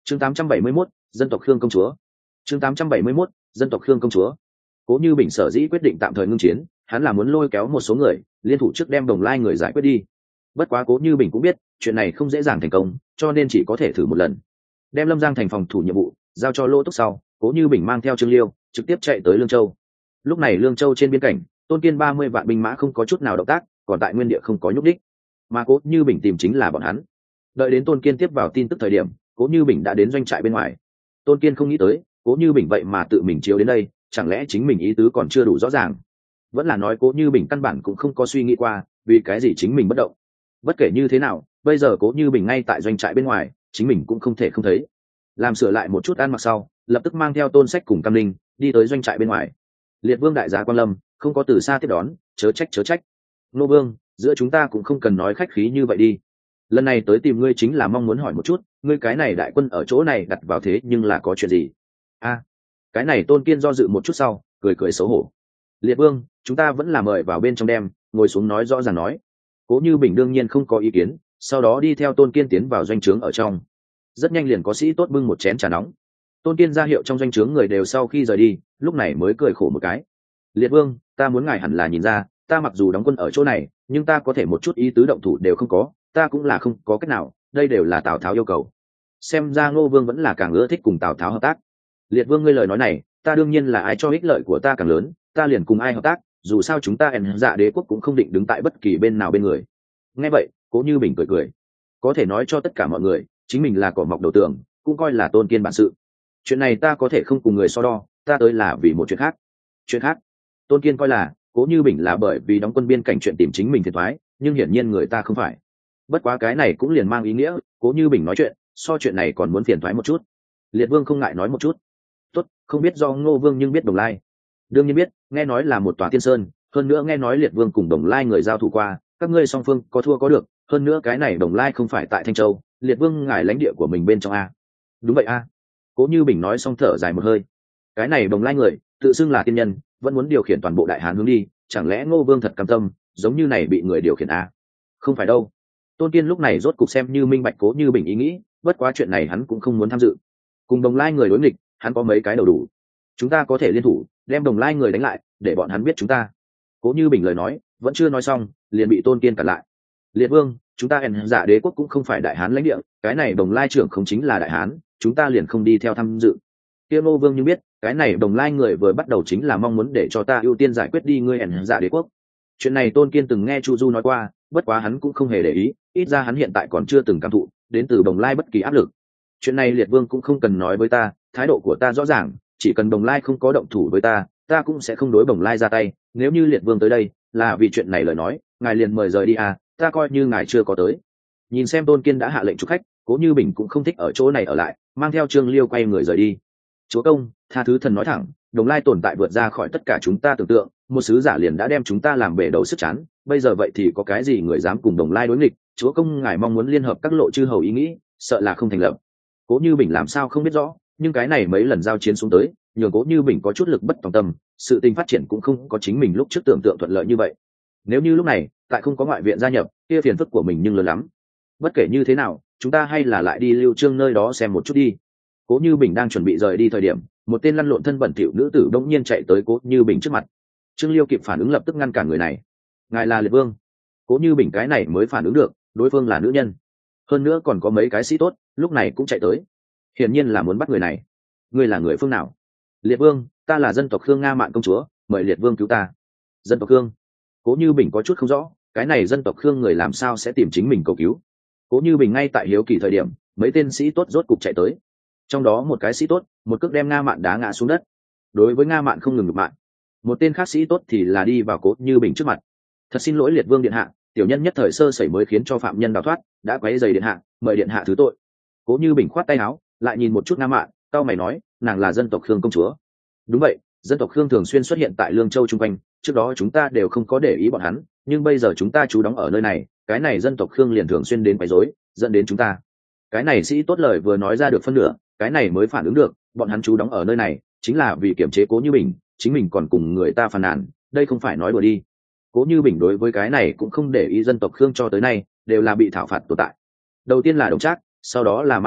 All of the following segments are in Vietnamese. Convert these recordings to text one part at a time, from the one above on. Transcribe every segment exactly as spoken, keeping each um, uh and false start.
chương tám trăm bảy mươi mốt, dân tộc Khương công chúa. chương tám trăm bảy mươi mốt, dân tộc Khương công chúa. Cố Như Bình sở dĩ quyết định tạm thời ngưng chiến, hắn là muốn lôi kéo một số người liên thủ trước đem Đồng Lai người giải quyết đi. Bất quá Cố Như Bình cũng biết chuyện này không dễ dàng thành công, cho nên chỉ có thể thử một lần. Đem Lâm Giang thành phòng thủ nhiệm vụ giao cho Lô Túc sau, Cố Như Bình mang theo Trương Liêu trực tiếp chạy tới Lương Châu. Lúc này Lương Châu trên biên cảnh, Tôn Kiên ba mươi vạn binh mã không có chút nào động tác, còn tại nguyên địa không có nhúc đích, mà Cố Như Bình tìm chính là bọn hắn. Đợi đến Tôn Kiên tiếp vào tin tức thời điểm, Cố Như Bình đã đến doanh trại bên ngoài. Tôn Kiên không nghĩ tới Cố Như Bình vậy mà tự mình chiếu đến đây, chẳng lẽ chính mình ý tứ còn chưa đủ rõ ràng? Vẫn là nói Cố Như Bình căn bản cũng không có suy nghĩ qua vì cái gì chính mình bất động. Bất kể như thế nào, bây giờ Cố Như Bình ngay tại doanh trại bên ngoài, chính mình cũng không thể không thấy. Làm sửa lại một chút ăn mặc sau, lập tức mang theo Tôn Sách cùng Cam Linh đi tới doanh trại bên ngoài. Liệt Vương đại giá Quan Lâm không có từ xa tiếp đón, chớ trách chớ trách. Nô Vương, giữa chúng ta cũng không cần nói khách khí như vậy đi. Lần này tới tìm ngươi chính là mong muốn hỏi một chút, ngươi cái này đại quân ở chỗ này đặt vào thế nhưng là có chuyện gì? A, à, cái này Tôn Kiên do dự một chút sau, cười cười xấu hổ. Liệt Vương, chúng ta vẫn là mời vào bên trong đem, ngồi xuống nói rõ ràng nói. Cố Như Bình đương nhiên không có ý kiến, sau đó đi theo Tôn Kiên tiến vào doanh trướng ở trong. Rất nhanh liền có sĩ tốt bưng một chén trà nóng. Tôn Kiên ra hiệu trong doanh trướng người đều sau khi rời đi, lúc này mới cười khổ một cái. Liệt Vương, ta muốn ngài hẳn là nhìn ra, ta mặc dù đóng quân ở chỗ này, nhưng ta có thể một chút ý tứ động thủ đều không có, ta cũng là không có cách nào, đây đều là Tào Tháo yêu cầu. Xem ra Ngô Vương vẫn là càng ưa thích cùng Tào Tháo hợp tác. Liệt Vương, ngươi lời nói này, ta đương nhiên là ai cho ích lợi của ta càng lớn, ta liền cùng ai hợp tác, dù sao chúng ta ẻn dạ đế quốc cũng không định đứng tại bất kỳ bên nào bên người. Nghe vậy, Cố Như Bình cười cười, có thể nói cho tất cả mọi người, chính mình là cỏ mọc đầu tường, cũng coi là Tôn Kiên bản sự. Chuyện này ta có thể không cùng người so đo, ta tới là vì một chuyện khác. Chuyện khác? Tôn Kiên coi là Cố Như Bình là bởi vì đóng quân biên cảnh chuyện tìm chính mình phiền toái, nhưng hiển nhiên người ta không phải. Bất quá cái này cũng liền mang ý nghĩa, Cố Như Bình nói chuyện, so chuyện này còn muốn phiền toái một chút. Liệt Vương không ngại nói một chút. Tốt, không biết do Ngô Vương nhưng biết Đồng Lai. Đương nhiên biết, nghe nói là một tòa tiên sơn, hơn nữa nghe nói Liệt Vương cùng Đồng Lai người giao thủ qua, các ngươi song phương có thua có được, hơn nữa cái này Đồng Lai không phải tại Thanh Châu, Liệt Vương ngài lãnh địa của mình bên trong a. Đúng vậy a. Cố Như Bình nói xong thở dài một hơi. Cái này Đồng Lai người, tự xưng là tiên nhân, vẫn muốn điều khiển toàn bộ Đại Hán hướng đi, chẳng lẽ Ngô Vương thật cam tâm, giống như này bị người điều khiển a? Không phải đâu. Tôn Kiên lúc này rốt cục xem như minh bạch Cố Như Bình ý nghĩ, bất quá chuyện này hắn cũng không muốn tham dự. Cùng Đồng Lai người đối nghịch, hắn có mấy cái đầu đủ. Chúng ta có thể liên thủ, đem Đồng Lai người đánh lại, để bọn hắn biết chúng ta. Cố Như Bình lời nói vẫn chưa nói xong, liền bị Tôn Kiên cản lại. Liệt Vương, chúng ta ẻn dạ đế quốc cũng không phải Đại Hán lãnh địa, cái này Đồng Lai trưởng không chính là Đại Hán, chúng ta liền không đi theo tham dự. Tiêu Ngô Vương nhưng biết, cái này Đồng Lai người vừa bắt đầu chính là mong muốn để cho ta ưu tiên giải quyết đi ngươi ẻn dạ đế quốc. Chuyện này Tôn Kiên từng nghe Chu Du nói qua, bất quá hắn cũng không hề để ý, ít ra hắn hiện tại còn chưa từng cảm thụ đến từ Đồng Lai bất kỳ áp lực. Chuyện này Liệt Vương cũng không cần nói với ta, thái độ của ta rõ ràng, chỉ cần Đồng Lai không có động thủ với ta, ta cũng sẽ không đối Đồng Lai ra tay. Nếu như Liệt Vương tới đây là vì chuyện này lời nói, ngài liền mời rời đi à, ta coi như ngài chưa có tới. Nhìn xem Tôn Kiên đã hạ lệnh chúc khách, Cố Như Bình cũng không thích ở chỗ này ở lại, mang theo Trương Liêu quay người rời đi. Chúa công, tha thứ thần nói thẳng, Đồng Lai tồn tại vượt ra khỏi tất cả chúng ta tưởng tượng, một sứ giả liền đã đem chúng ta làm bể đầu sức chán, bây giờ vậy thì có cái gì người dám cùng Đồng Lai đối nghịch? Chúa công ngài mong muốn liên hợp các lộ chư hầu ý nghĩ, sợ là không thành lập. Cố Như Bình làm sao không biết rõ, nhưng cái này mấy lần giao chiến xuống tới, nhường Cố Như Bình có chút lực bất tòng tâm, sự tình phát triển cũng không có chính mình lúc trước tưởng tượng thuận lợi như vậy. Nếu như lúc này tại không có ngoại viện gia nhập, kia phiền phức của mình nhưng lớn lắm. Bất kể như thế nào, chúng ta hay là lại đi Lưu Trương nơi đó xem một chút đi. Cố Như Bình đang chuẩn bị rời đi thời điểm, một tên lăn lộn thân bẩn thỉu nữ tử đống nhiên chạy tới Cố Như Bình trước mặt. Trương Liêu kịp phản ứng lập tức ngăn cản người này. Ngài là Liệt Vương. Cố Như Bình cái này mới phản ứng được, đối phương là nữ nhân, hơn nữa còn có mấy cái sĩ tốt lúc này cũng chạy tới, hiển nhiên là muốn bắt người này. Ngươi là người phương nào? Liệt Vương, ta là dân tộc Khương Nga Mạn công chúa, mời Liệt Vương cứu ta. Dân tộc Khương? Cố Như Bình có chút không rõ, cái này dân tộc Khương người làm sao sẽ tìm chính mình cầu cứu. Cố Như Bình ngay tại hiếu kỳ thời điểm, mấy tên sĩ tốt rốt cục chạy tới, trong đó một cái sĩ tốt một cước đem Nga Mạn đá ngã xuống đất. Đối với Nga Mạn không ngừng ngược mạn, một tên khác sĩ tốt thì là đi vào Cố Như Bình trước mặt. Thật xin lỗi Liệt Vương điện hạ, tiểu nhân nhất thời sơ sẩy mới khiến cho phạm nhân đào thoát, đã quấy rầy điện hạ, mời điện hạ thứ tội. Cố Như Bình khoát tay áo, lại nhìn một chút Nga Mạn, cau mày nói, nàng là dân tộc Khương công chúa. Đúng vậy, dân tộc Khương thường xuyên xuất hiện tại Lương Châu chung quanh, trước đó chúng ta đều không có để ý bọn hắn, nhưng bây giờ chúng ta trú đóng ở nơi này, cái này dân tộc Khương liền thường xuyên đến quấy rối, dẫn đến chúng ta. Cái này sĩ tốt lời vừa nói ra được phân nửa, cái này mới phản ứng được, bọn hắn trú đóng ở nơi này chính là vì kiểm chế Cố Như Bình, chính mình còn cùng người ta phàn nàn, đây không phải nói đùa đi. Cố Như Bình đối với cái này cũng không để ý, dân tộc Khương cho tới nay đều là bị thảo phạt tồn tại. Đầu tiên là Đồng Trác, sau đó là Mã Đẳng,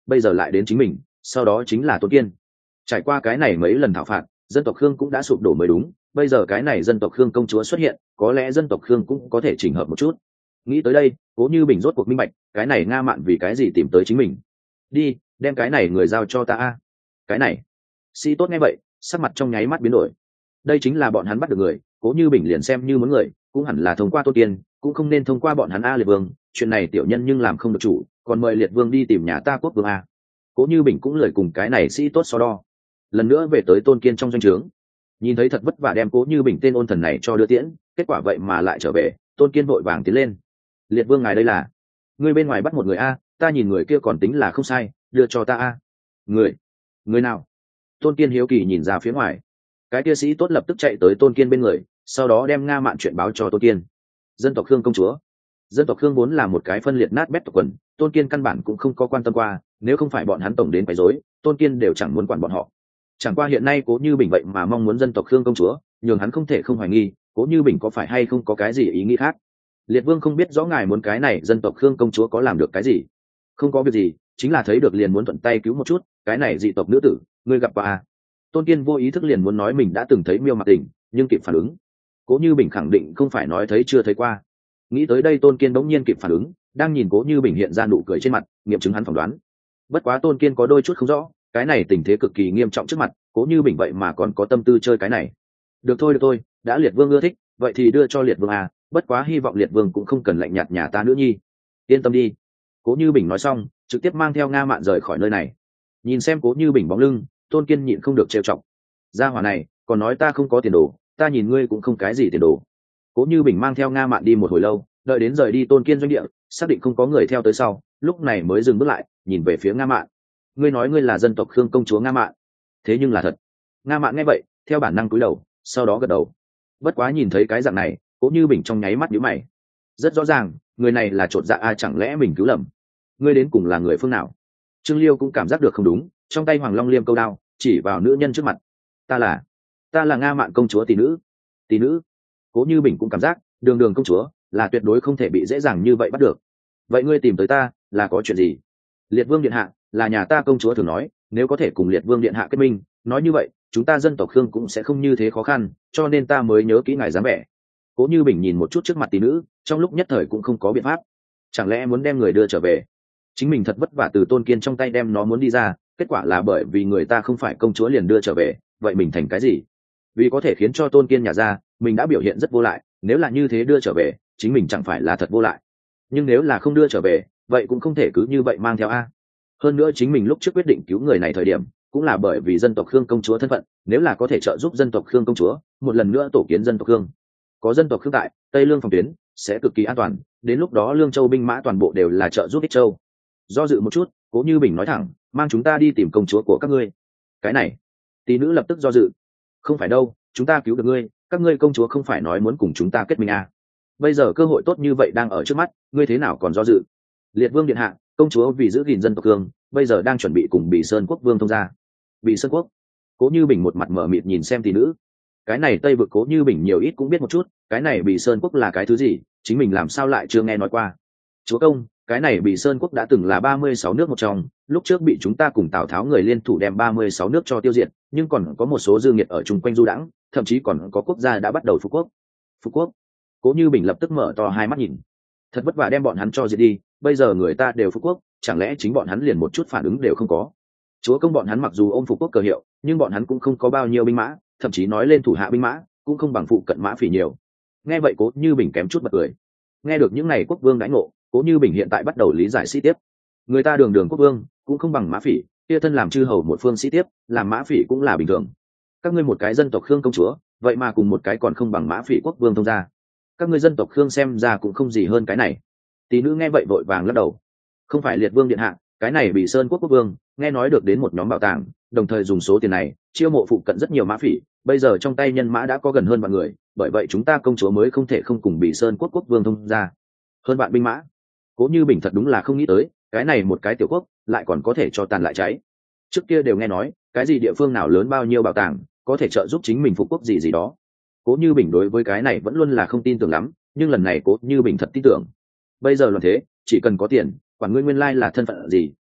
bây giờ lại đến chính mình, sau đó chính là Tôn Kiên. Trải qua cái này mấy lần thảo phạt, dân tộc Khương cũng đã sụp đổ mới đúng, bây giờ cái này dân tộc Khương công chúa xuất hiện, có lẽ dân tộc Khương cũng có thể chỉnh hợp một chút. Nghĩ tới đây, Cố Như Bình rốt cuộc minh bạch, cái này Nga Mạn vì cái gì tìm tới chính mình. Đi, đem cái này người giao cho ta a. Cái này. Sĩ tốt nghe vậy, sắc mặt trong nháy mắt biến đổi. Đây chính là bọn hắn bắt được người, Cố Như Bình liền xem như muốn người, cũng hẳn là thông qua Tôn Kiên, cũng không nên thông qua bọn hắn a. Liệt Vương, chuyện này tiểu nhân nhưng làm không được chủ, còn mời Liệt Vương đi tìm nhà ta quốc vương a. Cố Như Bình cũng lời cùng cái này sĩ tốt so đo. Lần nữa về tới Tôn Kiên trong doanh trướng, nhìn thấy thật vất vả đem Cố Như Bình tên ôn thần này cho đưa tiễn, kết quả vậy mà lại trở về. Tôn Kiên vội vàng tiến lên. Liệt Vương ngài đây là, ngươi bên ngoài bắt một người a, ta nhìn người kia còn tính là không sai, đưa cho ta a. Người? Người nào? Tôn Kiên hiếu kỳ nhìn ra phía ngoài. Cái kia sĩ tốt lập tức chạy tới Tôn Kiên bên người, sau đó đem Nga Mạn chuyện báo cho Tôn Kiên. Dân tộc Khương công chúa. Dân tộc Khương vốn là một cái phân liệt nát bét tộc quần, Tôn Kiên căn bản cũng không có quan tâm qua, nếu không phải bọn hắn tổng đến quấy rối, Tôn Kiên đều chẳng muốn quản bọn họ. Chẳng qua hiện nay Cố Như Bình vậy mà mong muốn dân tộc Khương công chúa, nhường hắn không thể không hoài nghi, Cố Như Bình có phải hay không có cái gì ý nghĩ khác. Liệt Vương không biết rõ ngài muốn cái này dân tộc Khương công chúa có làm được cái gì. Không có việc gì, chính là thấy được liền muốn thuận tay cứu một chút, cái này dị tộc nữ tử, ngươi gặp qua à? Tôn Kiên vô ý thức liền muốn nói mình đã từng thấy Miêu Mặc Tình, nhưng kịp phản ứng. Cố Như Bình khẳng định không phải nói thấy chưa thấy qua. Nghĩ tới đây Tôn Kiên bỗng nhiên kịp phản ứng, đang nhìn Cố Như Bình hiện ra nụ cười trên mặt, nghiệm chứng hắn phỏng đoán. Bất quá Tôn Kiên có đôi chút không rõ, cái này tình thế cực kỳ nghiêm trọng trước mặt, Cố Như Bình vậy mà còn có tâm tư chơi cái này. Được thôi được thôi, đã Liệt Vương ưa thích, vậy thì đưa cho Liệt Vương à, bất quá hy vọng Liệt Vương cũng không cần lạnh nhạt nhà ta nữa nhi. Yên tâm đi. Cố Như Bình nói xong, trực tiếp mang theo Nga Mạn rời khỏi nơi này. Nhìn xem Cố Như Bình bóng lưng, Tôn Kiên nhịn không được trêu chọc. Gia hỏa này, còn nói ta không có tiền đồ, ta nhìn ngươi cũng không cái gì tiền đồ. Cố Như Bình mang theo Nga Mạn đi một hồi lâu, đợi đến rời đi Tôn Kiên doanh địa, xác định không có người theo tới sau, lúc này mới dừng bước lại, nhìn về phía Nga Mạn. Ngươi nói ngươi là dân tộc Khương công chúa Nga Mạn, thế nhưng là thật. Nga Mạn nghe vậy, theo bản năng cúi đầu, sau đó gật đầu. Bất quá nhìn thấy cái dạng này, Cố Như Bình trong nháy mắt nhíu mày. Rất rõ ràng, người này là trột dạ ai, chẳng lẽ mình cứu lầm? Ngươi đến cùng là người phương nào? Trương Liêu cũng cảm giác được không đúng, trong tay Hoàng Long liêm câu đao, chỉ vào nữ nhân trước mặt. Ta là, ta là Nga Mạn công chúa tỷ nữ. Tỷ nữ? Cố Như Bình cũng cảm giác, đường đường công chúa, là tuyệt đối không thể bị dễ dàng như vậy bắt được. Vậy ngươi tìm tới ta, là có chuyện gì? Liệt Vương điện hạ, là nhà ta công chúa thường nói, nếu có thể cùng Liệt Vương điện hạ kết minh, nói như vậy, chúng ta dân tộc Khương cũng sẽ không như thế khó khăn, cho nên ta mới nhớ kỹ ngài dáng vẻ. Cố Như Bình nhìn một chút trước mặt tỷ nữ, trong lúc nhất thời cũng không có biện pháp. Chẳng lẽ muốn đem người đưa trở về? Chính mình thật vất vả từ Tôn Kiên trong tay đem nó muốn đi ra, kết quả là bởi vì người ta không phải công chúa liền đưa trở về, vậy mình thành cái gì? Vì có thể khiến cho Tôn Kiên nhả ra, mình đã biểu hiện rất vô lại, nếu là như thế đưa trở về, chính mình chẳng phải là thật vô lại. Nhưng nếu là không đưa trở về, vậy cũng không thể cứ như vậy mang theo a. Hơn nữa chính mình lúc trước quyết định cứu người này thời điểm, cũng là bởi vì dân tộc Khương công chúa thân phận, nếu là có thể trợ giúp dân tộc Khương công chúa, một lần nữa tổ kiến dân tộc Khương. Có dân tộc Khương tại, Tây Lương phòng tuyến sẽ cực kỳ an toàn, đến lúc đó Lương Châu binh mã toàn bộ đều là trợ giúp Ích Châu. Do dự một chút, Cố Như Bình nói thẳng, mang chúng ta đi tìm công chúa của các ngươi. Cái này, tỷ nữ lập tức do dự. Không phải đâu, chúng ta cứu được ngươi, các ngươi công chúa không phải nói muốn cùng chúng ta kết minh à? Bây giờ cơ hội tốt như vậy đang ở trước mắt, ngươi thế nào còn do dự? Liệt Vương điện hạ, công chúa vì giữ gìn dân tộc Khương, bây giờ đang chuẩn bị cùng Bỉ Sơn quốc vương thông gia. Bỉ Sơn quốc? Cố Như Bình một mặt mở mịt nhìn xem tỷ nữ. Cái này Tây vực Cố Như Bình nhiều ít cũng biết một chút, cái này Bỉ Sơn quốc là cái thứ gì, chính mình làm sao lại chưa nghe nói qua. Chúa công, cái này Bỉ Sơn quốc đã từng là ba mươi sáu nước một trong, lúc trước bị chúng ta cùng Tào Tháo người liên thủ đem ba mươi sáu nước cho tiêu diệt, nhưng còn có một số dư nghiệt ở chung quanh du đãng, thậm chí còn có quốc gia đã bắt đầu phục quốc. Phục quốc? Cố Như Bình lập tức mở to hai mắt nhìn. Thật vất vả đem bọn hắn cho diệt đi, bây giờ người ta đều phục quốc, chẳng lẽ chính bọn hắn liền một chút phản ứng đều không có? Chúa công bọn hắn mặc dù ôm phục quốc cờ hiệu, nhưng bọn hắn cũng không có bao nhiêu binh mã, thậm chí nói lên thủ hạ binh mã cũng không bằng phụ cận mã phỉ nhiều. Nghe vậy Cố Như Bình kém chút bật cười. Nghe được những này quốc vương đãi ngộ, Cố Như Bình hiện tại bắt đầu lý giải sĩ tiếp. Người ta đường đường quốc vương cũng không bằng mã phỉ, kia thân làm chư hầu một phương sĩ tiếp, làm mã phỉ cũng là bình thường. Các ngươi một cái dân tộc Khương công chúa, vậy mà cùng một cái còn không bằng mã phỉ quốc vương thông gia. Các ngươi dân tộc Khương xem ra cũng không gì hơn cái này. Tỷ nữ nghe vậy vội vàng lắc đầu. Không phải Liệt Vương điện hạ, cái này Bỉ Sơn quốc quốc vương, nghe nói được đến một nhóm bảo tàng, đồng thời dùng số tiền này chiêu mộ phụ cận rất nhiều mã phỉ, bây giờ trong tay nhân mã đã có gần hơn vạn người, bởi vậy chúng ta công chúa mới không thể không cùng Bỉ Sơn quốc quốc vương thông gia. Hơn vạn binh mã. Cố Như Bình thật đúng là không nghĩ tới, cái này một cái tiểu quốc lại còn có thể cho tàn lại cháy. Trước kia đều nghe nói, cái gì địa phương nào lớn bao nhiêu bảo tàng, có thể trợ giúp chính mình phục quốc gì gì đó. Cố Như Bình đối với cái này vẫn luôn là không tin tưởng lắm, nhưng lần này Cố Như Bình thật tin tưởng. Bây giờ loạn thế, chỉ cần có tiền, quản ngươi nguyên lai là thân phận gì,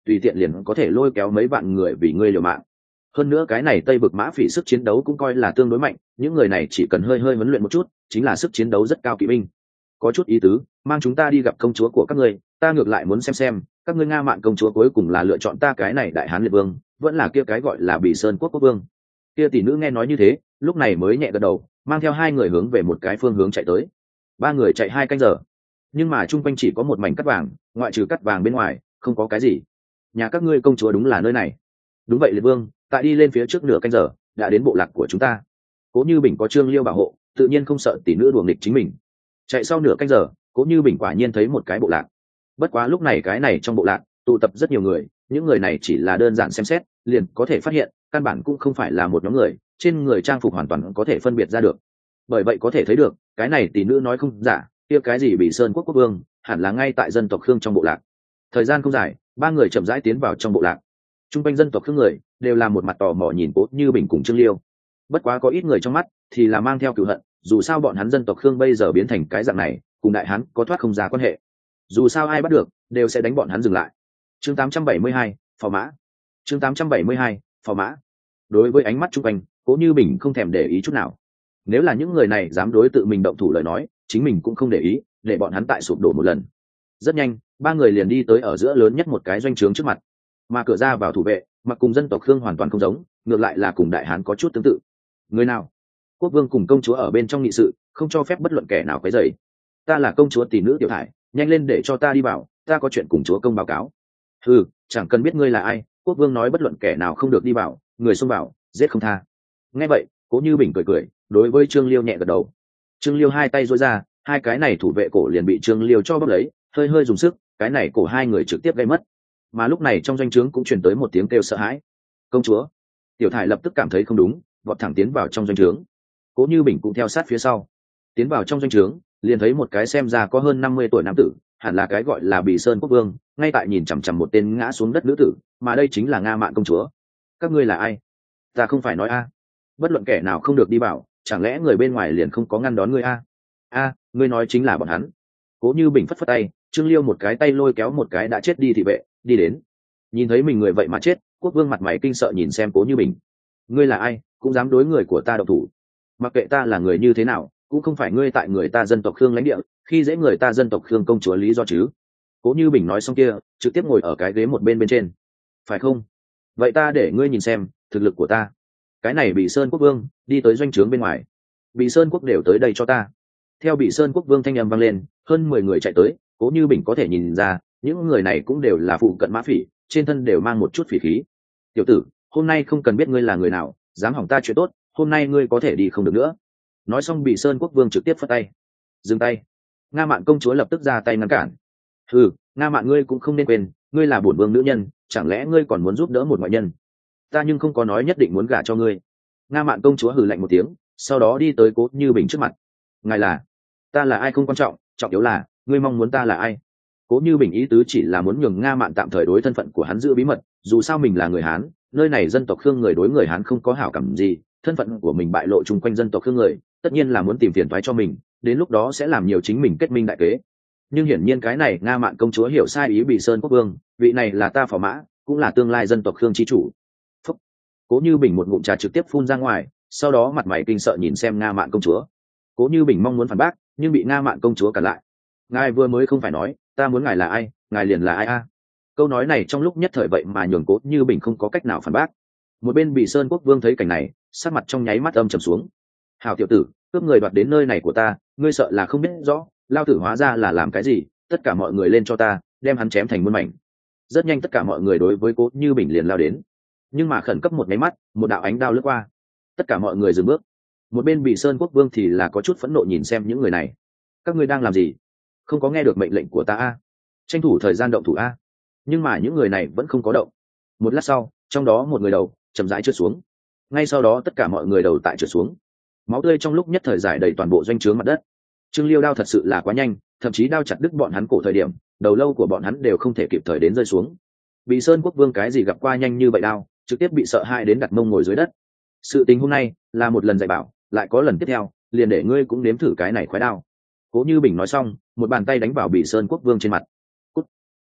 tùy tiện liền có thể lôi kéo mấy vạn người vì ngươi liều mạng. Hơn nữa cái này Tây Vực mã phỉ sức chiến đấu cũng coi là tương đối mạnh, những người này chỉ cần hơi hơi huấn luyện một chút chính là sức chiến đấu rất cao kỵ binh. Có chút ý tứ, mang chúng ta đi gặp công chúa của các ngươi, ta ngược lại muốn xem xem các ngươi Nga Mạn công chúa cuối cùng là lựa chọn ta cái này đại hán liệt vương, vẫn là kia cái gọi là Bỉ Sơn quốc quốc vương. Kia tỷ nữ nghe nói như thế, lúc này mới nhẹ gật đầu, mang theo hai người hướng về một cái phương hướng chạy tới. Ba người chạy hai canh giờ, nhưng mà chung quanh chỉ có một mảnh cắt vàng, ngoại trừ cắt vàng bên ngoài không có cái gì. Nhà các ngươi công chúa đúng là nơi này. Đúng vậy liệt vương, tại đi lên phía trước nửa canh giờ đã đến bộ lạc của chúng ta. Cố Như Bình có Trương Liêu bảo hộ, tự nhiên không sợ tỷ nữ đuổi nghịch chính mình. Chạy sau nửa canh giờ, Cố Như Bình quả nhiên thấy một cái bộ lạc. Bất quá lúc này cái này trong bộ lạc tụ tập rất nhiều người, những người này chỉ là đơn giản xem xét liền có thể phát hiện căn bản cũng không phải là một nhóm người, trên người trang phục hoàn toàn có thể phân biệt ra được. Bởi vậy có thể thấy được cái này tỷ nữ nói không giả, kia cái gì Bỉ Sơn quốc quốc vương hẳn là ngay tại dân tộc Khương trong bộ lạc. Thời gian không dài, ba người chậm rãi tiến vào trong bộ lạc. Trung quanh dân tộc Khương người đều là một mặt tò mò nhìn Cố Như Bình cùng Trương Liêu. Bất quá có ít người trong mắt thì là mang theo cừu hận, dù sao bọn hắn dân tộc Khương bây giờ biến thành cái dạng này, cùng đại hán có thoát không ra quan hệ. Dù sao ai bắt được đều sẽ đánh bọn hắn dừng lại. Chương tám trăm bảy mươi hai, phò mã. Chương tám trăm bảy mươi hai, phò mã. Đối với ánh mắt chung quanh, Cố Như Bình không thèm để ý chút nào. Nếu là những người này dám đối tự mình động thủ lời nói, chính mình cũng không để ý, để bọn hắn tại sụp đổ một lần. Rất nhanh, ba người liền đi tới ở giữa lớn nhất một cái doanh trướng trước mặt. Mà cửa ra vào thủ vệ, mặc cùng dân tộc Khương hoàn toàn không giống, ngược lại là cùng đại hán có chút tương tự. Người nào? Quốc vương cùng công chúa ở bên trong nghị sự, không cho phép bất luận kẻ nào quấy rầy. Ta là công chúa tỷ nữ Tiểu Thải, nhanh lên để cho ta đi vào, ta có chuyện cùng chúa công báo cáo. Ừ, chẳng cần biết ngươi là ai, quốc vương nói bất luận kẻ nào không được đi vào, người xông vào giết không tha. Nghe vậy, Cố Như Bình cười cười, đối với Trương Liêu nhẹ gật đầu. Trương Liêu hai tay duỗi ra, hai cái này thủ vệ cổ liền bị Trương Liêu cho bóp lấy, hơi hơi dùng sức, cái này cổ hai người trực tiếp gây mất. Mà lúc này trong doanh trướng cũng truyền tới một tiếng kêu sợ hãi. Công chúa! Tiểu Thải lập tức cảm thấy không đúng, vọt thẳng tiến vào trong doanh trướng. Cố Như Bình cũng theo sát phía sau, tiến vào trong doanh trướng, liền thấy một cái xem ra có hơn năm mươi tuổi nam tử, hẳn là cái gọi là Bỉ Sơn quốc vương, ngay tại nhìn chằm chằm một tên ngã xuống đất nữ tử, mà đây chính là Nga Mạn công chúa. Các ngươi là ai? Ta không phải nói a, bất luận kẻ nào không được đi vào, chẳng lẽ người bên ngoài liền không có ngăn đón ngươi a? A, ngươi nói chính là bọn hắn. Cố Như Bình phất phất tay, Trương Liêu một cái tay lôi kéo một cái đã chết đi thị vệ, đi đến. Nhìn thấy mình người vậy mà chết, quốc vương mặt mày kinh sợ nhìn xem Cố Như Bình. Ngươi là ai, cũng dám đối người của ta động thủ? Mặc kệ ta là người như thế nào, cũng không phải ngươi tại người ta dân tộc Khương lãnh địa, khi dễ người ta dân tộc Khương công chúa lý do chứ? Cố Như Bình nói xong kia, trực tiếp ngồi ở cái ghế một bên bên trên. Phải không? Vậy ta để ngươi nhìn xem thực lực của ta. Cái này Bỉ Sơn quốc vương đi tới doanh trướng bên ngoài. Bỉ Sơn quốc đều tới đây cho ta. Theo Bỉ Sơn quốc vương thanh âm vang lên, hơn mười người chạy tới. Cố Như Bình có thể nhìn ra, những người này cũng đều là phụ cận mã phỉ, trên thân đều mang một chút phỉ khí. Tiểu tử, hôm nay không cần biết ngươi là người nào, dám hỏng ta chuyện tốt, hôm nay ngươi có thể đi không được nữa. Nói xong Bỉ Sơn quốc vương trực tiếp phất tay. Dừng tay. Nga Mạn công chúa lập tức ra tay ngăn cản. Ừ, Nga Mạn ngươi cũng không nên quên, ngươi là bổn vương nữ nhân, chẳng lẽ ngươi còn muốn giúp đỡ một ngoại nhân? Ta nhưng không có nói nhất định muốn gả cho ngươi. Nga Mạn công chúa hừ lạnh một tiếng, sau đó đi tới Cố Như Bình trước mặt. Ngài là? Ta là ai không quan trọng, trọng yếu là ngươi mong muốn ta là ai? Cố Như Bình ý tứ chỉ là muốn nhường Nga Mạn tạm thời đối thân phận của hắn giữ bí mật, dù sao mình là người Hán, nơi này dân tộc Khương người đối người Hán không có hảo cảm gì, thân phận của mình bại lộ chung quanh dân tộc Khương người, tất nhiên là muốn tìm phiền toái cho mình, đến lúc đó sẽ làm nhiều chính mình kết minh đại kế. Nhưng hiển nhiên cái này Nga Mạn công chúa hiểu sai ý Bỉ Sơn quốc vương, vị này là ta phò mã, cũng là tương lai dân tộc Khương chi chủ. Phúc. Cố Như Bình một ngụm trà trực tiếp phun ra ngoài, sau đó mặt mày kinh sợ nhìn xem Nga Mạn công chúa. Cố Như Bình mong muốn phản bác, nhưng bị Nga Mạn công chúa cản lại. Ngài vừa mới không phải nói, ta muốn ngài là ai, ngài liền là ai a? Câu nói này trong lúc nhất thời vậy mà nhường Cố Như Bình không có cách nào phản bác. Một bên Bỉ Sơn quốc vương thấy cảnh này, sắc mặt trong nháy mắt âm trầm xuống. Hảo tiểu tử, cướp người đoạt đến nơi này của ta, ngươi sợ là không biết rõ, lao tử hóa ra là làm cái gì, tất cả mọi người lên cho ta, đem hắn chém thành muôn mảnh. Rất nhanh tất cả mọi người đối với Cố Như Bình liền lao đến. Nhưng mà khẩn cấp một máy mắt, một đạo ánh đao lướt qua. Tất cả mọi người dừng bước. Một bên Bỉ Sơn quốc vương thì là có chút phẫn nộ nhìn xem những người này. Các ngươi đang làm gì? Không có nghe được mệnh lệnh của ta a? Tranh thủ thời gian động thủ a. Nhưng mà những người này vẫn không có động. Một lát sau, trong đó một người đầu chậm rãi trượt xuống. Ngay sau đó tất cả mọi người đầu tại trượt xuống. Máu tươi trong lúc nhất thời giải đầy toàn bộ doanh trướng mặt đất. Trương Liêu đao thật sự là quá nhanh, thậm chí đao chặt đứt bọn hắn cổ thời điểm, đầu lâu của bọn hắn đều không thể kịp thời đến rơi xuống. Bỉ Sơn quốc vương cái gì gặp qua nhanh như vậy đao, trực tiếp bị sợ hãi đến đặt mông ngồi dưới đất. Sự tình hôm nay là một lần dạy bảo, lại có lần tiếp theo, liền để ngươi cũng nếm thử cái này khoái đao. Cố Như Bình nói xong, một bàn tay đánh vào Bỉ Sơn quốc vương trên mặt. Cút.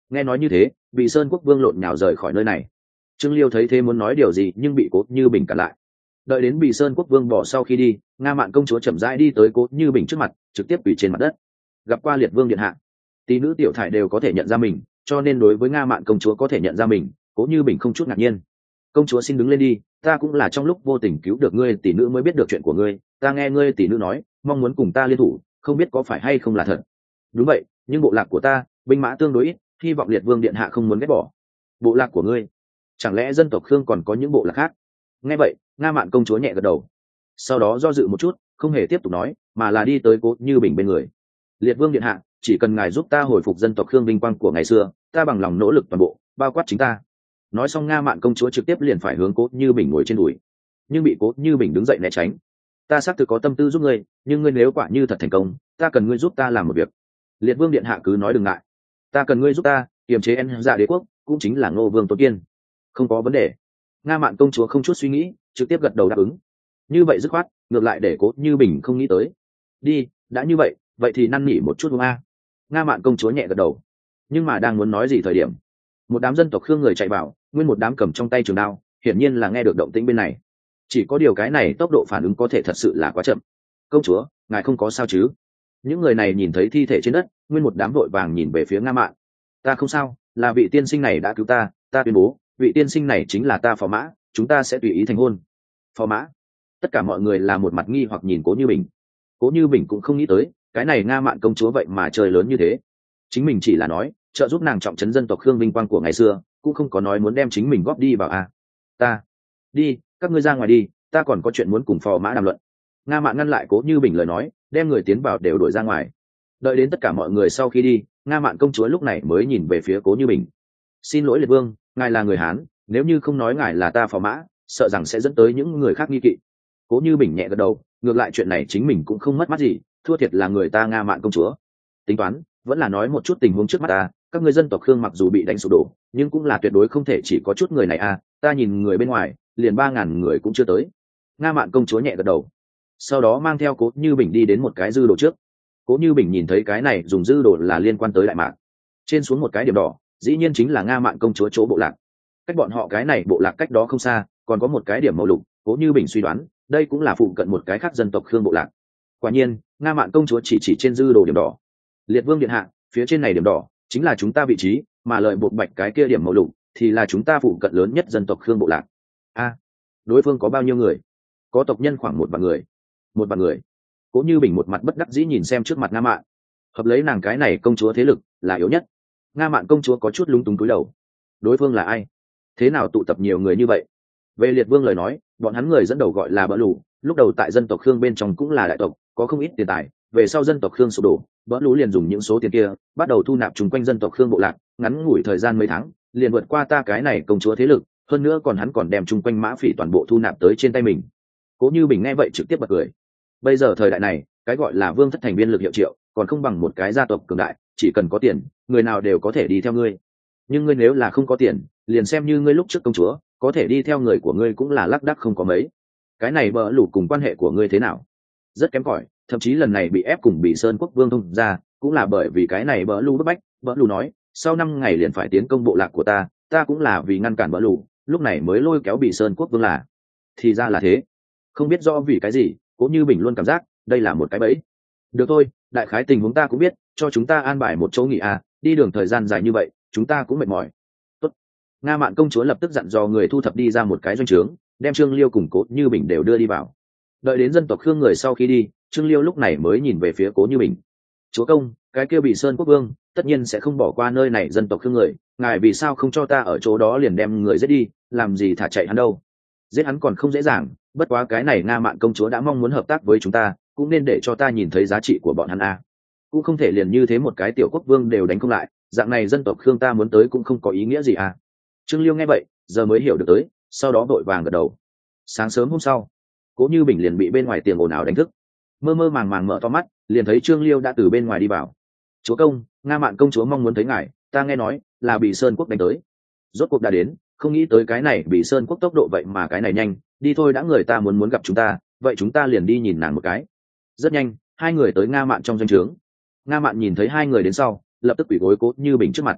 Nghe nói như thế, bị sơn quốc vương lộn nhào rời khỏi nơi này. Trương Liêu thấy thế muốn nói điều gì nhưng bị Cố Như Bình cản lại. Đợi đến bị sơn quốc vương bỏ sau khi đi, Nga Mạn công chúa chậm rãi đi tới Cố Như Bình trước mặt, trực tiếp quỳ trên mặt đất. Gặp qua liệt vương điện hạ, tỷ nữ tiểu thải đều có thể nhận ra mình, cho nên đối với Nga Mạn công chúa có thể nhận ra mình, Cố Như Bình không chút ngạc nhiên. Công chúa xin đứng lên đi, ta cũng là trong lúc vô tình cứu được ngươi, tỷ nữ mới biết được chuyện của ngươi, ta nghe ngươi tỷ nữ nói mong muốn cùng ta liên thủ, không biết có phải hay không là thật. Đúng vậy, nhưng bộ lạc của ta binh mã tương đối ít, hy vọng liệt vương điện hạ không muốn ghét bỏ. Bộ lạc của ngươi? Chẳng lẽ dân tộc Khương còn có những bộ lạc khác? Nghe vậy, Nga Mạn công chúa nhẹ gật đầu, sau đó do dự một chút, không hề tiếp tục nói, mà là đi tới Cố Như Bình bên người. Liệt vương điện hạ, chỉ cần ngài giúp ta hồi phục dân tộc Khương vinh quang của ngày xưa, ta bằng lòng nỗ lực toàn bộ, bao quát chính ta. Nói xong, Nga Mạn công chúa trực tiếp liền phải hướng Cố Như Bình ngồi trên đùi, nhưng bị Cố Như Bình đứng dậy né tránh. Ta xác thực có tâm tư giúp ngươi, nhưng ngươi nếu quả như thật thành công, ta cần ngươi giúp ta làm một việc. Liệt vương điện hạ cứ nói đừng ngại, ta cần ngươi giúp ta kiềm chế En Dạ đế quốc, cũng chính là Ngô Vương Tôn Kiên. Không có vấn đề. Nga Mạn công chúa không chút suy nghĩ, trực tiếp gật đầu đáp ứng. Như vậy dứt khoát, ngược lại để Cố Như Bình không nghĩ tới. Đi, đã như vậy, vậy thì năn nỉ một chút không a? Nga Mạn công chúa nhẹ gật đầu, nhưng mà đang muốn nói gì thời điểm, một đám dân tộc Khương người chạy vào, nguyên một đám cầm trong tay trường đao, hiển nhiên là nghe được động tĩnh bên này. Chỉ có điều cái này tốc độ phản ứng có thể thật sự là quá chậm. Công chúa, ngài không có sao chứ? Những người này nhìn thấy thi thể trên đất, nguyên một đám vội vàng nhìn về phía Nga Mạn. Ta không sao, là vị tiên sinh này đã cứu ta, ta tuyên bố vị tiên sinh này chính là ta phò mã, chúng ta sẽ tùy ý thành hôn. Phò mã? Tất cả mọi người là một mặt nghi hoặc nhìn Cố Như Bình. Cố Như Bình cũng không nghĩ tới cái này Nga Mạn công chúa vậy mà trời lớn như thế. Chính mình chỉ là nói trợ giúp nàng trọng trấn dân tộc Khương vinh quang của ngày xưa, cũng không có nói muốn đem chính mình góp đi vào à. Ta đi, các ngươi ra ngoài đi, ta còn có chuyện muốn cùng phò mã đàm luận. Nga Mạn ngăn lại Cố Như Bình lời nói, đem người tiến vào đều đuổi ra ngoài. Đợi đến tất cả mọi người sau khi đi, Nga Mạn công chúa lúc này mới nhìn về phía Cố Như Bình. Xin lỗi liệt vương, ngài là người Hán, nếu như không nói ngài là ta phò mã, sợ rằng sẽ dẫn tới những người khác nghi kỵ. Cố Như Bình nhẹ gật đầu, ngược lại chuyện này chính mình cũng không mất mát gì, thua thiệt là người ta Nga Mạn công chúa. Tính toán vẫn là nói một chút tình huống trước mắt ta, các ngươi dân tộc Khương mặc dù bị đánh sụp đổ, nhưng cũng là tuyệt đối không thể chỉ có chút người này à, ta nhìn người bên ngoài liền ba ngàn người cũng chưa tới. Nga Mạn công chúa nhẹ gật đầu, sau đó mang theo Cố Như Bình đi đến một cái dư đồ trước. Cố Như Bình nhìn thấy cái này dùng dư đồ là liên quan tới Đại Mạc, trên xuống một cái điểm đỏ, dĩ nhiên chính là Nga Mạn công chúa chỗ bộ lạc. Cách bọn họ cái này bộ lạc cách đó không xa, còn có một cái điểm màu lục, Cố Như Bình suy đoán đây cũng là phụ cận một cái khác dân tộc Khương bộ lạc. Quả nhiên, Nga Mạn công chúa chỉ chỉ trên dư đồ điểm đỏ. Liệt vương điện hạ, phía trên này điểm đỏ chính là chúng ta vị trí, mà lợi buộc bạch cái kia điểm màu lục thì là chúng ta phụ cận lớn nhất dân tộc Khương bộ lạc. A, à, đối phương có bao nhiêu người? Có tộc nhân khoảng một vạn người. Một vạn người. Cố Như Bình một mặt bất đắc dĩ nhìn xem trước mặt Nga Mạn. Hợp lấy nàng cái này công chúa thế lực là yếu nhất. Nga Mạn công chúa có chút lúng túng cúi đầu. Đối phương là ai? Thế nào tụ tập nhiều người như vậy? Về liệt vương lời nói, bọn hắn người dẫn đầu gọi là Bỡ Lù, lúc đầu tại dân tộc Khương bên trong cũng là đại tộc, có không ít tiền tài, về sau dân tộc Khương sụp đổ, Bỡ Lù liền dùng những số tiền kia bắt đầu thu nạp chung quanh dân tộc Khương bộ lạc, ngắn ngủi thời gian mấy tháng liền vượt qua ta cái này công chúa thế lực, hơn nữa còn hắn còn đem chung quanh mã phỉ toàn bộ thu nạp tới trên tay mình. Cố Như Bình nghe vậy trực tiếp bật cười. Bây giờ thời đại này, cái gọi là vương thất thành viên lực hiệu triệu còn không bằng một cái gia tộc cường đại, chỉ cần có tiền người nào đều có thể đi theo ngươi, nhưng ngươi nếu là không có tiền, liền xem như ngươi lúc trước công chúa có thể đi theo người của ngươi cũng là lác đác không có mấy. Cái này Bỡ Lù cùng quan hệ của ngươi thế nào? Rất kém cỏi, thậm chí lần này bị ép cùng bị Sơn quốc vương thông ra cũng là bởi vì cái này Bỡ Lù bức bách. Bỡ Lù nói sau năm ngày liền phải tiến công bộ lạc của ta, ta cũng là vì ngăn cản Bỡ Lù, lúc này mới lôi kéo bị Sơn quốc vương là. Thì ra là thế. Không biết do vì cái gì, Cố Như Bình luôn cảm giác đây là một cái bẫy. Được thôi, đại khái tình huống ta cũng biết, cho chúng ta an bài một chỗ nghỉ à, đi đường thời gian dài như vậy chúng ta cũng mệt mỏi. Tốt. Nga Mạn công chúa lập tức dặn dò người thu thập đi ra một cái doanh trướng, đem Trương Liêu cùng Cố Như Bình đều đưa đi vào. Đợi đến dân tộc Khương người sau khi đi, Trương Liêu lúc này mới nhìn về phía Cố Như Bình. Chúa công, cái kia bị Sơn quốc vương tất nhiên sẽ không bỏ qua nơi này dân tộc Khương người, ngài vì sao không cho ta ở chỗ đó liền đem người giết đi, làm gì thả chạy hắn đâu? Giết hắn còn không dễ dàng, bất quá cái này Nga Mạn công chúa đã mong muốn hợp tác với chúng ta, cũng nên để cho ta nhìn thấy giá trị của bọn hắn a. Cũng không thể liền như thế một cái tiểu quốc vương đều đánh không lại, dạng này dân tộc Khương ta muốn tới cũng không có ý nghĩa gì à. Trương Liêu nghe vậy giờ mới hiểu được tới, sau đó vội vàng gật đầu. Sáng sớm hôm sau, Cố Như Bình liền bị bên ngoài tiếng ồn ào đánh thức, mơ mơ màng màng mở to mắt, liền thấy Trương Liêu đã từ bên ngoài đi vào. Chúa công, Nga Mạn công chúa mong muốn thấy ngài, ta nghe nói là bị Sơn quốc đánh tới. Rốt cuộc đã đến, không nghĩ tới cái này bị Sơn quốc tốc độ vậy mà cái này nhanh, đi thôi, đã người ta muốn muốn gặp chúng ta, vậy chúng ta liền đi nhìn nàng một cái. Rất nhanh, hai người tới Nga Mạn trong doanh trướng. Nga Mạn nhìn thấy hai người đến sau, lập tức quỳ gối Cố Như Bình trước mặt.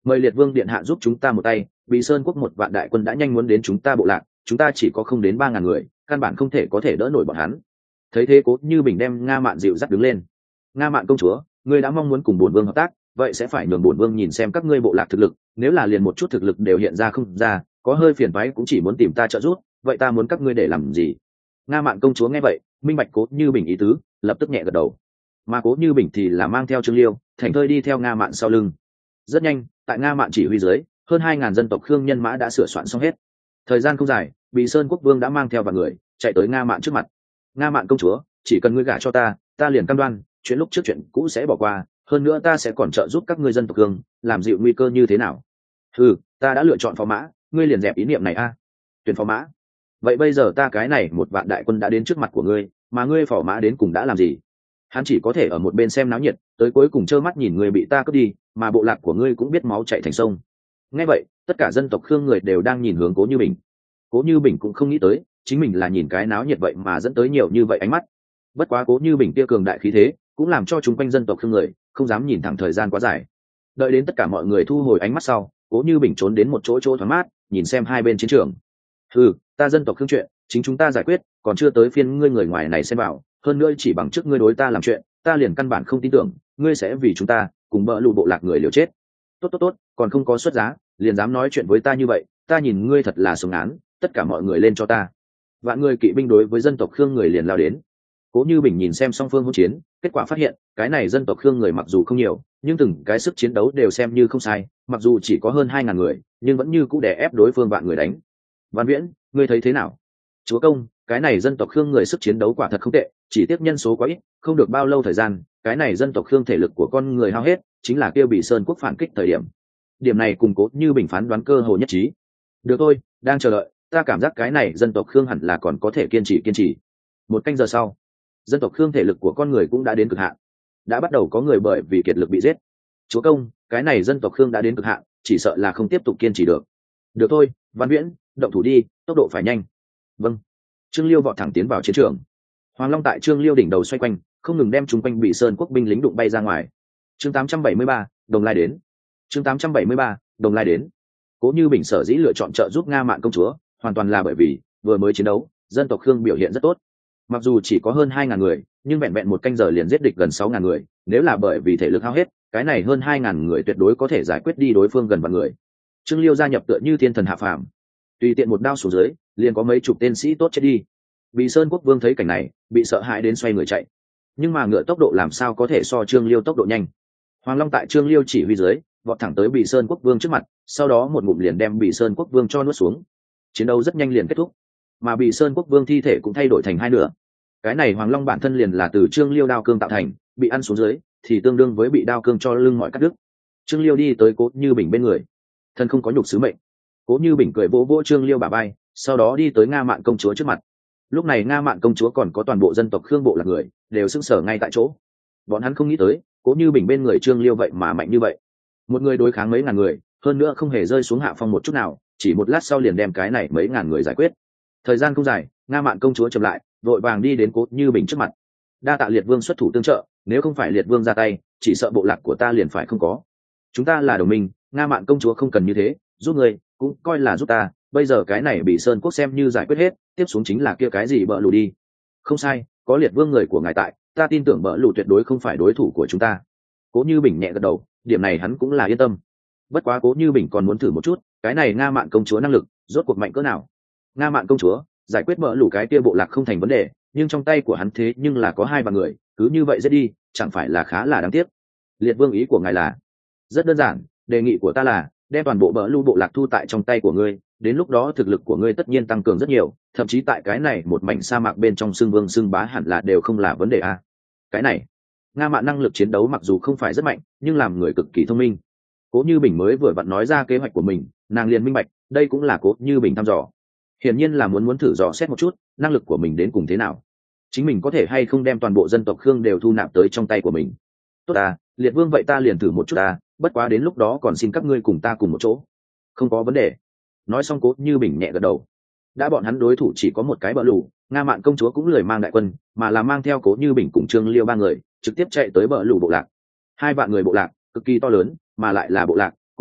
mời liệt vương điện hạ giúp chúng ta một tay, Bỉ Sơn quốc một vạn đại quân đã nhanh muốn đến chúng ta bộ lạc, chúng ta chỉ có không đến ba ngàn người, căn bản không thể có thể đỡ nổi bọn hắn. Thấy thế Cố Như Bình đem Nga Mạn dịu dắt đứng lên. Nga Mạn công chúa, ngươi đã mong muốn cùng bổn vương hợp tác, vậy sẽ phải nhường bổn vương nhìn xem các ngươi bộ lạc thực lực, nếu là liền một chút thực lực đều hiện ra không ra, có hơi phiền toái cũng chỉ muốn tìm ta trợ giúp, vậy ta muốn các ngươi để làm gì? Nga Mạn công chúa nghe vậy, minh bạch Cố Như Bình ý tứ, lập tức nhẹ gật đầu. Mà Cố Như Bình thì là mang theo Trương Liêu, thành thơi đi theo Nga Mạn sau lưng. Rất nhanh, tại Nga Mạn chỉ huy dưới, hơn hai ngàn dân tộc Khương nhân mã đã sửa soạn xong hết. Thời gian không dài, Bỉ Sơn quốc vương đã mang theo vài người, chạy tới Nga Mạn trước mặt. Nga Mạn công chúa, chỉ cần ngươi gả cho ta, ta liền cam đoan, chuyện lúc trước chuyện cũ sẽ bỏ qua, hơn nữa ta sẽ còn trợ giúp các ngươi dân tộc Khương, làm dịu nguy cơ như thế nào? Ừ, ta đã lựa chọn phò mã, ngươi liền dẹp ý niệm này a. À? Tuyển phò mã. Vậy bây giờ ta cái này một vạn đại quân đã đến trước mặt của ngươi, mà ngươi phò mã đến cùng đã làm gì? Hắn chỉ có thể ở một bên xem náo nhiệt, tới cuối cùng trơ mắt nhìn người bị ta cướp đi, mà bộ lạc của ngươi cũng biết máu chảy thành sông. Nghe vậy, tất cả dân tộc Khương người đều đang nhìn hướng Cố Như Bình. Cố Như Bình cũng không nghĩ tới, chính mình là nhìn cái náo nhiệt vậy mà dẫn tới nhiều như vậy ánh mắt. Bất quá Cố Như Bình kia cường đại khí thế, cũng làm cho chúng quanh dân tộc Khương người không dám nhìn thẳng thời gian quá dài. Đợi đến tất cả mọi người thu hồi ánh mắt sau, Cố Như Bình trốn đến một chỗ chỗ thoáng mát, nhìn xem hai bên chiến trường. Ừ, ta dân tộc Khương chuyện, chính chúng ta giải quyết, còn chưa tới phiên ngươi người ngoài này xem vào. Hơn nữa chỉ bằng trước ngươi đối ta làm chuyện, ta liền căn bản không tin tưởng ngươi sẽ vì chúng ta cùng bỡ lù bộ lạc người liều chết. Tốt tốt tốt, còn không có xuất giá, liền dám nói chuyện với ta như vậy, ta nhìn ngươi thật là sống án, tất cả mọi người lên cho ta. Vạn người kỵ binh đối với dân tộc Khương người liền lao đến. Cố Như Bình nhìn xem song phương hỗn chiến, kết quả phát hiện, cái này dân tộc Khương người mặc dù không nhiều, nhưng từng cái sức chiến đấu đều xem như không sai, mặc dù chỉ có hơn hai ngàn người, nhưng vẫn như cũ đè ép đối phương vạn người đánh. Văn Viễn, ngươi thấy thế nào? Chúa công, cái này dân tộc Khương người sức chiến đấu quả thật không tệ, chỉ tiếc nhân số quá ít, không được bao lâu thời gian, cái này dân tộc Khương thể lực của con người hao hết, chính là kêu Bỉ Sơn quốc phản kích thời điểm. Điểm này cùng Cố Như Bình phán đoán cơ hồ nhất trí. Được thôi, đang chờ đợi, ta cảm giác cái này dân tộc Khương hẳn là còn có thể kiên trì kiên trì. Một canh giờ sau, dân tộc Khương thể lực của con người cũng đã đến cực hạn, đã bắt đầu có người bởi vì kiệt lực bị giết. Chúa công, cái này dân tộc Khương đã đến cực hạn, chỉ sợ là không tiếp tục kiên trì được. Được thôi, Văn Viễn, động thủ đi, tốc độ phải nhanh. Vâng. Trương Liêu vọt thẳng tiến vào chiến trường. Hoàng Long tại Trương Liêu đỉnh đầu xoay quanh, không ngừng đem chúng quanh Bỉ Sơn quốc binh lính đụng bay ra ngoài. Chương tám trăm bảy mươi ba, Đồng Lai đến. Chương tám trăm bảy mươi ba, Đồng Lai đến. Cố Như Bình sở dĩ lựa chọn trợ giúp Nga Mạn công chúa, hoàn toàn là bởi vì vừa mới chiến đấu, dân tộc Khương biểu hiện rất tốt. Mặc dù chỉ có hơn hai ngàn người, nhưng vẹn vẹn một canh giờ liền giết địch gần sáu ngàn người, nếu là bởi vì thể lực hao hết, cái này hơn hai ngàn người tuyệt đối có thể giải quyết đi đối phương gần vạn người. Trương Liêu gia nhập tựa như thiên thần hạ phàm, tùy tiện một đao xuống dưới, liền có mấy chục tên sĩ tốt chết đi. Bỉ Sơn quốc vương thấy cảnh này, bị sợ hãi đến xoay người chạy. Nhưng mà ngựa tốc độ làm sao có thể so Trương Liêu tốc độ nhanh. Hoàng Long tại Trương Liêu chỉ huy dưới, vọt thẳng tới Bỉ Sơn quốc vương trước mặt, sau đó một ngụm liền đem Bỉ Sơn quốc vương cho nuốt xuống. Chiến đấu rất nhanh liền kết thúc, mà Bỉ Sơn quốc vương thi thể cũng thay đổi thành hai nửa. Cái này Hoàng Long bản thân liền là từ Trương Liêu đao cương tạo thành, bị ăn xuống dưới thì tương đương với bị đao cương cho lưng mọi cắt đứt. Trương Liêu đi tới Cố Như Bình bên người, thân không có nhục sứ mệnh. Cố Như Bình cười vỗ vỗ Trương Liêu bả vai, sau đó đi tới Nga Mạn công chúa trước mặt. Lúc này Nga Mạn công chúa còn có toàn bộ dân tộc Khương bộ là người đều sững sờ ngay tại chỗ. Bọn hắn không nghĩ tới, Cố Như Bình bên người Trương Liêu vậy mà mạnh như vậy, một người đối kháng mấy ngàn người, hơn nữa không hề rơi xuống hạ phong một chút nào, chỉ một lát sau liền đem cái này mấy ngàn người giải quyết. Thời gian không dài, Nga Mạn công chúa chậm lại, vội vàng đi đến Cố Như Bình trước mặt. Đa tạ liệt vương xuất thủ tương trợ, nếu không phải liệt vương ra tay, chỉ sợ bộ lạc của ta liền phải không có. Chúng ta là đồng minh, Nga Mạn công chúa không cần như thế, giúp người cũng coi là giúp ta. Bây giờ cái này Bỉ Sơn quốc xem như giải quyết hết, tiếp xuống chính là kia cái gì bợ lù đi. Không sai, có liệt vương người của ngài tại, ta tin tưởng bợ lù tuyệt đối không phải đối thủ của chúng ta. Cố Như Bình nhẹ gật đầu, điểm này hắn cũng là yên tâm. Bất quá Cố Như Bình còn muốn thử một chút, cái này Nga Mạn công chúa năng lực rốt cuộc mạnh cỡ nào. Nga Mạn công chúa giải quyết bợ lù cái kia bộ lạc không thành vấn đề, nhưng trong tay của hắn thế nhưng là có hai vạn người, cứ như vậy giết đi, chẳng phải là khá là đáng tiếc. Liệt vương ý của ngài là? Rất đơn giản, đề nghị của ta là đem toàn bộ bờ lưu bộ lạc thu tại trong tay của ngươi, đến lúc đó thực lực của ngươi tất nhiên tăng cường rất nhiều, thậm chí tại cái này một mảnh sa mạc bên trong xương vương xương bá hẳn là đều không là vấn đề a. Cái này, Nga Mạn năng lực chiến đấu mặc dù không phải rất mạnh, nhưng làm người cực kỳ thông minh. Cố Như Bình mới vừa vặn nói ra kế hoạch của mình, nàng liền minh bạch, đây cũng là Cố Như Bình thăm dò. Hiển nhiên là muốn muốn thử dò xét một chút, năng lực của mình đến cùng thế nào. Chính mình có thể hay không đem toàn bộ dân tộc Khương đều thu nạp tới trong tay của mình. Tốt à, liệt vương vậy ta liền thử một chút à, bất quá đến lúc đó còn xin các ngươi cùng ta cùng một chỗ. Không có vấn đề. Nói xong Cố Như Bình nhẹ gật đầu. Đã bọn hắn đối thủ chỉ có một cái bờ lù, Nga Mạn công chúa cũng lười mang đại quân, mà là mang theo Cố Như Bình cùng Trương Liêu ba người, trực tiếp chạy tới bờ lù bộ lạc. Hai vạn người bộ lạc, cực kỳ to lớn, mà lại là bộ lạc,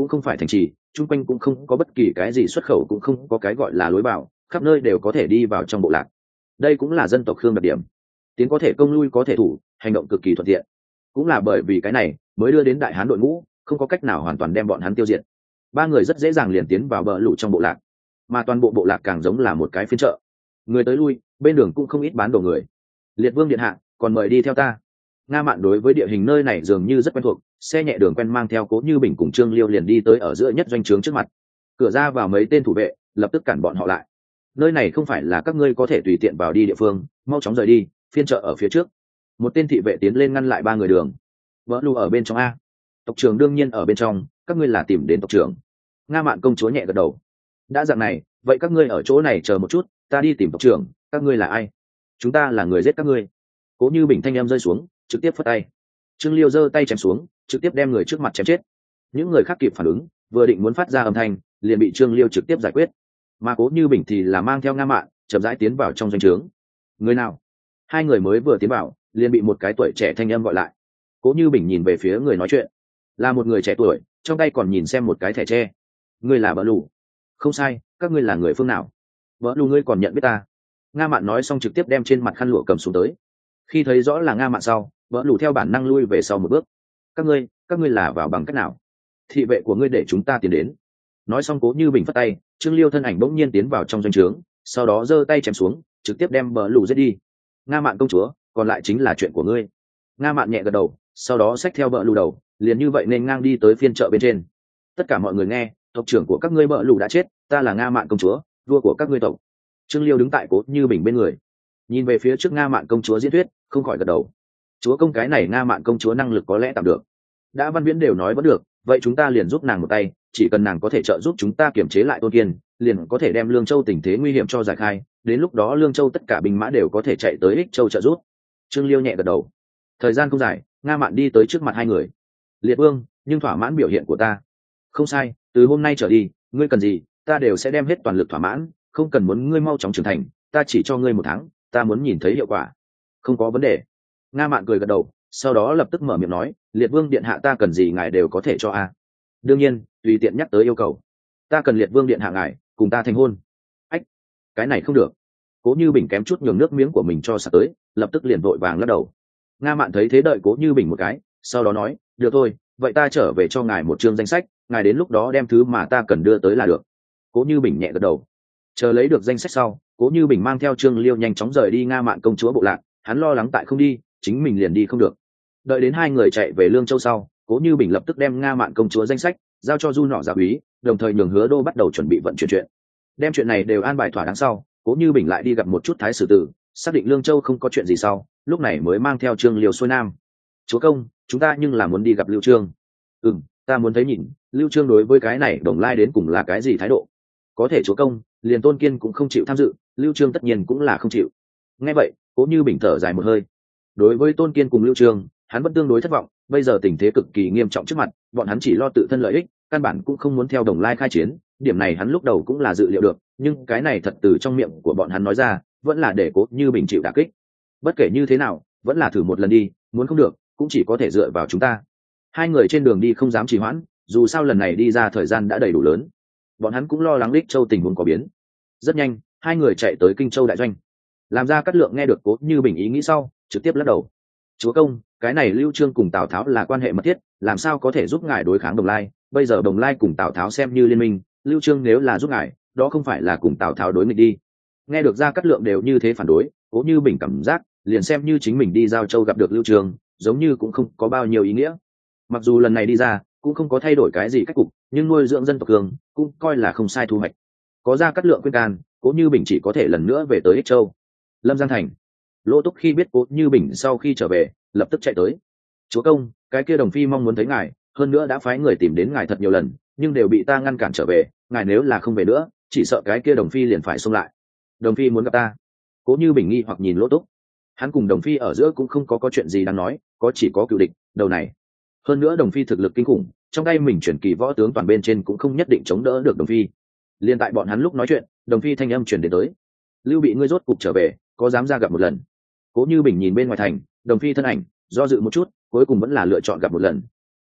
cũng không phải thành trì, chung quanh cũng không có bất kỳ cái gì xuất khẩu, cũng không có cái gọi là lối vào, khắp nơi đều có thể đi vào trong bộ lạc. Đây cũng là dân tộc Khương đặc điểm, tiến có thể công lui có thể thủ, hành động cực kỳ thuận tiện. Cũng là bởi vì cái này mới đưa đến đại hán đội ngũ không có cách nào hoàn toàn đem bọn hắn tiêu diệt. Ba người rất dễ dàng liền tiến vào bờ lũ trong bộ lạc, mà toàn bộ bộ lạc càng giống là một cái phiên chợ, người tới lui, bên đường cũng không ít bán đồ người. Liệt Vương điện hạ, còn mời đi theo ta. Nga Mạn đối với địa hình nơi này dường như rất quen thuộc, xe nhẹ đường quen mang theo Cố Như Bình cùng Trương Liêu liền đi tới ở giữa nhất doanh trướng trước mặt. Cửa ra vào mấy tên thủ vệ lập tức cản bọn họ lại. Nơi này không phải là các ngươi có thể tùy tiện vào đi địa phương, mau chóng rời đi, phiên chợ ở phía trước. Một tên thị vệ tiến lên ngăn lại ba người đường. Vỡ lù ở bên trong a. Tộc trưởng đương nhiên ở bên trong, các ngươi là tìm đến tộc trưởng. Nga Mạn công chúa nhẹ gật đầu. Đã dạng này, vậy các ngươi ở chỗ này chờ một chút, ta đi tìm tộc trưởng. Các ngươi là ai? Chúng ta là người giết các ngươi. Cố Như Bình thanh em rơi xuống, trực tiếp phất tay. Trương Liêu giơ tay chém xuống, trực tiếp đem người trước mặt chém chết. Những người khác kịp phản ứng, vừa định muốn phát ra âm thanh, liền bị Trương Liêu trực tiếp giải quyết. Mà Cố Như Bình thì là mang theo Nga Mạn chậm rãi tiến vào trong doanh trướng. Người nào? Hai người mới vừa tiến vào, liền bị một cái tuổi trẻ thanh âm gọi lại. Cố Như Bình nhìn về phía người nói chuyện, là một người trẻ tuổi, trong tay còn nhìn xem một cái thẻ tre. Ngươi là Bỡ Lù? Không sai, các ngươi là người phương nào? Bỡ Lù, ngươi còn nhận biết ta? Nga Mạn nói xong trực tiếp đem trên mặt khăn lụa cầm xuống tới. Khi thấy rõ là Nga Mạn sau, Bỡ Lù theo bản năng lui về sau một bước. Các ngươi, các ngươi là vào bằng cách nào? Thị vệ của ngươi để chúng ta tiến đến. Nói xong Cố Như Bình phất tay, Trương Liêu thân ảnh bỗng nhiên tiến vào trong doanh trướng, sau đó giơ tay chém xuống, trực tiếp đem Bỡ Lù giết đi. Nga Mạn công chúa, còn lại chính là chuyện của ngươi. Nga Mạn nhẹ gật đầu, sau đó xách theo Bỡ Lù đầu, liền như vậy nên ngang đi tới phiên chợ bên trên. Tất cả mọi người nghe, tộc trưởng của các ngươi Bỡ Lù đã chết, ta là Nga Mạn công chúa, vua của các ngươi tộc. Trương Liêu đứng tại Cố Như Bình bên người, nhìn về phía trước Nga Mạn công chúa diễn thuyết, không khỏi gật đầu. Chúa công, cái này Nga Mạn công chúa năng lực có lẽ tạm được. Đã Văn Viễn đều nói vẫn được, vậy chúng ta liền giúp nàng một tay, chỉ cần nàng có thể trợ giúp chúng ta kiểm chế lại Tôn Kiên, liền có thể đem Lương Châu tình thế nguy hiểm cho giải khai, đến lúc đó Lương Châu tất cả binh mã đều có thể chạy tới Ích Châu trợ giúp. Trương Liêu nhẹ gật đầu. Thời gian không dài, Nga Mạn đi tới trước mặt hai người. Liệt Vương, nhưng thỏa mãn biểu hiện của ta. Không sai, từ hôm nay trở đi, ngươi cần gì, ta đều sẽ đem hết toàn lực thỏa mãn, không cần muốn ngươi mau chóng trưởng thành, ta chỉ cho ngươi một tháng, ta muốn nhìn thấy hiệu quả. Không có vấn đề. Nga Mạn cười gật đầu, sau đó lập tức mở miệng nói, Liệt Vương điện hạ, ta cần gì ngài đều có thể cho a. Đương nhiên, tùy tiện nhắc tới yêu cầu. Ta cần Liệt Vương điện hạ ngài cùng ta thành hôn. Ách, cái này không được. Cố Như Bình kém chút nhường nước miếng của mình cho sặc tới, lập tức liền vội vàng lắc đầu. Nga Mạn thấy thế đợi Cố Như Bình một cái, sau đó nói, được thôi, vậy ta trở về cho ngài một chương danh sách, ngài đến lúc đó đem thứ mà ta cần đưa tới là được. Cố Như Bình nhẹ gật đầu. Chờ lấy được danh sách sau, Cố Như Bình mang theo Trương Liêu nhanh chóng rời đi Nga Mạn công chúa bộ lạc, hắn lo lắng tại không đi, chính mình liền đi không được. Đợi đến hai người chạy về Lương Châu sau, Cố Như Bình lập tức đem Nga Mạn công chúa danh sách giao cho Du Nọ Giả Úy, đồng thời nhường Hứa Đô bắt đầu chuẩn bị vận chuyển chuyện. Đem chuyện này đều an bài thỏa đáng sau, Cố Như Bình lại đi gặp một chút Thái sử tử, xác định Lương Châu không có chuyện gì sau, lúc này mới mang theo Trương Liêu xuôi nam. Chúa công, chúng ta nhưng là muốn đi gặp Lưu Trương. Ừm, ta muốn thấy nhìn, Lưu Trương đối với cái này Đồng Lai đến cùng là cái gì thái độ. Có thể chúa công, liền Tôn Kiên cũng không chịu tham dự, Lưu Trương tất nhiên cũng là không chịu. Nghe vậy, Cố Như Bình thở dài một hơi. Đối với Tôn Kiên cùng Lưu Trương, hắn vẫn tương đối thất vọng, bây giờ tình thế cực kỳ nghiêm trọng trước mặt, bọn hắn chỉ lo tự thân lợi ích, căn bản cũng không muốn theo Đồng Lai khai chiến, điểm này hắn lúc đầu cũng là dự liệu được, nhưng cái này thật từ trong miệng của bọn hắn nói ra, vẫn là để Cố Như Bình chịu đả kích. Bất kể như thế nào, vẫn là thử một lần đi, muốn không được, cũng chỉ có thể dựa vào chúng ta. Hai người trên đường đi không dám trì hoãn, dù sao lần này đi ra thời gian đã đầy đủ lớn. Bọn hắn cũng lo lắng Lích Châu tình huống có biến. Rất nhanh, hai người chạy tới Kinh Châu đại doanh. Làm ra Cát Lượng nghe được Cố Như Bình ý nghĩ sau, trực tiếp lắc đầu. Chúa công, cái này Lưu Trương cùng Tào Tháo là quan hệ mật thiết, làm sao có thể giúp ngài đối kháng Đồng Lai? Bây giờ Đồng Lai cùng Tào Tháo xem như liên minh, Lưu Trương nếu là giúp ngài, đó không phải là cùng Tào Tháo đối nghịch đi. Nghe được ra Cát Lượng đều như thế phản đối, Cố Như Bình cảm giác, liền xem như chính mình đi Giao Châu gặp được Lưu Trương, giống như cũng không có bao nhiêu ý nghĩa. Mặc dù lần này đi ra, cũng không có thay đổi cái gì cách cục, nhưng nuôi dưỡng dân tộc cường, cũng coi là không sai thu hoạch. Có ra Cát Lượng khuyên can, Cố Như Bình chỉ có thể lần nữa về tới Ích Châu. Lâm Giang thành, Lỗ Túc khi biết Cố Như Bình sau khi trở về, lập tức chạy tới. Chúa công, cái kia Đồng Phi mong muốn thấy ngài, hơn nữa đã phái người tìm đến ngài thật nhiều lần, nhưng đều bị ta ngăn cản trở về, ngài nếu là không về nữa, chỉ sợ cái kia Đồng Phi liền phải xông lại. Đồng Phi muốn gặp ta. Cố Như Bình nghi hoặc nhìn Lỗ Túc. Hắn cùng Đồng Phi ở giữa cũng không có có chuyện gì đáng nói, có chỉ có cựu địch, đầu này. Hơn nữa Đồng Phi thực lực kinh khủng, trong tay mình chuyển kỳ võ tướng toàn bên trên cũng không nhất định chống đỡ được Đồng Phi. Liên tại bọn hắn lúc nói chuyện, Đồng Phi thanh âm truyền đến tới. Lưu Bị ngươi rốt cục trở về, có dám ra gặp một lần? Cố Như Bình nhìn bên ngoài thành, Đồng Phi thân ảnh, do dự một chút, cuối cùng vẫn là lựa chọn gặp một lần.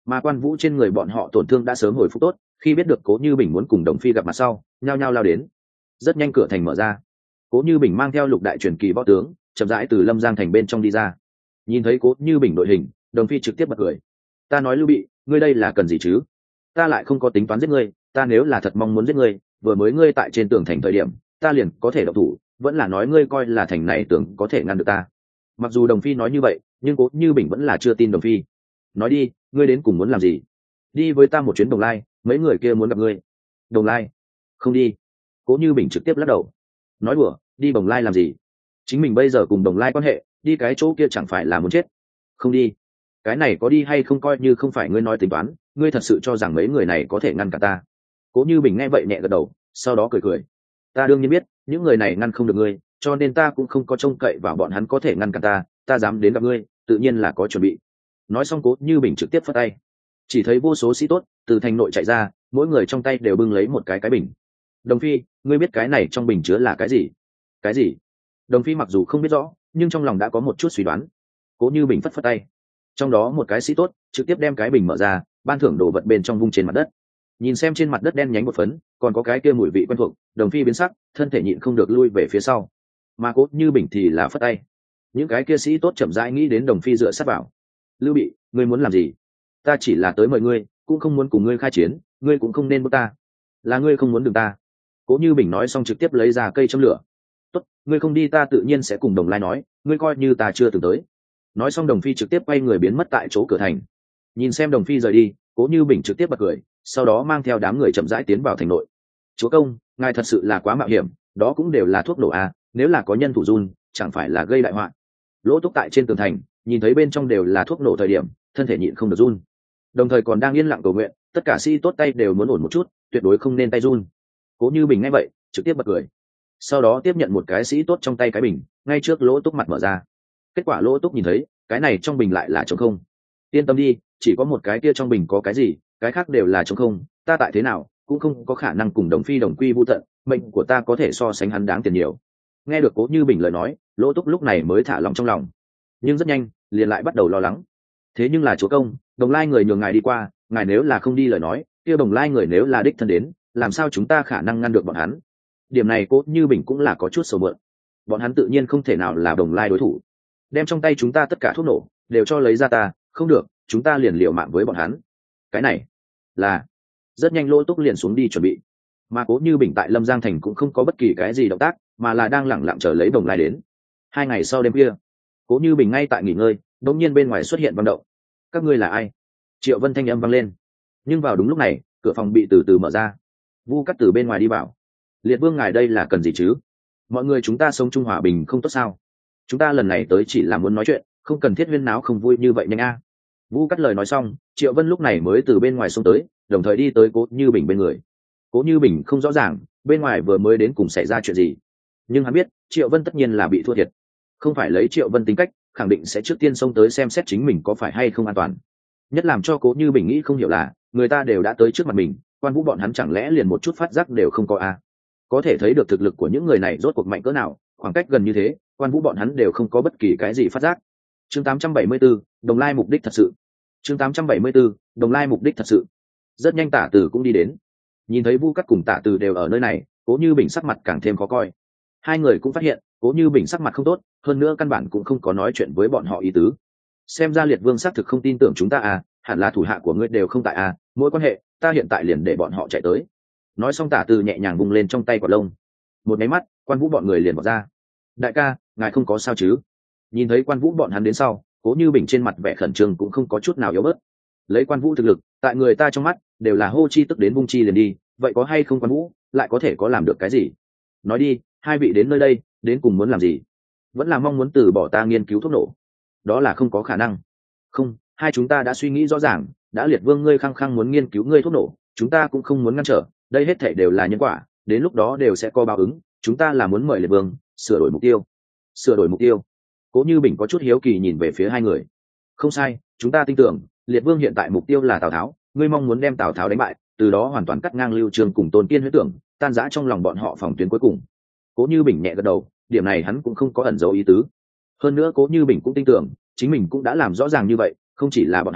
mà Quan Vũ trên người bọn họ tổn thương đã sớm hồi phục tốt, khi biết được Cố Như Bình muốn cùng Đồng Phi gặp mặt sau, nhao nhao lao đến. Rất nhanh cửa thành mở ra, Cố Như Bình mang theo lục đại truyền kỳ võ tướng chậm rãi từ Lâm Giang thành bên trong đi ra. Nhìn thấy Cố Như Bình đội hình, Đồng Phi trực tiếp bật cười. Ta nói Lưu Bị, ngươi đây là cần gì chứ? Ta lại không có tính toán giết ngươi, ta nếu là thật mong muốn giết ngươi, vừa mới ngươi tại trên tường thành thời điểm, ta liền có thể động thủ, vẫn là nói ngươi coi là thành này tưởng có thể ngăn được ta. Mặc dù Đồng Phi nói như vậy, nhưng Cố Như Bình vẫn là chưa tin Đồng Phi. Nói đi, ngươi đến cùng muốn làm gì? Đi với ta một chuyến Đồng Lai, mấy người kia muốn gặp ngươi. Đồng Lai? Không đi. Cố Như Bình trực tiếp lắc đầu. Nói đùa, đi Đồng Lai làm gì? Chính mình bây giờ cùng Đồng Lai quan hệ, đi cái chỗ kia chẳng phải là muốn chết. Không đi. Cái này có đi hay không coi như không phải ngươi nói tính toán, ngươi thật sự cho rằng mấy người này có thể ngăn cả ta? Cố Như Bình nghe vậy nhẹ gật đầu, sau đó cười cười. Ta đương nhiên biết, những người này ngăn không được ngươi, cho nên ta cũng không có trông cậy vào bọn hắn có thể ngăn cản ta, ta dám đến gặp ngươi, tự nhiên là có chuẩn bị. Nói xong Cố Như Bình trực tiếp phất tay, chỉ thấy vô số sĩ tốt từ thành nội chạy ra, mỗi người trong tay đều bưng lấy một cái cái bình. Đồng Phi, ngươi biết cái này trong bình chứa là cái gì? Cái gì? Đồng Phi mặc dù không biết rõ, nhưng trong lòng đã có một chút suy đoán. Cố Như Bình phất phất tay, trong đó một cái sĩ tốt trực tiếp đem cái bình mở ra, ban thưởng đồ vật bên trong vung trên mặt đất. Nhìn xem trên mặt đất đen nhánh một phấn, còn có cái kia mùi vị quen thuộc, Đồng Phi biến sắc, thân thể nhịn không được lui về phía sau. Mà Cố Như Bình thì là phất tay. Những cái kia sĩ tốt chậm rãi nghĩ đến Đồng Phi dựa sát vào. Lưu Bị, ngươi muốn làm gì? Ta chỉ là tới mời ngươi, cũng không muốn cùng ngươi khai chiến, ngươi cũng không nên bước ta. Là ngươi không muốn đừng ta. Cố Như Bình nói xong trực tiếp lấy ra cây châm lửa. Tốt, ngươi không đi ta tự nhiên sẽ cùng Đồng Lai nói, ngươi coi như ta chưa từng tới. Nói xong Đồng Phi trực tiếp quay người biến mất tại chỗ cửa thành. Nhìn xem Đồng Phi rời đi, Cố Như Bình trực tiếp bật cười, sau đó mang theo đám người chậm rãi tiến vào thành nội. Chúa công, ngài thật sự là quá mạo hiểm, đó cũng đều là thuốc nổ à, nếu là có nhân thủ run, chẳng phải là gây đại họa. Lỗ Túc tại trên tường thành, nhìn thấy bên trong đều là thuốc nổ thời điểm, thân thể nhịn không được run. Đồng thời còn đang yên lặng cầu nguyện, tất cả sĩ tốt tay đều muốn ổn một chút, tuyệt đối không nên tay run. Cố Như Bình nghe vậy, trực tiếp bật cười. Sau đó tiếp nhận một cái sĩ tốt trong tay cái bình, ngay trước Lỗ Túc mặt mở ra. Kết quả Lỗ Túc nhìn thấy, cái này trong bình lại là trống không. Yên tâm đi, chỉ có một cái kia trong bình có cái gì, cái khác đều là trống không, ta tại thế nào cũng không có khả năng cùng Đồng Phi đồng quy vu tận, mệnh của ta có thể so sánh hắn đáng tiền nhiều. Nghe được Cố Như Bình lời nói, Lỗ Túc lúc này mới thả lòng trong lòng, nhưng rất nhanh liền lại bắt đầu lo lắng. Thế nhưng là chúa công, Đồng Lai người nhường ngài đi qua, ngài nếu là không đi lời nói, kia Đồng Lai người nếu là đích thân đến, làm sao chúng ta khả năng ngăn được bọn hắn? Điểm này Cố Như Bình cũng là có chút sầu mượn. Bọn hắn tự nhiên không thể nào là Đồng Lai đối thủ. Đem trong tay chúng ta tất cả thuốc nổ đều cho lấy ra ta, không được, chúng ta liền liều mạng với bọn hắn. Cái này là rất nhanh Lỗ Túc liền xuống đi chuẩn bị, mà Cố Như Bình tại Lâm Giang thành cũng không có bất kỳ cái gì động tác, mà là đang lẳng lặng chờ lấy Đồng Lai đến. Hai ngày sau đêm kia, Cố Như Bình ngay tại nghỉ ngơi, đột nhiên bên ngoài xuất hiện băng động. Các ngươi là ai? Triệu Vân thanh âm vang lên. Nhưng vào đúng lúc này, cửa phòng bị từ từ mở ra. Vu Cát từ bên ngoài đi vào. Liệt Vương ngài đây là cần gì chứ? Mọi người chúng ta sống chung hòa bình không tốt sao? Chúng ta lần này tới chỉ là muốn nói chuyện, không cần thiết huyên náo không vui như vậy nhanh a. Vu Cát lời nói xong, Triệu Vân lúc này mới từ bên ngoài xông tới, đồng thời đi tới Cố Như Bình bên người. Cố Như Bình không rõ ràng bên ngoài vừa mới đến cùng xảy ra chuyện gì, nhưng hắn biết Triệu Vân tất nhiên là bị thua thiệt. Không phải lấy Triệu Vân tính cách, khẳng định sẽ trước tiên xông tới xem xét chính mình có phải hay không an toàn. Nhất làm cho Cố Như Bình nghĩ không hiểu là, người ta đều đã tới trước mặt mình, Quan Vũ bọn hắn chẳng lẽ liền một chút phát giác đều không có a? Có thể thấy được thực lực của những người này rốt cuộc mạnh cỡ nào, khoảng cách gần như thế, Quan Vũ bọn hắn đều không có bất kỳ cái gì phát giác. Chương tám trăm bảy mươi tư, Đồng Lai mục đích thật sự. Chương tám trăm bảy mươi tư, Đồng Lai mục đích thật sự. Rất nhanh Tả Từ cũng đi đến. Nhìn thấy Vu Cát cùng Tả Từ đều ở nơi này, Cố Như Bình sắc mặt càng thêm khó coi. Hai người cũng phát hiện, Cố Như Bình sắc mặt không tốt, hơn nữa căn bản cũng không có nói chuyện với bọn họ ý tứ. Xem ra Liệt Vương xác thực không tin tưởng chúng ta à, hẳn là thủ hạ của ngươi đều không tại à, mỗi quan hệ, ta hiện tại liền để bọn họ chạy tới. Nói xong Tả Từ nhẹ nhàng vung lên trong tay quả lông. Một cái mắt, Quan Vũ bọn người liền vọt ra. Đại ca, ngài không có sao chứ? Nhìn thấy Quan Vũ bọn hắn đến sau, Cố Như Bình trên mặt vẻ khẩn trương cũng không có chút nào yếu bớt. Lấy Quan Vũ thực lực, tại người ta trong mắt đều là hô chi tức đến vung chi liền đi, vậy có hay không Quan Vũ lại có thể có làm được cái gì? Nói đi, hai vị đến nơi đây đến cùng muốn làm gì? Vẫn là mong muốn từ bỏ ta nghiên cứu thuốc nổ? Đó là không có khả năng. Không, hai chúng ta đã suy nghĩ rõ ràng, đã Liệt Vương ngươi khăng khăng muốn nghiên cứu ngươi thuốc nổ, chúng ta cũng không muốn ngăn trở, đây hết thảy đều là nhân quả, đến lúc đó đều sẽ có báo ứng, chúng ta là muốn mời Liệt Vương sửa đổi mục tiêu. Sửa đổi mục tiêu? Cố Như Bình có chút hiếu kỳ nhìn về phía hai người. Không sai, chúng ta tin tưởng Liệt Vương hiện tại mục tiêu là Tào Tháo, ngươi mong muốn đem Tào Tháo đánh bại, từ đó hoàn toàn cắt ngang Lưu Trường cùng Tôn Kiên huyết tưởng, tan rã trong lòng bọn họ phòng tuyến cuối cùng. Cố Như Bình nhẹ gật đầu, điểm này hắn cũng không có ẩn giấu ý tứ. Hơn nữa Cố Như Bình cũng tin tưởng chính mình cũng đã làm rõ ràng như vậy, không chỉ là bọn hắn,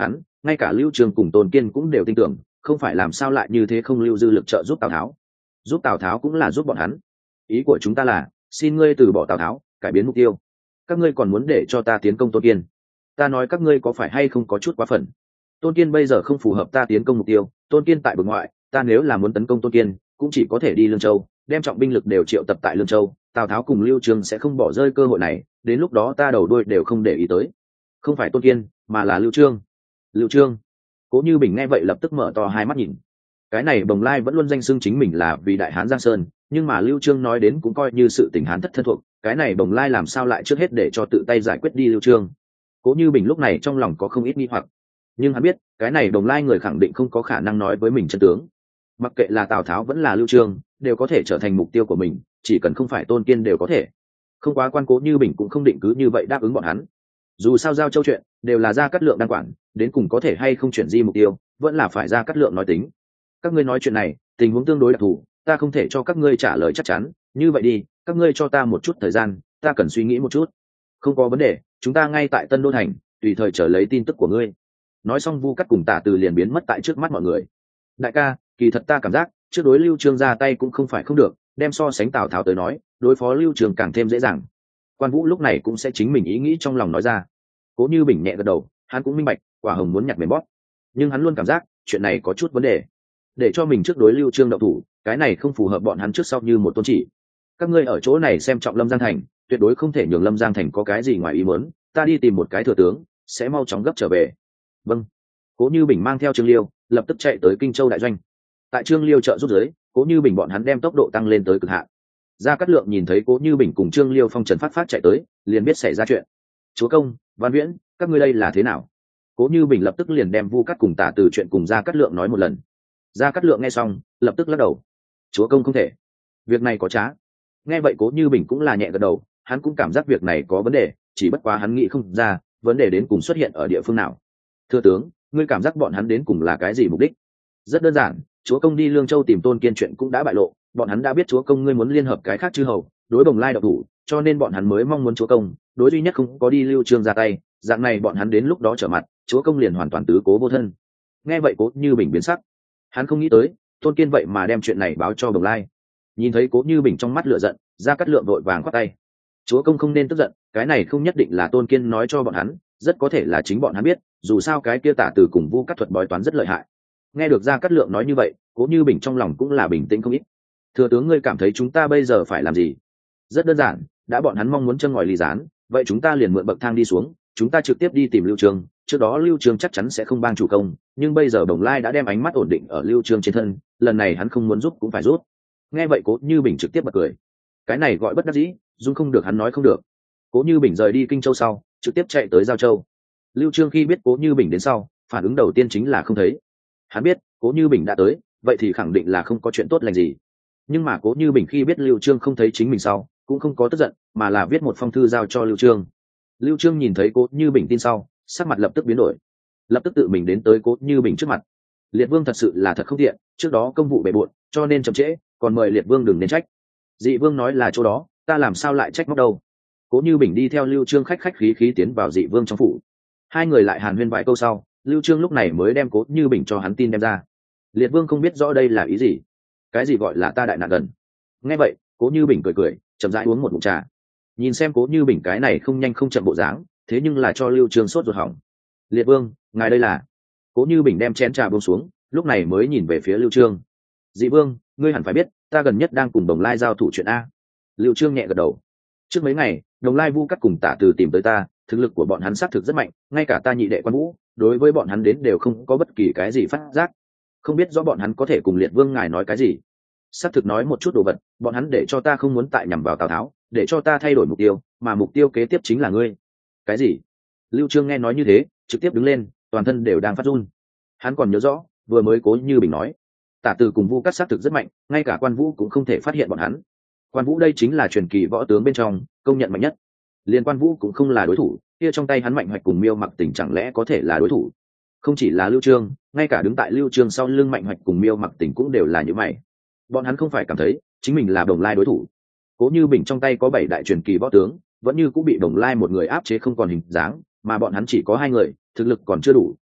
ngay cả lưu trương cùng tôn kiên cũng đều tin tưởng, không phải làm sao lại như thế không lưu dư lực trợ giúp tào tháo. Giúp tào tháo cũng là giúp bọn hắn. Ý của chúng ta là xin ngươi từ bỏ tào tháo, cải biến mục tiêu. Các ngươi còn muốn để cho ta tiến công tôn kiên, ta nói các ngươi có phải hay không có chút quá phần. Tôn kiên bây giờ không phù hợp ta tiến công mục tiêu, tôn kiên tại bực ngoại, ta nếu là muốn tấn công tôn kiên cũng chỉ có thể đi lương châu, đem trọng binh lực đều triệu tập tại lương châu. Tào tháo cùng lưu trương sẽ không bỏ rơi cơ hội này, đến lúc đó ta đầu đuôi đều không để ý tới. Không phải tôn kiên mà là lưu trương. Lưu trương. Cố Như Bình nghe vậy lập tức mở to hai mắt nhìn. Cái này Bồng Lai vẫn luôn danh xưng chính mình là vì đại hán Giang Sơn, nhưng mà lưu trương nói đến cũng coi như sự tình hán thất thân thuộc, cái này Bồng Lai làm sao lại trước hết để cho tự tay giải quyết đi lưu trương. Cố Như Bình lúc này trong lòng có không ít nghi hoặc, nhưng hắn biết cái này Bồng Lai người khẳng định không có khả năng nói với mình chân tướng. Mặc kệ là Tào Tháo vẫn là lưu trương đều có thể trở thành mục tiêu của mình, chỉ cần không phải tôn kiên đều có thể. Không quá quan Cố Như Bình cũng không định cứ như vậy đáp ứng bọn hắn. Dù sao giao châu chuyện đều là Gia Cát Lượng đang quản, đến cùng có thể hay không chuyển di mục tiêu vẫn là phải Gia Cát Lượng nói tính. Các ngươi nói chuyện này tình huống tương đối đặc thù, ta không thể cho các ngươi trả lời chắc chắn, như vậy đi, các ngươi cho ta một chút thời gian, ta cần suy nghĩ một chút. Không có vấn đề, chúng ta ngay tại Tân Đô thành, tùy thời chờ lấy tin tức của ngươi. Nói xong Vu Cắt cùng Tả Từ liền biến mất tại trước mắt mọi người. Đại ca, kỳ thật ta cảm giác trước đối lưu trương ra tay cũng không phải không được, đem so sánh Tào Tháo tới nói, đối phó lưu trương càng thêm dễ dàng. Quan Vũ lúc này cũng sẽ chính mình ý nghĩ trong lòng nói ra. Cố Như Bình nhẹ gật đầu, hắn cũng minh bạch quả hồng muốn nhặt mềm bóp, nhưng hắn luôn cảm giác chuyện này có chút vấn đề. Để cho mình trước đối lưu trương động thủ, cái này không phù hợp bọn hắn trước sau như một tôn chỉ. Các ngươi ở chỗ này xem trọng Lâm Giang thành, tuyệt đối không thể nhường Lâm Giang thành có cái gì ngoài ý muốn, ta đi tìm một cái thừa tướng, sẽ mau chóng gấp trở về. Vâng. Cố Như Bình mang theo Trương Liêu lập tức chạy tới Kinh Châu đại doanh. Tại Trương Liêu trợ giúp dưới, Cố Như Bình bọn hắn đem tốc độ tăng lên tới cực hạn. Gia Cát Lượng nhìn thấy Cố Như Bình cùng Trương Liêu phong trần phát phát chạy tới, liền biết xảy ra chuyện. Chúa công, Văn Viễn, các ngươi đây là thế nào? Cố Như Bình lập tức liền đem Vu Cát cùng Tả Từ chuyện cùng Gia Cát Lượng nói một lần. Gia Cát Lượng nghe xong lập tức lắc đầu. Chúa công không thể, việc này có trá. Nghe vậy Cố Như Bình cũng là nhẹ gật đầu, hắn cũng cảm giác việc này có vấn đề, chỉ bất quá hắn nghĩ không ra vấn đề đến cùng xuất hiện ở địa phương nào. Thưa tướng, ngươi cảm giác bọn hắn đến cùng là cái gì mục đích? Rất đơn giản, chúa công đi Lương Châu tìm Tôn Kiên chuyện cũng đã bại lộ, bọn hắn đã biết chúa công ngươi muốn liên hợp cái khác chư hầu đối Bồng Lai độc thủ, cho nên bọn hắn mới mong muốn chúa công đối duy nhất không có đi lưu trương ra tay, dạng này bọn hắn đến lúc đó trở mặt, chúa công liền hoàn toàn tứ cố vô thân. Nghe vậy Cố Như Bình biến sắc, hắn không nghĩ tới Tôn Kiên vậy mà đem chuyện này báo cho Bồng Lai. Nhìn thấy Cố Như Bình trong mắt lửa giận, Gia Cát Lượng vội vàng khoát tay. Chúa công không nên tức giận, cái này không nhất định là Tôn Kiên nói cho bọn hắn, rất có thể là chính bọn hắn biết, dù sao cái kia Tả Từ cùng Vu Cát thuật bói toán rất lợi hại. Nghe được Gia Cát Lượng nói như vậy, Cố Như Bình trong lòng cũng là bình tĩnh không ít. Thừa tướng ngươi cảm thấy chúng ta bây giờ phải làm gì? Rất đơn giản, đã bọn hắn mong muốn chân ngòi ly gián, vậy chúng ta liền mượn bậc thang đi xuống, chúng ta trực tiếp đi tìm Lưu Trương. Trước đó Lưu Trương chắc chắn sẽ không bang chủ công, nhưng bây giờ Bồng Lai đã đem ánh mắt ổn định ở Lưu Trương trên thân, lần này hắn không muốn giúp cũng phải giúp. Nghe vậy Cố Như Bình trực tiếp bật cười. Cái này gọi bất đắc dĩ, dung không được hắn nói không được. Cố Như Bình rời đi Kinh Châu sau, trực tiếp chạy tới Giao Châu. Lưu Trương khi biết Cố Như Bình đến sau, phản ứng đầu tiên chính là không thấy. Hắn biết Cố Như Bình đã tới, vậy thì khẳng định là không có chuyện tốt lành gì. Nhưng mà Cố Như Bình khi biết Lưu Trương không thấy chính mình sau, cũng không có tức giận, mà là viết một phong thư giao cho Lưu Trương. Lưu Trương nhìn thấy Cố Như Bình tin sau, sắc mặt lập tức biến đổi, lập tức tự mình đến tới Cố Như Bình trước mặt. Liệt Vương thật sự là thật không tiện, trước đó công vụ bề bộn, cho nên chậm trễ, còn mời Liệt Vương đừng nên trách. Dị Vương nói là chỗ đó, ta làm sao lại trách móc đâu. Cố Như Bình đi theo Lưu Trương khách khách khí khí tiến vào Dị Vương trong phủ. Hai người lại hàn huyên vài câu sau, Lưu Trương lúc này mới đem Cố Như Bình cho hắn tin đem ra. Liệt Vương không biết rõ đây là ý gì. Cái gì gọi là ta đại nạn gần? Nghe vậy, Cố Như Bình cười cười, chậm rãi uống một ngụm trà. Nhìn xem Cố Như Bình cái này không nhanh không chậm bộ dáng, thế nhưng là cho Lưu Trương sốt ruột hỏng. Liệt Vương, ngài đây là? Cố Như Bình đem chén trà buông xuống, lúc này mới nhìn về phía Lưu Trương. Dị Vương, ngươi hẳn phải biết, ta gần nhất đang cùng Đồng Lai giao thủ chuyện a. Lưu Trương nhẹ gật đầu. Trước mấy ngày, Đồng Lai Vu Cát cùng Tả Từ tìm tới ta, thực lực của bọn hắn xác thực rất mạnh, ngay cả ta nhị đệ Quan Vũ, đối với bọn hắn đến đều không có bất kỳ cái gì phát giác. Không biết rõ bọn hắn có thể cùng Liệt Vương ngài nói cái gì. Xác thực nói một chút đồ vật, bọn hắn để cho ta không muốn tại nhằm vào Tào Tháo, để cho ta thay đổi mục tiêu, mà mục tiêu kế tiếp chính là ngươi. Cái gì? Lưu Trương nghe nói như thế, trực tiếp đứng lên, toàn thân đều đang phát run. Hắn còn nhớ rõ, vừa mới Cố Như Bình nói, Tả Từ cùng Vu Cát xác thực rất mạnh, ngay cả Quan Vũ cũng không thể phát hiện bọn hắn. Quan Vũ đây chính là truyền kỳ võ tướng bên trong, công nhận mạnh nhất. Liên Quan Vũ cũng không là đối thủ, kia trong tay hắn Mạnh Hoạch cùng Miêu Mặc Tình chẳng lẽ có thể là đối thủ? Không chỉ là Lưu Trương, ngay cả đứng tại Lưu Trương sau lưng Mạnh Hoạch cùng Miêu Mặc Tình cũng đều là như vậy. Bọn hắn không phải cảm thấy chính mình là Đồng Lai đối thủ. Cố Như Bình trong tay có bảy đại truyền kỳ võ tướng, vẫn như cũng bị Đồng Lai một người áp chế không còn hình dáng, mà bọn hắn chỉ có hai người, thực lực còn chưa đủ,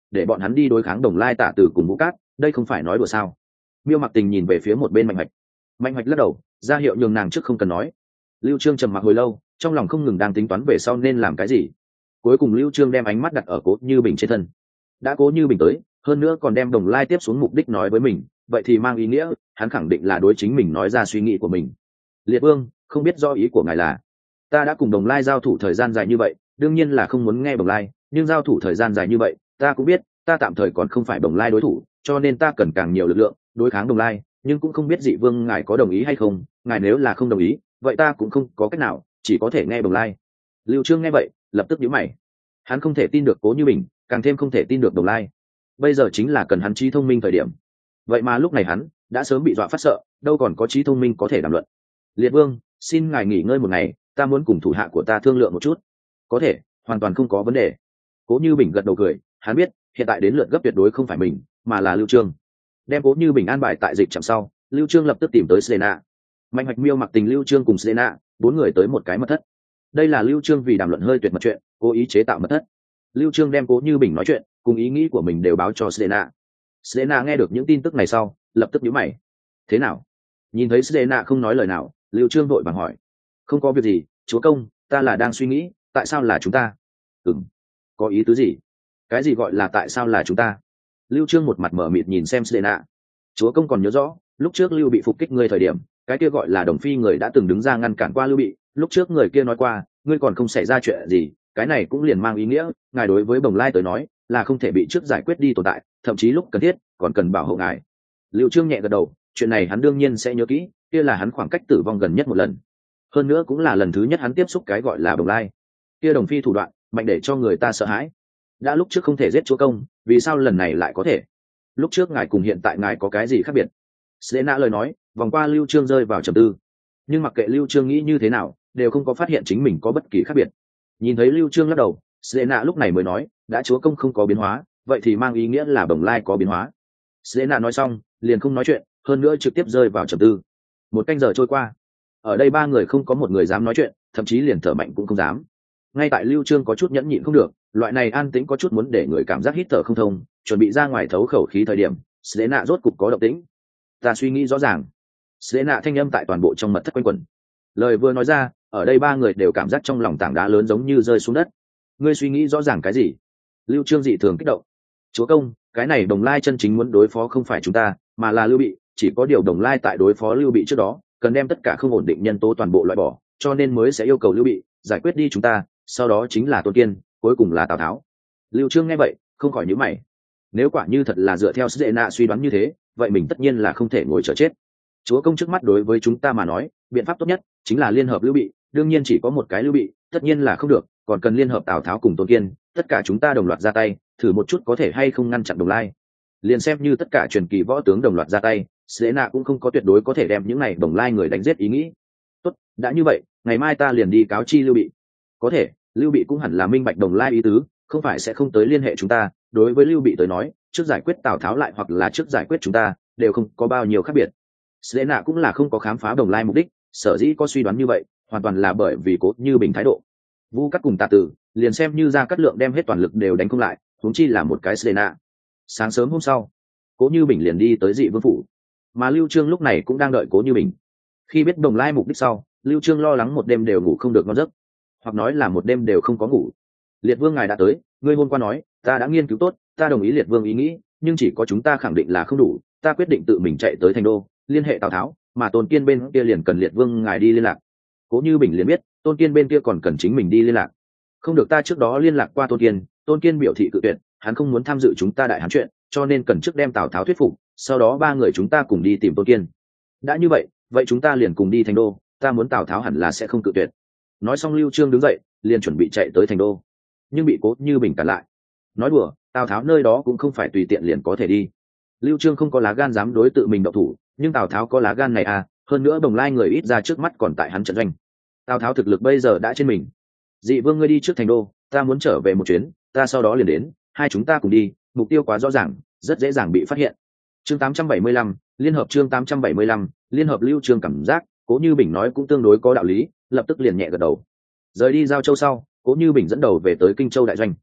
để bọn hắn đi đối kháng Đồng Lai Tả Tử cùng Vũ Cát, đây không phải nói đùa sao? Miêu Mặc Tình nhìn về phía một bên Mạnh Hoạch. Mạnh Hoạch lắc đầu, ra hiệu nhường nàng trước không cần nói. Lưu Trương trầm mặc hồi lâu, trong lòng không ngừng đang tính toán về sau nên làm cái gì. Cuối cùng Lưu Trương đem ánh mắt đặt ở Cố Như Bình trên thân. Đã Cố Như Bình tới, hơn nữa còn đem Đồng Lai tiếp xuống mục đích nói với mình, vậy thì mang ý nghĩa hắn khẳng định là đối chính mình nói ra suy nghĩ của mình. Liệt Vương, không biết do ý của ngài là? Ta đã cùng Đồng Lai giao thủ thời gian dài như vậy, đương nhiên là không muốn nghe Đồng Lai, nhưng giao thủ thời gian dài như vậy, ta cũng biết, ta tạm thời còn không phải Đồng Lai đối thủ, cho nên ta cần càng nhiều lực lượng đối kháng Đồng Lai, nhưng cũng không biết Dị Vương ngài có đồng ý hay không, ngài nếu là không đồng ý, vậy ta cũng không có cách nào, chỉ có thể nghe Đồng Lai. Lưu Trương nghe vậy, lập tức nhíu mày. Hắn không thể tin được Cố Như Bình, càng thêm không thể tin được Đồng Lai. Bây giờ chính là cần hắn trí thông minh thời điểm. Vậy mà lúc này hắn đã sớm bị dọa phát sợ, đâu còn có trí thông minh có thể đàm luận. Liệt Vương, xin ngài nghỉ ngơi một ngày, ta muốn cùng thủ hạ của ta thương lượng một chút. Có thể, hoàn toàn không có vấn đề. Cố Như Bình gật đầu cười, hắn biết hiện tại đến lượt gấp tuyệt đối không phải mình, mà là Lưu Trương. Đem Cố Như Bình an bài tại dịch trạm sau, Lưu Trương lập tức tìm tới Selena. Mạnh Hoạch, Miêu Mặc Tình, Lưu Trương cùng Selena, bốn người tới một cái mật thất. Đây là Lưu Trương vì đàm luận hơi tuyệt mật chuyện, cố ý chế tạo mật thất. Lưu Trương đem Cố Như Bình nói chuyện, cùng ý nghĩ của mình đều báo cho Selena. Selena nghe được những tin tức này sau, lập tức nhíu mày. Thế nào? Nhìn thấy Selena không nói lời nào, Lưu Trương vội vàng hỏi. Không có việc gì, chúa công, ta là đang suy nghĩ, tại sao là chúng ta? Ừm, có ý tứ gì? Cái gì gọi là tại sao là chúng ta? Lưu Trương một mặt mở mịt nhìn xem Selena. Chúa công còn nhớ rõ, lúc trước Lưu Bị phục kích ngươi thời điểm, cái kia gọi là Đồng Phi người đã từng đứng ra ngăn cản qua Lưu Bị, lúc trước người kia nói qua, ngươi còn không xảy ra chuyện gì, cái này cũng liền mang ý nghĩa, ngài đối với Bồng Lai tới nói, là không thể bị trước giải quyết đi tồn tại, thậm chí lúc cần thiết, còn cần bảo hộ ngài. Lưu Trương nhẹ gật đầu, chuyện này hắn đương nhiên sẽ nhớ kỹ, kia là hắn khoảng cách tử vong gần nhất một lần. Hơn nữa cũng là lần thứ nhất hắn tiếp xúc cái gọi là Bồng Lai. Kia Đồng Phi thủ đoạn, mạnh để cho người ta sợ hãi. Đã lúc trước không thể giết chúa công, vì sao lần này lại có thể? Lúc trước ngài cùng hiện tại ngài có cái gì khác biệt? Selena lời nói, vòng qua Lưu Trương rơi vào trầm tư. Nhưng mặc kệ Lưu Trương nghĩ như thế nào, đều không có phát hiện chính mình có bất kỳ khác biệt. Nhìn thấy Lưu Trương lắc đầu, Selena lúc này mới nói, đã chúa công không có biến hóa, vậy thì mang ý nghĩa là Bồng Lai có biến hóa. Selena nói xong, liền không nói chuyện, hơn nữa trực tiếp rơi vào trầm tư. Một canh giờ trôi qua, ở đây ba người không có một người dám nói chuyện, thậm chí liền thở mạnh cũng không dám. Ngay tại Lưu Trương có chút nhẫn nhịn không được, loại này an tĩnh có chút muốn để người cảm giác hít thở không thông, chuẩn bị ra ngoài thấu khẩu khí thời điểm, Selena rốt cục có động tĩnh. Ta suy nghĩ rõ ràng. Selena thanh âm tại toàn bộ trong mật thất quanh quẩn. Lời vừa nói ra, ở đây ba người đều cảm giác trong lòng tảng đá lớn giống như rơi xuống đất. Ngươi suy nghĩ rõ ràng cái gì? Lưu Trương dị thường kích động. Chúa công, cái này Đồng Lai chân chính muốn đối phó không phải chúng ta, mà là Lưu Bị, chỉ có điều Đồng Lai tại đối phó Lưu Bị trước đó, cần đem tất cả không ổn định nhân tố toàn bộ loại bỏ, cho nên mới sẽ yêu cầu Lưu Bị giải quyết đi chúng ta, sau đó chính là Tôn Kiên, cuối cùng là Tào Tháo. Lưu Trương nghe vậy, không khỏi nhíu mày. Nếu quả như thật là dựa theo Selena suy đoán như thế, vậy mình tất nhiên là không thể ngồi chờ chết. Chúa công, trước mắt đối với chúng ta mà nói, biện pháp tốt nhất chính là liên hợp Lưu Bị, đương nhiên chỉ có một cái Lưu Bị, tất nhiên là không được, còn cần liên hợp Tào Tháo cùng Tôn Kiên, tất cả chúng ta đồng loạt ra tay, thử một chút có thể hay không ngăn chặn Đồng Lai. Liền xem như tất cả truyền kỳ võ tướng đồng loạt ra tay, Selena cũng không có tuyệt đối có thể đem những này Đồng Lai người đánh giết ý nghĩ. Tốt, đã như vậy, ngày mai ta liền đi cáo chi Lưu Bị. Có thể, Lưu Bị cũng hẳn là minh bạch Đồng Lai ý tứ, không phải sẽ không tới liên hệ chúng ta, đối với Lưu Bị tới nói, trước giải quyết Tào Tháo lại hoặc là trước giải quyết chúng ta, đều không có bao nhiêu khác biệt. Selena cũng là không có khám phá Đồng Lai mục đích, sở dĩ có suy đoán như vậy, hoàn toàn là bởi vì Cố Như Bình thái độ. Vu Cát cùng Tạ Tử, liền xem như Gia Cát Lượng đem hết toàn lực đều đánh không lại, huống chi là một cái Selena. Sáng sớm hôm sau, Cố Như Bình liền đi tới Dị Vương phủ, mà Lưu Trương lúc này cũng đang đợi Cố Như Bình. Khi biết Đồng Lai mục đích sau, Lưu Trương lo lắng một đêm đều ngủ không được ngon giấc, hoặc nói là một đêm đều không có ngủ. Liệt Vương ngài đã tới, ngươi hôm qua nói, ta đã nghiên cứu tốt, ta đồng ý Liệt Vương ý nghĩ, nhưng chỉ có chúng ta khẳng định là không đủ, ta quyết định tự mình chạy tới Thành Đô, liên hệ Tào Tháo, mà Tôn Kiên bên kia liền cần Liệt Vương ngài đi liên lạc. Cố Như Bình liền biết, Tôn Kiên bên kia còn cần chính mình đi liên lạc. Không được, ta trước đó liên lạc qua Tôn Kiên, Tôn Kiên biểu thị cự tuyệt, hắn không muốn tham dự chúng ta đại hán chuyện, cho nên cần trước đem Tào Tháo thuyết phục, sau đó ba người chúng ta cùng đi tìm Tôn Kiên. Đã như vậy, vậy chúng ta liền cùng đi Thành Đô, ta muốn Tào Tháo hẳn là sẽ không cự tuyệt. Nói xong Lưu Trương đứng dậy, liền chuẩn bị chạy tới Thành Đô, nhưng bị Cố Như Bình cản lại. Nói đùa, Tào Tháo nơi đó cũng không phải tùy tiện liền có thể đi. Lưu Trương không có lá gan dám đối tự mình động thủ, nhưng Tào Tháo có lá gan này à, hơn nữa Đồng Lai người ít ra trước mắt còn tại hắn trận doanh. Tào Tháo thực lực bây giờ đã trên mình. Dị Vương ngươi đi trước Thành Đô, ta muốn trở về một chuyến, ta sau đó liền đến, hai chúng ta cùng đi, mục tiêu quá rõ ràng, rất dễ dàng bị phát hiện. Chương tám trăm bảy mươi lăm, liên hợp chương tám trăm bảy mươi lăm, liên hợp. Lưu Trương cảm giác, Cố Như Bình nói cũng tương đối có đạo lý, lập tức liền nhẹ gật đầu. Rời đi Giao Châu sau, Cố Như Bình dẫn đầu về tới Kinh Châu đại doanh.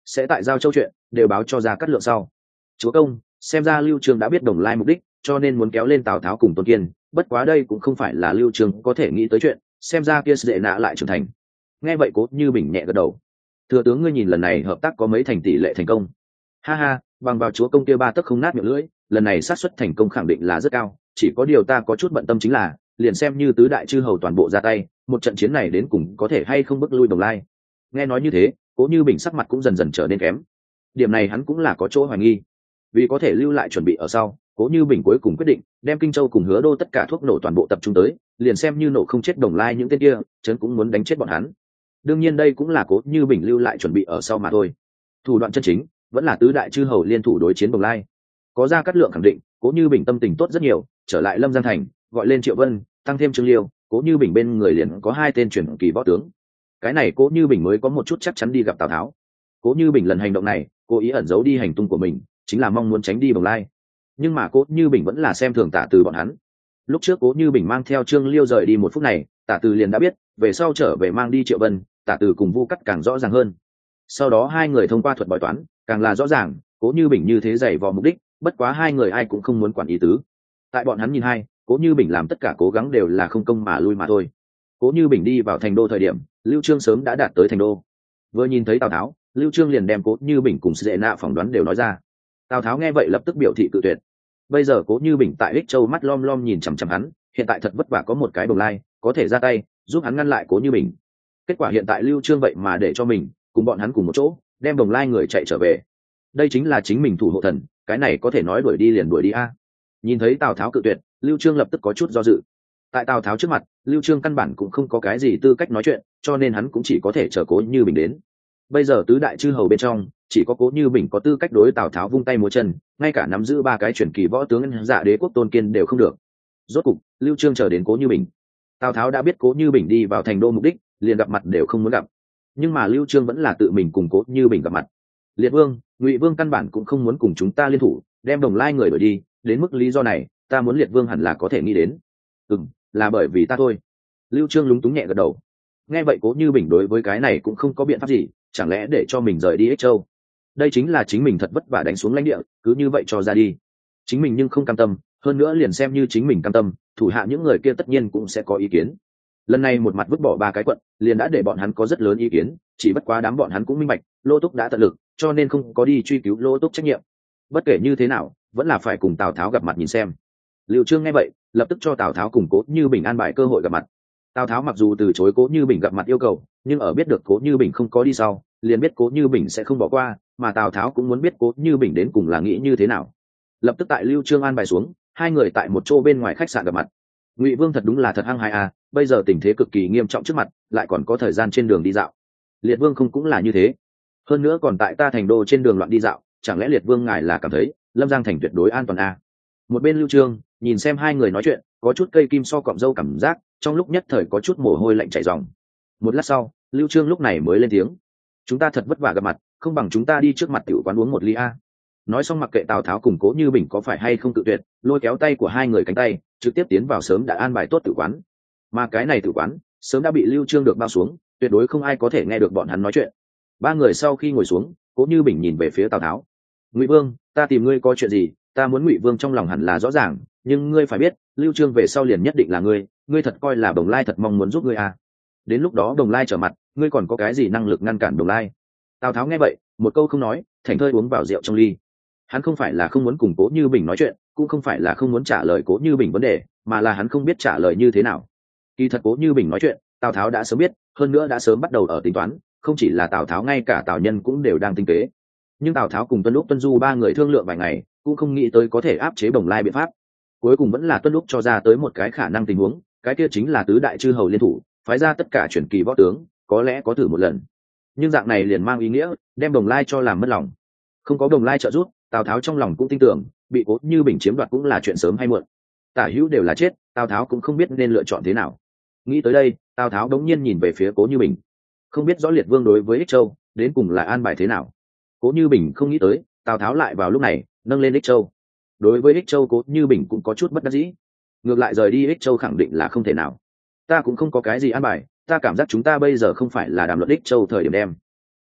sẽ tại giao châu chuyện đều báo cho ra cát lượng sau. Chúa công, xem ra Lưu Trương đã biết Đồng Lai mục đích, cho nên muốn kéo lên Tào Tháo cùng Tôn Kiên, bất quá đây cũng không phải là Lưu Trương có thể nghĩ tới chuyện, xem ra kia dễ nạ lại trưởng thành. Nghe vậy Cố Như Bình nhẹ gật đầu. Thừa tướng ngươi nhìn lần này hợp tác có mấy thành tỷ lệ thành công? Ha ha, bằng vào chúa công kia ba tấc không nát miệng lưỡi, lần này xác suất thành công khẳng định là rất cao, chỉ có điều ta có chút bận tâm chính là, liền xem như tứ đại chư hầu toàn bộ ra tay, một trận chiến này đến cùng có thể hay không bức lui Đồng Lai. Nghe nói như thế, Cố Như Bình sắc mặt cũng dần dần trở nên kém. Điểm này hắn cũng là có chỗ hoài nghi. Vì có thể lưu lại chuẩn bị ở sau, Cố Như Bình cuối cùng quyết định đem Kinh Châu cùng Hứa Đô tất cả thuốc nổ toàn bộ tập trung tới, liền xem như nổ không chết Đồng Lai những tên kia, chấn cũng muốn đánh chết bọn hắn. Đương nhiên đây cũng là Cố Như Bình lưu lại chuẩn bị ở sau mà thôi. Thủ đoạn chân chính vẫn là tứ đại chư hầu liên thủ đối chiến Đồng Lai. Có ra cát lượng khẳng định, Cố Như Bình tâm tình tốt rất nhiều, trở lại Lâm Giang thành, gọi lên Triệu Vân, tăng thêm Trương Liêu, Cố Như Bình bên người liền có hai tên truyền kỳ võ tướng. Cái này Cố Như Bình mới có một chút chắc chắn đi gặp Tào Tháo. Cố Như Bình lần hành động này, cố ý ẩn giấu đi hành tung của mình, chính là mong muốn tránh đi Đồng Lai. Nhưng mà Cố Như Bình vẫn là xem thường Tả Từ bọn hắn. Lúc trước Cố Như Bình mang theo Trương Liêu rời đi một phút này, Tả Từ liền đã biết, về sau trở về mang đi Triệu Vân, Tả Từ cùng Vu Cắt càng rõ ràng hơn. Sau đó hai người thông qua thuật bói toán, càng là rõ ràng, Cố Như Bình như thế dày vò mục đích, bất quá hai người ai cũng không muốn quản ý tứ. Tại bọn hắn nhìn hai, Cố Như Bình làm tất cả cố gắng đều là không công mà lui mà thôi. Cố Như Bình đi vào thành đô thời điểm, Lưu Trương sớm đã đạt tới thành đô. Vừa nhìn thấy Tào Tháo, Lưu Trương liền đem Cố Như Bình cùng Dệ Nạ phỏng đoán đều nói ra. Tào Tháo nghe vậy lập tức biểu thị cự tuyệt. Bây giờ Cố Như Bình tại Ích Châu mắt lom lom nhìn chằm chằm hắn, hiện tại thật vất vả có một cái Đồng Lai, có thể ra tay giúp hắn ngăn lại Cố Như Bình. Kết quả hiện tại Lưu Trương vậy mà để cho mình cùng bọn hắn cùng một chỗ, đem Đồng Lai người chạy trở về. Đây chính là chính mình thủ hộ thần, cái này có thể nói đuổi đi liền đuổi đi a. Nhìn thấy Tào Tháo cự tuyệt, Lưu Trương lập tức có chút do dự. Tại Tào Tháo trước mặt, Lưu Trương căn bản cũng không có cái gì tư cách nói chuyện, cho nên hắn cũng chỉ có thể chờ Cố Như Bình đến. Bây giờ tứ đại chư hầu bên trong, chỉ có Cố Như Bình có tư cách đối Tào Tháo vung tay múa chân, ngay cả nắm giữ ba cái truyền kỳ võ tướng Dạ Đế quốc Tôn Kiên đều không được. Rốt cục, Lưu Trương chờ đến Cố Như Bình. Tào Tháo đã biết Cố Như Bình đi vào thành đô mục đích, liền gặp mặt đều không muốn gặp. Nhưng mà Lưu Trương vẫn là tự mình cùng Cố Như Bình gặp mặt. Liệt Vương, Ngụy Vương căn bản cũng không muốn cùng chúng ta liên thủ, đem Đồng Lai người đuổi đi, đến mức lý do này, ta muốn Liệt Vương hẳn là có thể nghĩ đến. Ừm, là bởi vì ta thôi. Lưu Trương lúng túng nhẹ gật đầu. Nghe vậy Cố Như Bình đối với cái này cũng không có biện pháp gì, chẳng lẽ để cho mình rời đi Ích Châu? Đây chính là chính mình thật vất vả đánh xuống lãnh địa, cứ như vậy cho ra đi. Chính mình nhưng không cam tâm, hơn nữa liền xem như chính mình cam tâm, thủ hạ những người kia tất nhiên cũng sẽ có ý kiến. Lần này một mặt vứt bỏ ba cái quận, liền đã để bọn hắn có rất lớn ý kiến, chỉ bất quá đám bọn hắn cũng minh bạch, Lô Túc đã tận lực, cho nên không có đi truy cứu Lô Túc trách nhiệm. Bất kể như thế nào, vẫn là phải cùng Tào Tháo gặp mặt nhìn xem. Lưu Trương nghe vậy, lập tức cho Tào Tháo cùng Cố Như Bình an bài cơ hội gặp mặt. Tào Tháo mặc dù từ chối Cố Như Bình gặp mặt yêu cầu, nhưng ở biết được Cố Như Bình không có đi sau, liền biết Cố Như Bình sẽ không bỏ qua, mà Tào Tháo cũng muốn biết Cố Như Bình đến cùng là nghĩ như thế nào. Lập tức tại Lưu Trương an bài xuống, hai người tại một chỗ bên ngoài khách sạn gặp mặt. Ngụy Vương thật đúng là thật hăng hái à, bây giờ tình thế cực kỳ nghiêm trọng trước mặt, lại còn có thời gian trên đường đi dạo. Liệt Vương không cũng là như thế? Hơn nữa còn tại ta thành đô trên đường loạn đi dạo, chẳng lẽ Liệt Vương ngài là cảm thấy Lâm Giang thành tuyệt đối an toàn à? Một bên Lưu Trương nhìn xem hai người nói chuyện, có chút cây kim so cọm dâu cảm giác, trong lúc nhất thời có chút mồ hôi lạnh chảy ròng. Một lát sau, Lưu Trương lúc này mới lên tiếng: chúng ta thật vất vả gặp mặt, không bằng chúng ta đi trước mặt tiểu quán uống một ly a. Nói xong mặc kệ Tào Tháo cùng Cố Như Bình có phải hay không tự tuyệt, lôi kéo tay của hai người cánh tay, trực tiếp tiến vào sớm đã an bài tốt tử quán. Mà cái này tử quán sớm đã bị Lưu Trương được bao xuống, tuyệt đối không ai có thể nghe được bọn hắn nói chuyện. Ba người sau khi ngồi xuống, Cố Như Bình nhìn về phía Tào Tháo: Ngụy Vương, ta tìm ngươi có chuyện gì? Ta muốn Ngụy Vương trong lòng hẳn là rõ ràng, nhưng ngươi phải biết, Lưu Trương về sau liền nhất định là ngươi, ngươi thật coi là Đồng Lai thật mong muốn giúp ngươi à? Đến lúc đó Đồng Lai trở mặt, ngươi còn có cái gì năng lực ngăn cản Đồng Lai? Tào Tháo nghe vậy, một câu không nói, thảnh thơi uống vào rượu trong ly. Hắn không phải là không muốn cùng Cố Như Bình nói chuyện, cũng không phải là không muốn trả lời Cố Như Bình vấn đề, mà là hắn không biết trả lời như thế nào. Kỳ thật Cố Như Bình nói chuyện, Tào Tháo đã sớm biết, hơn nữa đã sớm bắt đầu ở tính toán, không chỉ là Tào Tháo, ngay cả Tào Nhân cũng đều đang tinh kế. Nhưng Tào Tháo cùng Tuân Lúc Tuân Du ba người thương lượng vài ngày, cũng không nghĩ tới có thể áp chế Đồng Lai biện pháp. Cuối cùng vẫn là Tuân Lúc cho ra tới một cái khả năng tình huống, cái kia chính là tứ đại chư hầu liên thủ, phái ra tất cả truyền kỳ võ tướng, có lẽ có thử một lần. Nhưng dạng này liền mang ý nghĩa đem Đồng Lai cho làm mất lòng. Không có Đồng Lai trợ giúp, Tào Tháo trong lòng cũng tin tưởng, bị Cố Như Bình chiếm đoạt cũng là chuyện sớm hay muộn. Tả hữu đều là chết, Tào Tháo cũng không biết nên lựa chọn thế nào. Nghĩ tới đây, Tào Tháo đống nhiên nhìn về phía Cố Như Bình. Không biết rõ Liệt Vương đối với Ích Châu đến cùng là an bài thế nào. Cố Như Bình không nghĩ tới, Tào Tháo lại vào lúc này nâng lên Ích Châu. Đối với Ích Châu, Cố Như Bình cũng có chút bất đắc dĩ. Ngược lại rời đi Ích Châu khẳng định là không thể nào. Ta cũng không có cái gì an bài, ta cảm giác chúng ta bây giờ không phải là đàm luận Ích Châu thời điểm đem.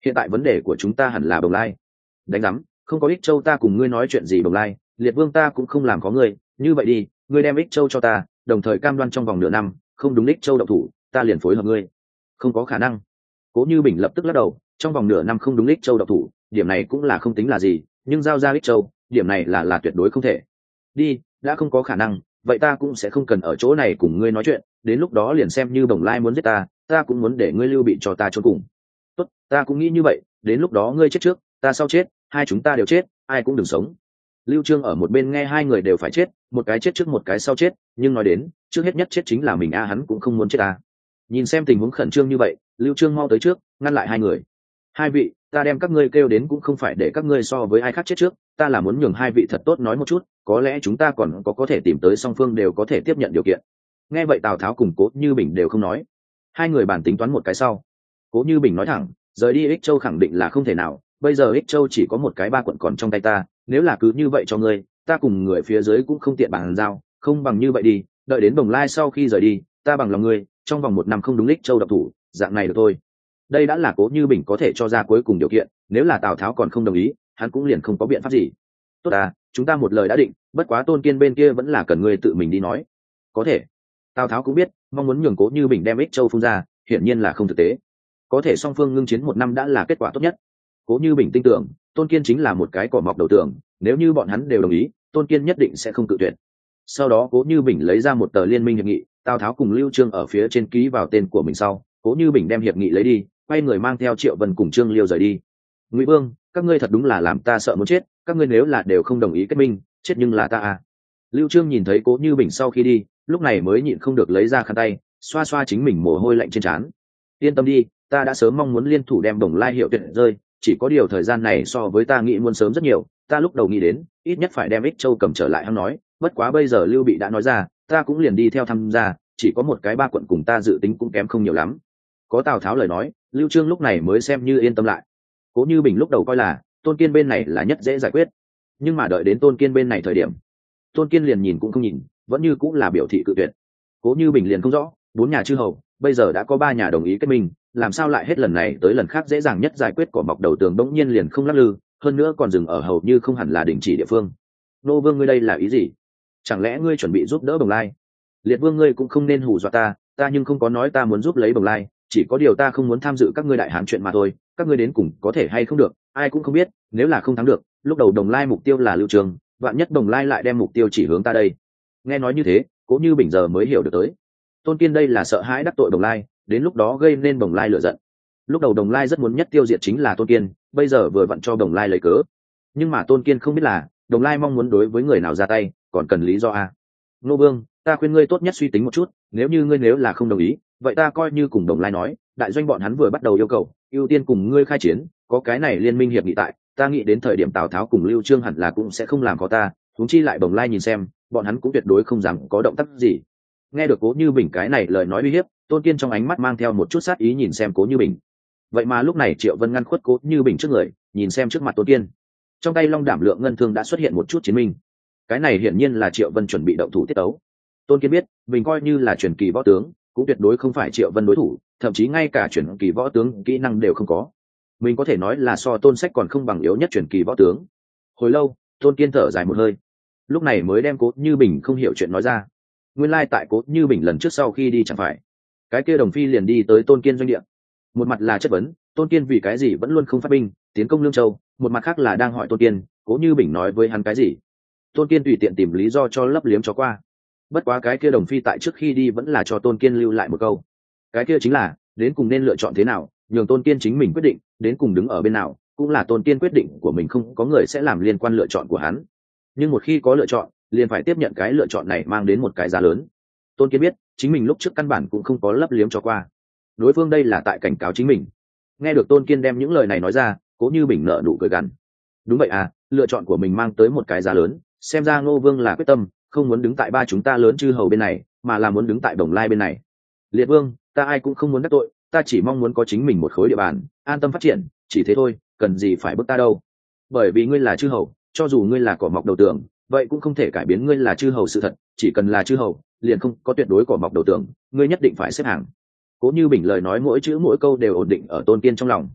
hiện tại vấn đề của chúng ta hẳn là Bồng Lai. Đánh rắm, không có Ích Châu ta cùng ngươi nói chuyện gì Bồng Lai, Liệt Vương ta cũng không làm có ngươi, như vậy đi, ngươi đem Ích Châu cho ta, đồng thời cam đoan trong vòng nửa năm không đúng Ích Châu động thủ, ta liền phối hợp ngươi. Không có khả năng. Cố Như Bình lập tức lắc đầu, trong vòng nửa năm không đúng Ích Châu động thủ, điểm này cũng là không tính là gì, nhưng giao ra Ích Châu, điểm này là là tuyệt đối không thể. Đi, đã không có khả năng, vậy ta cũng sẽ không cần ở chỗ này cùng ngươi nói chuyện, đến lúc đó liền xem như Bồng Lai muốn giết ta, ta cũng muốn để ngươi lưu bị cho ta chôn cùng. Tốt, ta cũng nghĩ như vậy, đến lúc đó ngươi chết trước, ta sau chết, hai chúng ta đều chết, ai cũng đừng sống. Lưu Trương ở một bên nghe hai người đều phải chết, một cái chết trước một cái sau chết, nhưng nói đến, trước hết nhất chết chính là mình a, hắn cũng không muốn chết ta. Nhìn xem tình huống khẩn trương như vậy, Lưu Trương mau tới trước, ngăn lại hai người. Hai vị, ta đem các ngươi kêu đến cũng không phải để các ngươi so với ai khác chết trước, ta là muốn nhường hai vị thật tốt nói một chút, có lẽ chúng ta còn có có thể tìm tới song phương đều có thể tiếp nhận điều kiện. Nghe vậy Tào Tháo cùng Cố Như Bình đều không nói. Hai người bàn tính toán một cái sau. Cố Như Bình nói thẳng, rời đi Ích Châu khẳng định là không thể nào, bây giờ Ích Châu chỉ có một cái ba quận còn trong tay ta, nếu là cứ như vậy cho ngươi, ta cùng người phía dưới cũng không tiện bàn giao, không bằng như vậy đi, đợi đến Bồng Lai sau khi rời đi, ta bằng lòng ngươi, trong vòng một năm không đúng Ích Châu độc thủ, dạng này được thôi. Đây đã là Cố Như Bình có thể cho ra cuối cùng điều kiện, nếu là Tào Tháo còn không đồng ý, hắn cũng liền không có biện pháp gì. Tốt à, chúng ta một lời đã định, bất quá Tôn Kiên bên kia vẫn là cần ngươi tự mình đi nói. Có thể. Tào Tháo cũng biết, mong muốn nhường Cố Như Bình đem Ích Châu phun ra, hiển nhiên là không thực tế. Có thể song phương ngưng chiến một năm đã là kết quả tốt nhất. Cố Như Bình tin tưởng, Tôn Kiên chính là một cái cỏ mọc đầu tường, nếu như bọn hắn đều đồng ý, Tôn Kiên nhất định sẽ không cự tuyệt. Sau đó Cố Như Bình lấy ra một tờ liên minh hiệp nghị, Tào Tháo cùng Lưu Trương ở phía trên ký vào tên của mình sau, Cố Như Bình đem hiệp nghị lấy đi, quay người mang theo Triệu Vân cùng Trương Liêu rời đi. Ngụy Vương, các ngươi thật đúng là làm ta sợ muốn chết, các ngươi nếu là đều không đồng ý kết minh, chết nhưng là ta à. Lưu Trương nhìn thấy Cố Như Bình sau khi đi, lúc này mới nhịn không được lấy ra khăn tay, xoa xoa chính mình mồ hôi lạnh trên trán. Yên tâm đi, ta đã sớm mong muốn liên thủ đem Bồng Lai hiệu tuyệt rơi, chỉ có điều thời gian này so với ta nghĩ muốn sớm rất nhiều, ta lúc đầu nghĩ đến ít nhất phải đem Ích Châu cầm trở lại. Hắn nói, bất quá bây giờ Lưu Bị đã nói ra, ta cũng liền đi theo tham gia, chỉ có một cái ba quận cùng ta dự tính cũng kém không nhiều lắm. Có Tào Tháo lời nói, Lưu Trương lúc này mới xem như yên tâm lại. Cố Như Bình lúc đầu coi là Tôn Kiên bên này là nhất dễ giải quyết, nhưng mà đợi đến Tôn Kiên bên này thời điểm, Tôn Kiên liền nhìn cũng không nhìn, vẫn như cũng là biểu thị cự tuyệt. Cố Như Bình liền không rõ, bốn nhà chư hầu bây giờ đã có ba nhà đồng ý kết minh, làm sao lại hết lần này tới lần khác dễ dàng nhất giải quyết cỏ mọc đầu tường bỗng nhiên liền không lắc lư, hơn nữa còn dừng ở hầu như không hẳn là đình chỉ địa phương. Nô Vương ngươi đây là ý gì? Chẳng lẽ ngươi chuẩn bị giúp đỡ Bồng Lai? Liệt Vương ngươi cũng không nên hù dọa ta, ta nhưng không có nói ta muốn giúp lấy Bồng Lai, chỉ có điều ta không muốn tham dự các ngươi đại hán chuyện mà thôi, các ngươi đến cùng có thể hay không được, ai cũng không biết, nếu là không thắng được, lúc đầu Đồng Lai mục tiêu là Lưu Trường, vạn nhất Đồng Lai lại đem mục tiêu chỉ hướng ta đây. Nghe nói như thế, Cố Như Bình giờ mới hiểu được tới. Tôn Kiên đây là sợ hãi đắc tội Đồng Lai, đến lúc đó gây nên Đồng Lai lửa giận. Lúc đầu Đồng Lai rất muốn nhất tiêu diệt chính là Tôn Kiên, bây giờ vừa vặn cho Đồng Lai lấy cớ. Nhưng mà Tôn Kiên không biết là, Đồng Lai mong muốn đối với người nào ra tay, còn cần lý do a. Nô Vương, ta khuyên ngươi tốt nhất suy tính một chút, nếu như ngươi nếu là không đồng ý, vậy ta coi như cùng Đồng Lai nói, đại doanh bọn hắn vừa bắt đầu yêu cầu, ưu tiên cùng ngươi khai chiến, có cái này liên minh hiệp nghị tại, ta nghĩ đến thời điểm Tào Tháo cùng Lưu Trương hẳn là cũng sẽ không làm khó ta, huống chi lại Đồng Lai nhìn xem, bọn hắn cũng tuyệt đối không dám có động tác gì. Nghe được Cố Như Bình cái này lời nói uy hiếp, Tôn Kiên trong ánh mắt mang theo một chút sát ý nhìn xem Cố Như Bình. Vậy mà lúc này Triệu Vân ngăn khuất Cố Như Bình trước người, nhìn xem trước mặt Tôn Kiên, trong tay long đảm lượng ngân thương đã xuất hiện một chút chiến minh. Cái này hiển nhiên là Triệu Vân chuẩn bị động thủ tiết tấu. Tôn Kiên biết, mình coi như là truyền kỳ võ tướng, cũng tuyệt đối không phải Triệu Vân đối thủ, thậm chí ngay cả truyền kỳ võ tướng kỹ năng đều không có. Mình có thể nói là so Tôn Sách còn không bằng yếu nhất truyền kỳ võ tướng. Hồi lâu, Tôn Kiên thở dài một hơi, lúc này mới đem Cố Như Bình không hiểu chuyện nói ra. Nguyên lai tại Cố Như Bình lần trước sau khi đi chẳng phải, cái kia Đồng Phi liền đi tới Tôn Kiên doanh địa, một mặt là chất vấn Tôn Kiên vì cái gì vẫn luôn không phát binh tiến công Lương Châu, một mặt khác là đang hỏi Tôn Kiên, Cố Như Bình nói với hắn cái gì. Tôn Kiên tùy tiện tìm lý do cho lấp liếm cho qua. Bất quá cái kia Đồng Phi tại trước khi đi vẫn là cho Tôn Kiên lưu lại một câu, cái kia chính là đến cùng nên lựa chọn thế nào, nhường Tôn Kiên chính mình quyết định, đến cùng đứng ở bên nào cũng là Tôn Kiên quyết định của mình, không có người sẽ làm liên quan lựa chọn của hắn. Nhưng một khi có lựa chọn, liền phải tiếp nhận cái lựa chọn này mang đến một cái giá lớn. Tôn Kiên biết chính mình lúc trước căn bản cũng không có lấp liếm cho qua, đối phương đây là tại cảnh cáo chính mình. Nghe được Tôn Kiên đem những lời này nói ra, Cố Như Bình nở nụ cười gằn. Đúng vậy à, lựa chọn của mình mang tới một cái giá lớn, xem ra Ngô Vương là quyết tâm không muốn đứng tại ba chúng ta lớn chư hầu bên này, mà là muốn đứng tại Đồng Lai bên này. Liệt Vương, ta ai cũng không muốn đắc tội, ta chỉ mong muốn có chính mình một khối địa bàn, an tâm phát triển, chỉ thế thôi, cần gì phải bức ta đâu. Bởi vì ngươi là chư hầu, cho dù ngươi là cỏ mọc đầu tường, vậy cũng không thể cải biến ngươi là chư hầu sự thật, chỉ cần là chư hầu, liền không có tuyệt đối cỏ mọc đầu tường, ngươi nhất định phải xếp hàng. Cố Như Bình lời nói mỗi chữ mỗi câu đều ổn định ở Tôn Kiên trong lòng.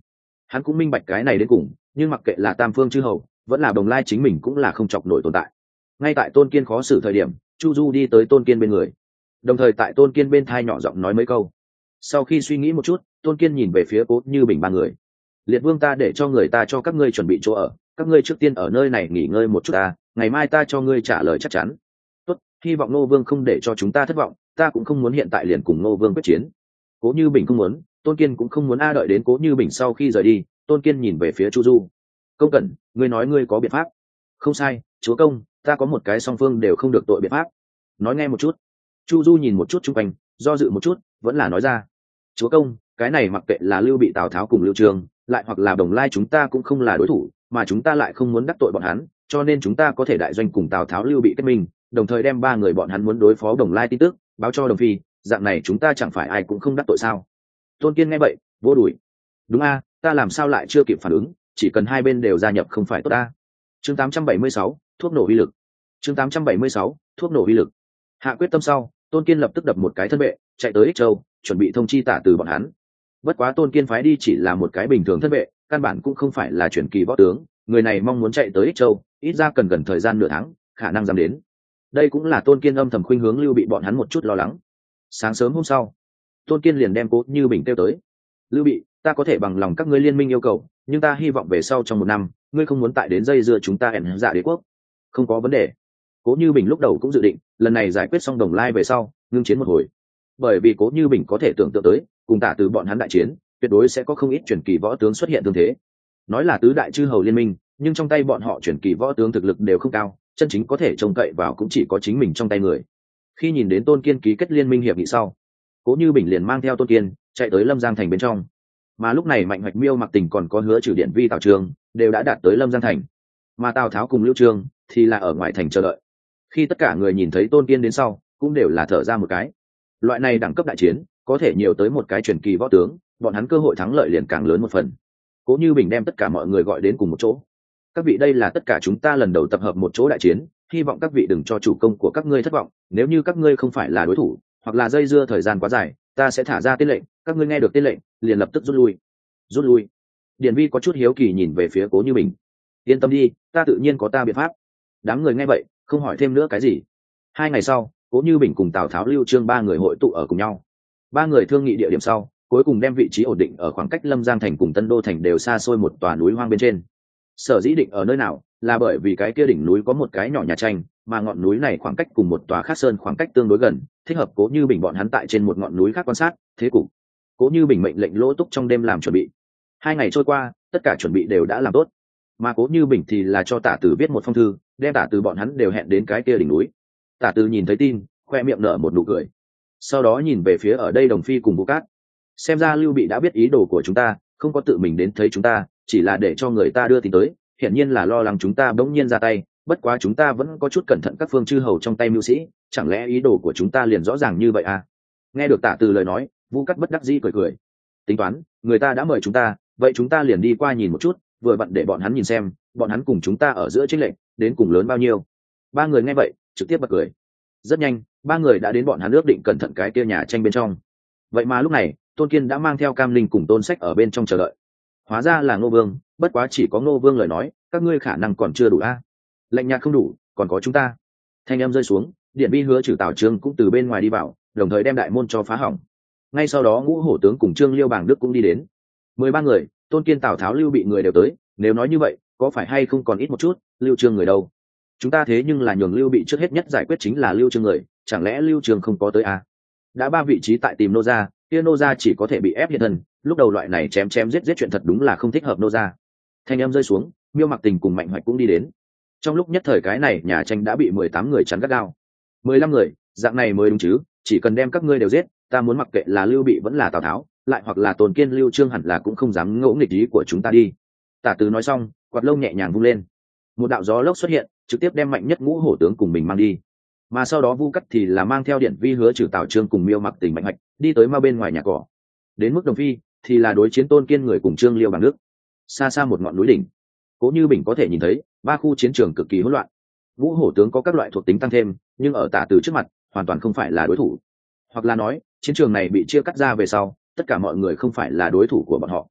Hắn cũng minh bạch cái này đến cùng, nhưng mặc kệ là tam phương chư hầu vẫn là Đồng Lai chính mình cũng là không chọc nổi tồn tại. Ngay tại Tôn Kiên khó xử thời điểm, Chu Du đi tới Tôn Kiên bên người, đồng thời tại Tôn Kiên bên thai nhỏ giọng nói mấy câu. Sau khi suy nghĩ một chút, Tôn Kiên nhìn về phía Cố Như Bình ba người. Liệt Vương, ta để cho người ta cho các ngươi chuẩn bị chỗ ở, các ngươi trước tiên ở nơi này nghỉ ngơi một chút ta, ngày mai ta cho ngươi trả lời chắc chắn. Tốt, hy vọng Ngô Vương không để cho chúng ta thất vọng, ta cũng không muốn hiện tại liền cùng Ngô Vương quyết chiến. Cố Như Bình không muốn, Tôn Kiên cũng không muốn. A đợi đến Cố Như Bình sau khi rời đi, Tôn Kiên nhìn về phía Chu Du. Công Cẩn, ngươi nói ngươi có biện pháp? Không sai, chúa công, ta có một cái song phương đều không được tội biện pháp. Nói nghe một chút. Chu Du nhìn một chút chung quanh, do dự một chút, vẫn là nói ra. Chúa công, cái này mặc kệ là Lưu Bị, Tào Tháo cùng Lưu Trường, lại hoặc là Đồng Lai, chúng ta cũng không là đối thủ, mà chúng ta lại không muốn đắc tội bọn hắn, cho nên chúng ta có thể đại doanh cùng Tào Tháo, Lưu Bị kết minh, đồng thời đem ba người bọn hắn muốn đối phó Đồng Lai tin tức báo cho Đồng Phi, dạng này chúng ta chẳng phải ai cũng không đắc tội sao? Tôn Kiên nghe vậy, vô đùi. Đúng a, ta làm sao lại chưa kịp phản ứng, chỉ cần hai bên đều gia nhập không phải tốt a. Chương tám trăm bảy mươi sáu, thuốc nổ uy lực. Chương tám trăm bảy mươi sáu, thuốc nổ uy lực. Hạ quyết tâm sau, Tôn Kiên lập tức đập một cái thân vệ, chạy tới Ích Châu, chuẩn bị thông chi Tả Từ bọn hắn. Bất quá Tôn Kiên phái đi chỉ là một cái bình thường thân vệ, căn bản cũng không phải là truyền kỳ võ tướng, người này mong muốn chạy tới Ích Châu, ít ra cần gần thời gian nửa tháng, khả năng dám đến. Đây cũng là Tôn Kiên âm thầm khuynh hướng Lưu Bị bọn hắn một chút lo lắng. Sáng sớm hôm sau, Tôn Kiên liền đem Cố Như Bình kêu tới. Lưu Bị, ta có thể bằng lòng các ngươi liên minh yêu cầu, nhưng ta hy vọng về sau trong một năm, ngươi không muốn tại đến dây dưa chúng ta ẻn dạ đế quốc. Không có vấn đề. Cố Như Bình lúc đầu cũng dự định lần này giải quyết xong Đồng Lai về sau ngưng chiến một hồi, bởi vì Cố Như Bình có thể tưởng tượng tới cùng Tả Từ bọn hắn đại chiến tuyệt đối sẽ có không ít truyền kỳ võ tướng xuất hiện tương thế. Nói là tứ đại chư hầu liên minh, nhưng trong tay bọn họ truyền kỳ võ tướng thực lực đều không cao, chân chính có thể trông cậy vào cũng chỉ có chính mình trong tay người. Khi nhìn đến Tôn Kiên ký kết liên minh hiệp nghị sau, Cố Như Bình liền mang theo Tôn Kiên chạy tới Lâm Giang thành bên trong. Mà lúc này Mạnh Hoạch, Miêu Mặc Tình còn có Hứa Trừ Điện Vi, Tào Trường đều đã đạt tới Lâm Giang thành, mà Tào Tháo cùng Lưu Trương thì là ở ngoài thành chờ đợi. Khi tất cả người nhìn thấy Tôn Kiên đến sau, cũng đều là thở ra một cái. Loại này đẳng cấp đại chiến, có thể nhiều tới một cái truyền kỳ võ tướng, bọn hắn cơ hội thắng lợi liền càng lớn một phần. Cố Như Bình đem tất cả mọi người gọi đến cùng một chỗ. Các vị, đây là tất cả chúng ta lần đầu tập hợp một chỗ đại chiến, hy vọng các vị đừng cho chủ công của các ngươi thất vọng, nếu như các ngươi không phải là đối thủ, hoặc là dây dưa thời gian quá dài, ta sẽ thả ra tên lệnh, các ngươi nghe được tên lệnh, liền lập tức rút lui. Rút lui? Điền Vi có chút hiếu kỳ nhìn về phía Cố Như Bình. Yên tâm đi, ta tự nhiên có ta biện pháp. Đám người nghe vậy, không hỏi thêm nữa cái gì. Hai ngày sau, Cố Như Bình cùng Tào Tháo, Lưu Trương ba người hội tụ ở cùng nhau. Ba người thương nghị địa điểm sau, cuối cùng đem vị trí ổn định ở khoảng cách Lâm Giang thành cùng Tân Đô thành đều xa xôi một tòa núi hoang bên trên. Sở dĩ định ở nơi nào, là bởi vì cái kia đỉnh núi có một cái nhỏ nhà tranh, mà ngọn núi này khoảng cách cùng một tòa khác sơn khoảng cách tương đối gần, thích hợp Cố Như Bình bọn hắn tại trên một ngọn núi khác quan sát. Thế cục, Cố Như Bình mệnh lệnh Lỗ Túc trong đêm làm chuẩn bị. Hai ngày trôi qua, tất cả chuẩn bị đều đã làm tốt, mà Cố Như Bình thì là cho Tả Từ viết một phong thư, đem Tả Từ bọn hắn đều hẹn đến cái kia đỉnh núi. Tả Từ nhìn thấy tin, khoe miệng nở một nụ cười, sau đó nhìn về phía ở đây Đồng Phi cùng Vũ Cát. Xem ra Lưu Bị đã biết ý đồ của chúng ta, không có tự mình đến thấy chúng ta, chỉ là để cho người ta đưa tin tới, hiển nhiên là lo lắng chúng ta bỗng nhiên ra tay. Bất quá chúng ta vẫn có chút cẩn thận các phương chư hầu trong tay mưu sĩ, chẳng lẽ ý đồ của chúng ta liền rõ ràng như vậy à? Nghe được Tả Từ lời nói, Vũ Cát bất đắc dĩ cười cười. Tính toán, người ta đã mời chúng ta, vậy chúng ta liền đi qua nhìn một chút, vừa vặn để bọn hắn nhìn xem, bọn hắn cùng chúng ta ở giữa chênh lệch đến cùng lớn bao nhiêu. Ba người nghe vậy, trực tiếp bật cười. Rất nhanh, ba người đã đến bọn hắn ước định cẩn thận cái kia nhà tranh bên trong. Vậy mà lúc này, Tôn Kiên đã mang theo Cam Linh cùng Tôn Sách ở bên trong chờ đợi. Hóa ra là Ngô Vương, bất quá chỉ có Ngô Vương lời nói, các ngươi khả năng còn chưa đủ a. À? Lệnh nhạt không đủ, còn có chúng ta. Thanh em rơi xuống, Điện Vi, Hứa Trừ, Tào Trương cũng từ bên ngoài đi vào, đồng thời đem đại môn cho phá hỏng. Ngay sau đó Ngũ Hổ tướng cùng Trương Liêu Bàng Đức cũng đi đến. Mười ba người, Tôn Kiên, Tào Tháo, Lưu Bị người đều tới. Nếu nói như vậy, có phải hay không còn ít một chút, Lưu Trương người đâu? Chúng ta thế nhưng là nhường Lưu Bị trước hết nhất giải quyết chính là Lưu Trương người, chẳng lẽ Lưu Trương không có tới à? Đã ba vị trí tại tìm nô gia, kia nô gia chỉ có thể bị ép hiện thân, lúc đầu loại này chém chém giết giết chuyện thật đúng là không thích hợp nô gia. Thanh em rơi xuống, Miêu Mặc Tình cùng Mạnh Hoạch cũng đi đến. Trong lúc nhất thời cái này nhà tranh đã bị mười tám người chắn gắt gao. mười lăm người, dạng này mới đúng chứ, chỉ cần đem các ngươi đều giết, ta muốn mặc kệ là Lưu Bị vẫn là Tào Tháo, lại hoặc là Tôn Kiên, Lưu Trương hẳn là cũng không dám ngỗ nghịch ý của chúng ta đi. Tả Từ nói xong, quạt lông nhẹ nhàng vung lên, một đạo gió lốc xuất hiện, trực tiếp đem mạnh nhất Ngũ Hổ tướng cùng mình mang đi. Mà sau đó Vu Cắt thì là mang theo Điện Vi, Hứa Trừ, Tào Trương cùng Miêu Mặc Tình, Mạnh Hoạch đi tới ma bên ngoài nhà cỏ. Đến mức Đồng Phi thì là đối chiến Tôn Kiên người cùng Trương Liêu Bàng Đức. Xa xa một ngọn núi đỉnh, Cố Như Bình có thể nhìn thấy ba khu chiến trường cực kỳ hỗn loạn. Ngũ Hổ tướng có các loại thuộc tính tăng thêm, nhưng ở Tả Từ trước mặt hoàn toàn không phải là đối thủ, hoặc là nói chiến trường này bị chia cắt ra về sau, tất cả mọi người không phải là đối thủ của bọn họ.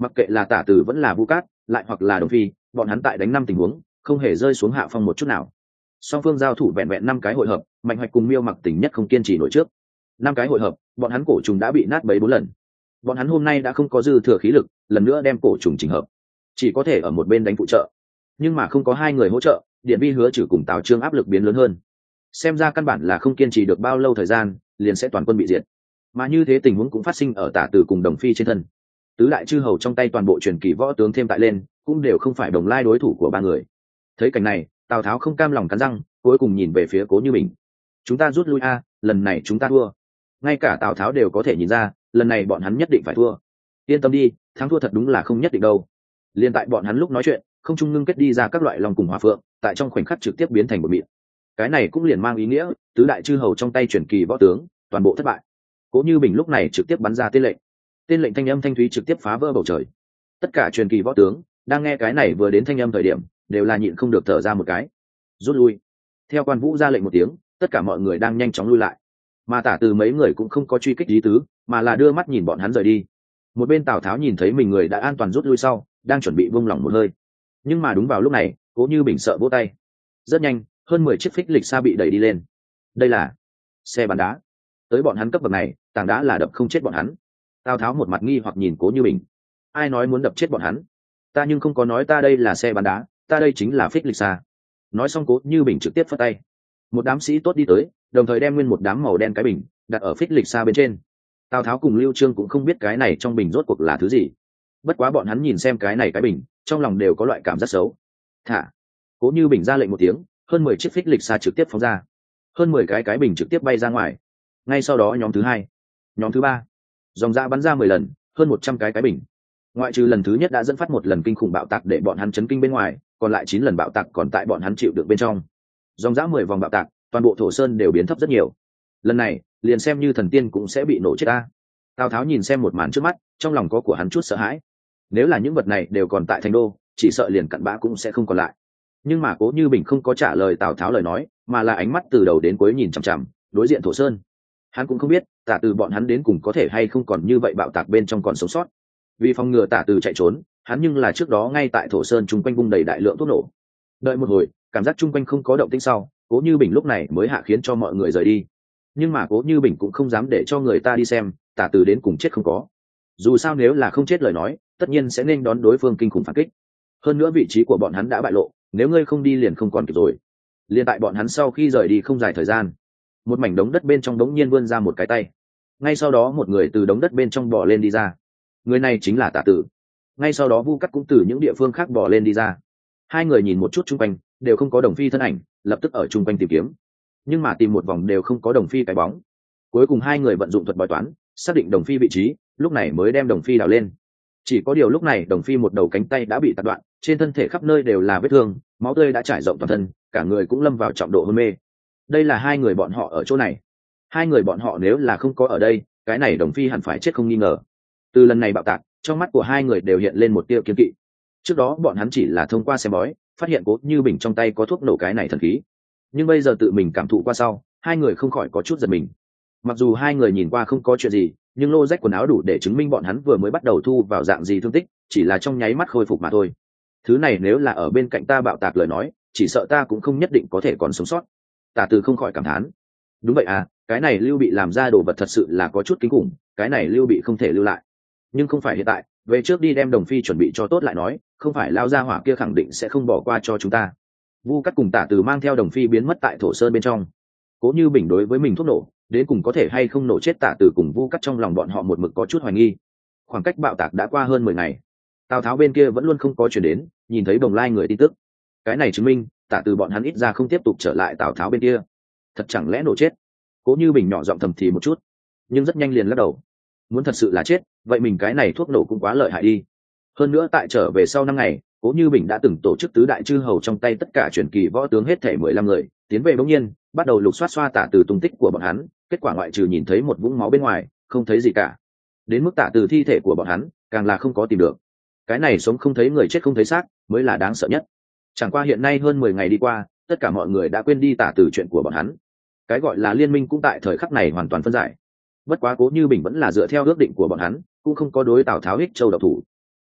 Mặc kệ là Tả Từ vẫn là Vu Cát, lại hoặc là Đồng Phi, bọn hắn tại đánh năm tình huống không hề rơi xuống hạ phong một chút nào. Song phương giao thủ vẹn vẹn năm cái hội hợp, Mạnh Hoạch cùng Miêu Mặc Tình nhất không kiên trì nổi trước. Năm cái hội hợp, bọn hắn cổ trùng đã bị nát bấy bốn lần. Bọn hắn hôm nay đã không có dư thừa khí lực, lần nữa đem cổ trùng chỉnh hợp, chỉ có thể ở một bên đánh phụ trợ. Nhưng mà không có hai người hỗ trợ, Điện Vi Hứa Trừ cùng Tào Trương áp lực biến lớn hơn. Xem ra căn bản là không kiên trì được bao lâu thời gian, liền sẽ toàn quân bị diệt. Mà như thế tình huống cũng phát sinh ở Tả Từ cùng Đồng Phi trên thân. Tứ đại chư hầu trong tay toàn bộ truyền kỳ võ tướng thêm tại lên, cũng đều không phải đồng lai đối thủ của ba người. Thấy cảnh này, Tào Tháo không cam lòng cắn răng, cuối cùng nhìn về phía Cố Như Bình. Chúng ta rút lui a, lần này chúng ta thua. Ngay cả Tào Tháo đều có thể nhìn ra, lần này bọn hắn nhất định phải thua. Yên tâm đi, thắng thua thật đúng là không nhất định đâu. Liên tại bọn hắn lúc nói chuyện, không trung ngưng kết đi ra các loại long cùng hỏa phượng, tại trong khoảnh khắc trực tiếp biến thành một mịn. Cái này cũng liền mang ý nghĩa, tứ đại chư hầu trong tay truyền kỳ võ tướng, toàn bộ thất bại. Cố Như Bình lúc này trực tiếp bắn ra tên lệnh. Tên lệnh thanh âm thanh thúy trực tiếp phá vỡ bầu trời. Tất cả truyền kỳ võ tướng đang nghe cái này vừa đến thanh âm thời điểm, đều là nhịn không được thở ra một cái. Rút lui. Theo quan vũ ra lệnh một tiếng, tất cả mọi người đang nhanh chóng lui lại. Mà Tả Từ mấy người cũng không có truy kích ý tứ, mà là đưa mắt nhìn bọn hắn rời đi. Một bên Tào Tháo nhìn thấy mình người đã an toàn rút lui sau, đang chuẩn bị buông lỏng một hơi. Nhưng mà đúng vào lúc này, Cố Như Bình sợ vỗ tay. Rất nhanh, hơn mười chiếc phích lịch xa bị đẩy đi lên. Đây là xe bắn đá. Tới bọn hắn cấp bậc này, tảng đá là đập không chết bọn hắn. Tào Tháo một mặt nghi hoặc nhìn Cố Như Bình. Ai nói muốn đập chết bọn hắn? Ta nhưng không có nói ta đây là xe bắn đá, ta đây chính là phích lịch xa. Nói xong Cố Như Bình trực tiếp phất tay. Một đám sĩ tốt đi tới, đồng thời đem nguyên một đám màu đen cái bình đặt ở phích lịch xa bên trên. Tào Tháo cùng Lưu Trương cũng không biết cái này trong bình rốt cuộc là thứ gì. Bất quá bọn hắn nhìn xem cái này cái bình, trong lòng đều có loại cảm giác xấu. Thả. Cố Như Bình ra lệnh một tiếng, hơn mười chiếc phích lịch xa trực tiếp phóng ra. Hơn mười cái cái bình trực tiếp bay ra ngoài. Ngay sau đó nhóm thứ hai, nhóm thứ ba, dòng dã bắn ra mười lần, hơn một trăm cái cái bình. Ngoại trừ lần thứ nhất đã dẫn phát một lần kinh khủng bạo tạc để bọn hắn chấn kinh bên ngoài, còn lại chín lần bạo tạc còn tại bọn hắn chịu đựng bên trong. Dòng dã mười vòng bạo tạc, toàn bộ thổ sơn đều biến thấp rất nhiều. Lần này, liền xem như thần tiên cũng sẽ bị nổ chết ta. Tào Tháo nhìn xem một màn trước mắt, trong lòng có của hắn chút sợ hãi. Nếu là những vật này đều còn tại thành đô, chỉ sợ liền cặn bã cũng sẽ không còn lại. Nhưng mà Cố Như Bình không có trả lời Tào Tháo lời nói, mà là ánh mắt từ đầu đến cuối nhìn chằm chằm đối diện thổ sơn. Hắn cũng không biết Tả Từ bọn hắn đến cùng có thể hay không còn như vậy bạo tạc bên trong còn sống sót. Vì phòng ngừa Tả Từ chạy trốn, hắn nhưng là trước đó ngay tại thổ sơn chung quanh vung đầy đại lượng thuốc nổ. Đợi một hồi, cảm giác chung quanh không có động tĩnh sau, Cố Như Bình lúc này mới hạ khiến cho mọi người rời đi. Nhưng mà Cố Như Bình cũng không dám để cho người ta đi xem Tả Từ đến cùng chết không có. Dù sao nếu là không chết lời nói, tất nhiên sẽ nên đón đối phương kinh khủng phản kích. Hơn nữa vị trí của bọn hắn đã bại lộ, nếu ngươi không đi liền không còn kịp rồi. Liên tại bọn hắn sau khi rời đi không dài thời gian, một mảnh đống đất bên trong đống nhiên vươn ra một cái tay. Ngay sau đó một người từ đống đất bên trong bò lên đi ra. Người này chính là Tả Tử. Ngay sau đó Vu Cắt cũng từ những địa phương khác bò lên đi ra. Hai người nhìn một chút chung quanh, đều không có Đồng Phi thân ảnh, lập tức ở chung quanh tìm kiếm. Nhưng mà tìm một vòng đều không có Đồng Phi cái bóng. Cuối cùng hai người vận dụng thuật bói toán, xác định Đồng Phi vị trí, lúc này mới đem Đồng Phi đào lên. Chỉ có điều lúc này Đồng Phi một đầu cánh tay đã bị tạt đoạn, trên thân thể khắp nơi đều là vết thương, máu tươi đã trải rộng toàn thân, cả người cũng lâm vào trọng độ hôn mê. Đây là hai người bọn họ ở chỗ này. Hai người bọn họ nếu là không có ở đây, cái này Đồng Phi hẳn phải chết không nghi ngờ. Từ lần này bạo tạc, trong mắt của hai người đều hiện lên một tia kiêng kỵ. Trước đó bọn hắn chỉ là thông qua xem bói, phát hiện Cố Như Bình trong tay có thuốc nổ cái này thần khí. Nhưng bây giờ tự mình cảm thụ qua sau, hai người không khỏi có chút giật mình. Mặc dù hai người nhìn qua không có chuyện gì, nhưng lô rách quần áo đủ để chứng minh bọn hắn vừa mới bắt đầu thu vào dạng gì thương tích, chỉ là trong nháy mắt khôi phục mà thôi. Thứ này nếu là ở bên cạnh ta bạo tạc lời nói, chỉ sợ ta cũng không nhất định có thể còn sống sót. Tả Từ không khỏi cảm thán. Đúng vậy à, cái này Lưu Bị làm ra đồ vật thật sự là có chút kinh khủng, cái này Lưu Bị không thể lưu lại. Nhưng không phải hiện tại, về trước đi đem Đồng Phi chuẩn bị cho tốt lại nói, không phải lao ra hỏa kia khẳng định sẽ không bỏ qua cho chúng ta. Vu Cắt cùng Tả Từ mang theo Đồng Phi biến mất tại thổ sơn bên trong. Cố Như Bình đối với mình thuốc nổ, đến cùng có thể hay không nổ chết Tả Từ cùng Vu Cắt trong lòng bọn họ một mực có chút hoài nghi. Khoảng cách bạo tạc đã qua hơn mười ngày, Tào Tháo bên kia vẫn luôn không có chuyển đến, nhìn thấy Bồng Lai người tin tức. Cái này chứng minh Tả Từ bọn hắn ít ra không tiếp tục trở lại Tào Tháo bên kia. Thật chẳng lẽ nổ chết? Cố Như Bình nhỏ giọng thầm thì một chút, nhưng rất nhanh liền lắc đầu. Muốn thật sự là chết, vậy mình cái này thuốc nổ cũng quá lợi hại đi. Hơn nữa tại trở về sau năm ngày, Cố Như Bình đã từng tổ chức tứ đại chư hầu trong tay tất cả truyền kỳ võ tướng hết thể mười lăm người, tiến về bỗng nhiên, bắt đầu lục soát xoa Tả Từ tung tích của bọn hắn, kết quả ngoại trừ nhìn thấy một vũng máu bên ngoài, không thấy gì cả. Đến mức Tả Từ thi thể của bọn hắn, càng là không có tìm được. Cái này sống không thấy người, chết không thấy xác, mới là đáng sợ nhất. Chẳng qua hiện nay hơn mười ngày đi qua, tất cả mọi người đã quên đi Tả Từ chuyện của bọn hắn. Cái gọi là liên minh cũng tại thời khắc này hoàn toàn phân giải. Bất quá Cố Như Bình vẫn là dựa theo ước định của bọn hắn, cũng không có đối Tào Tháo ích châu độc thủ.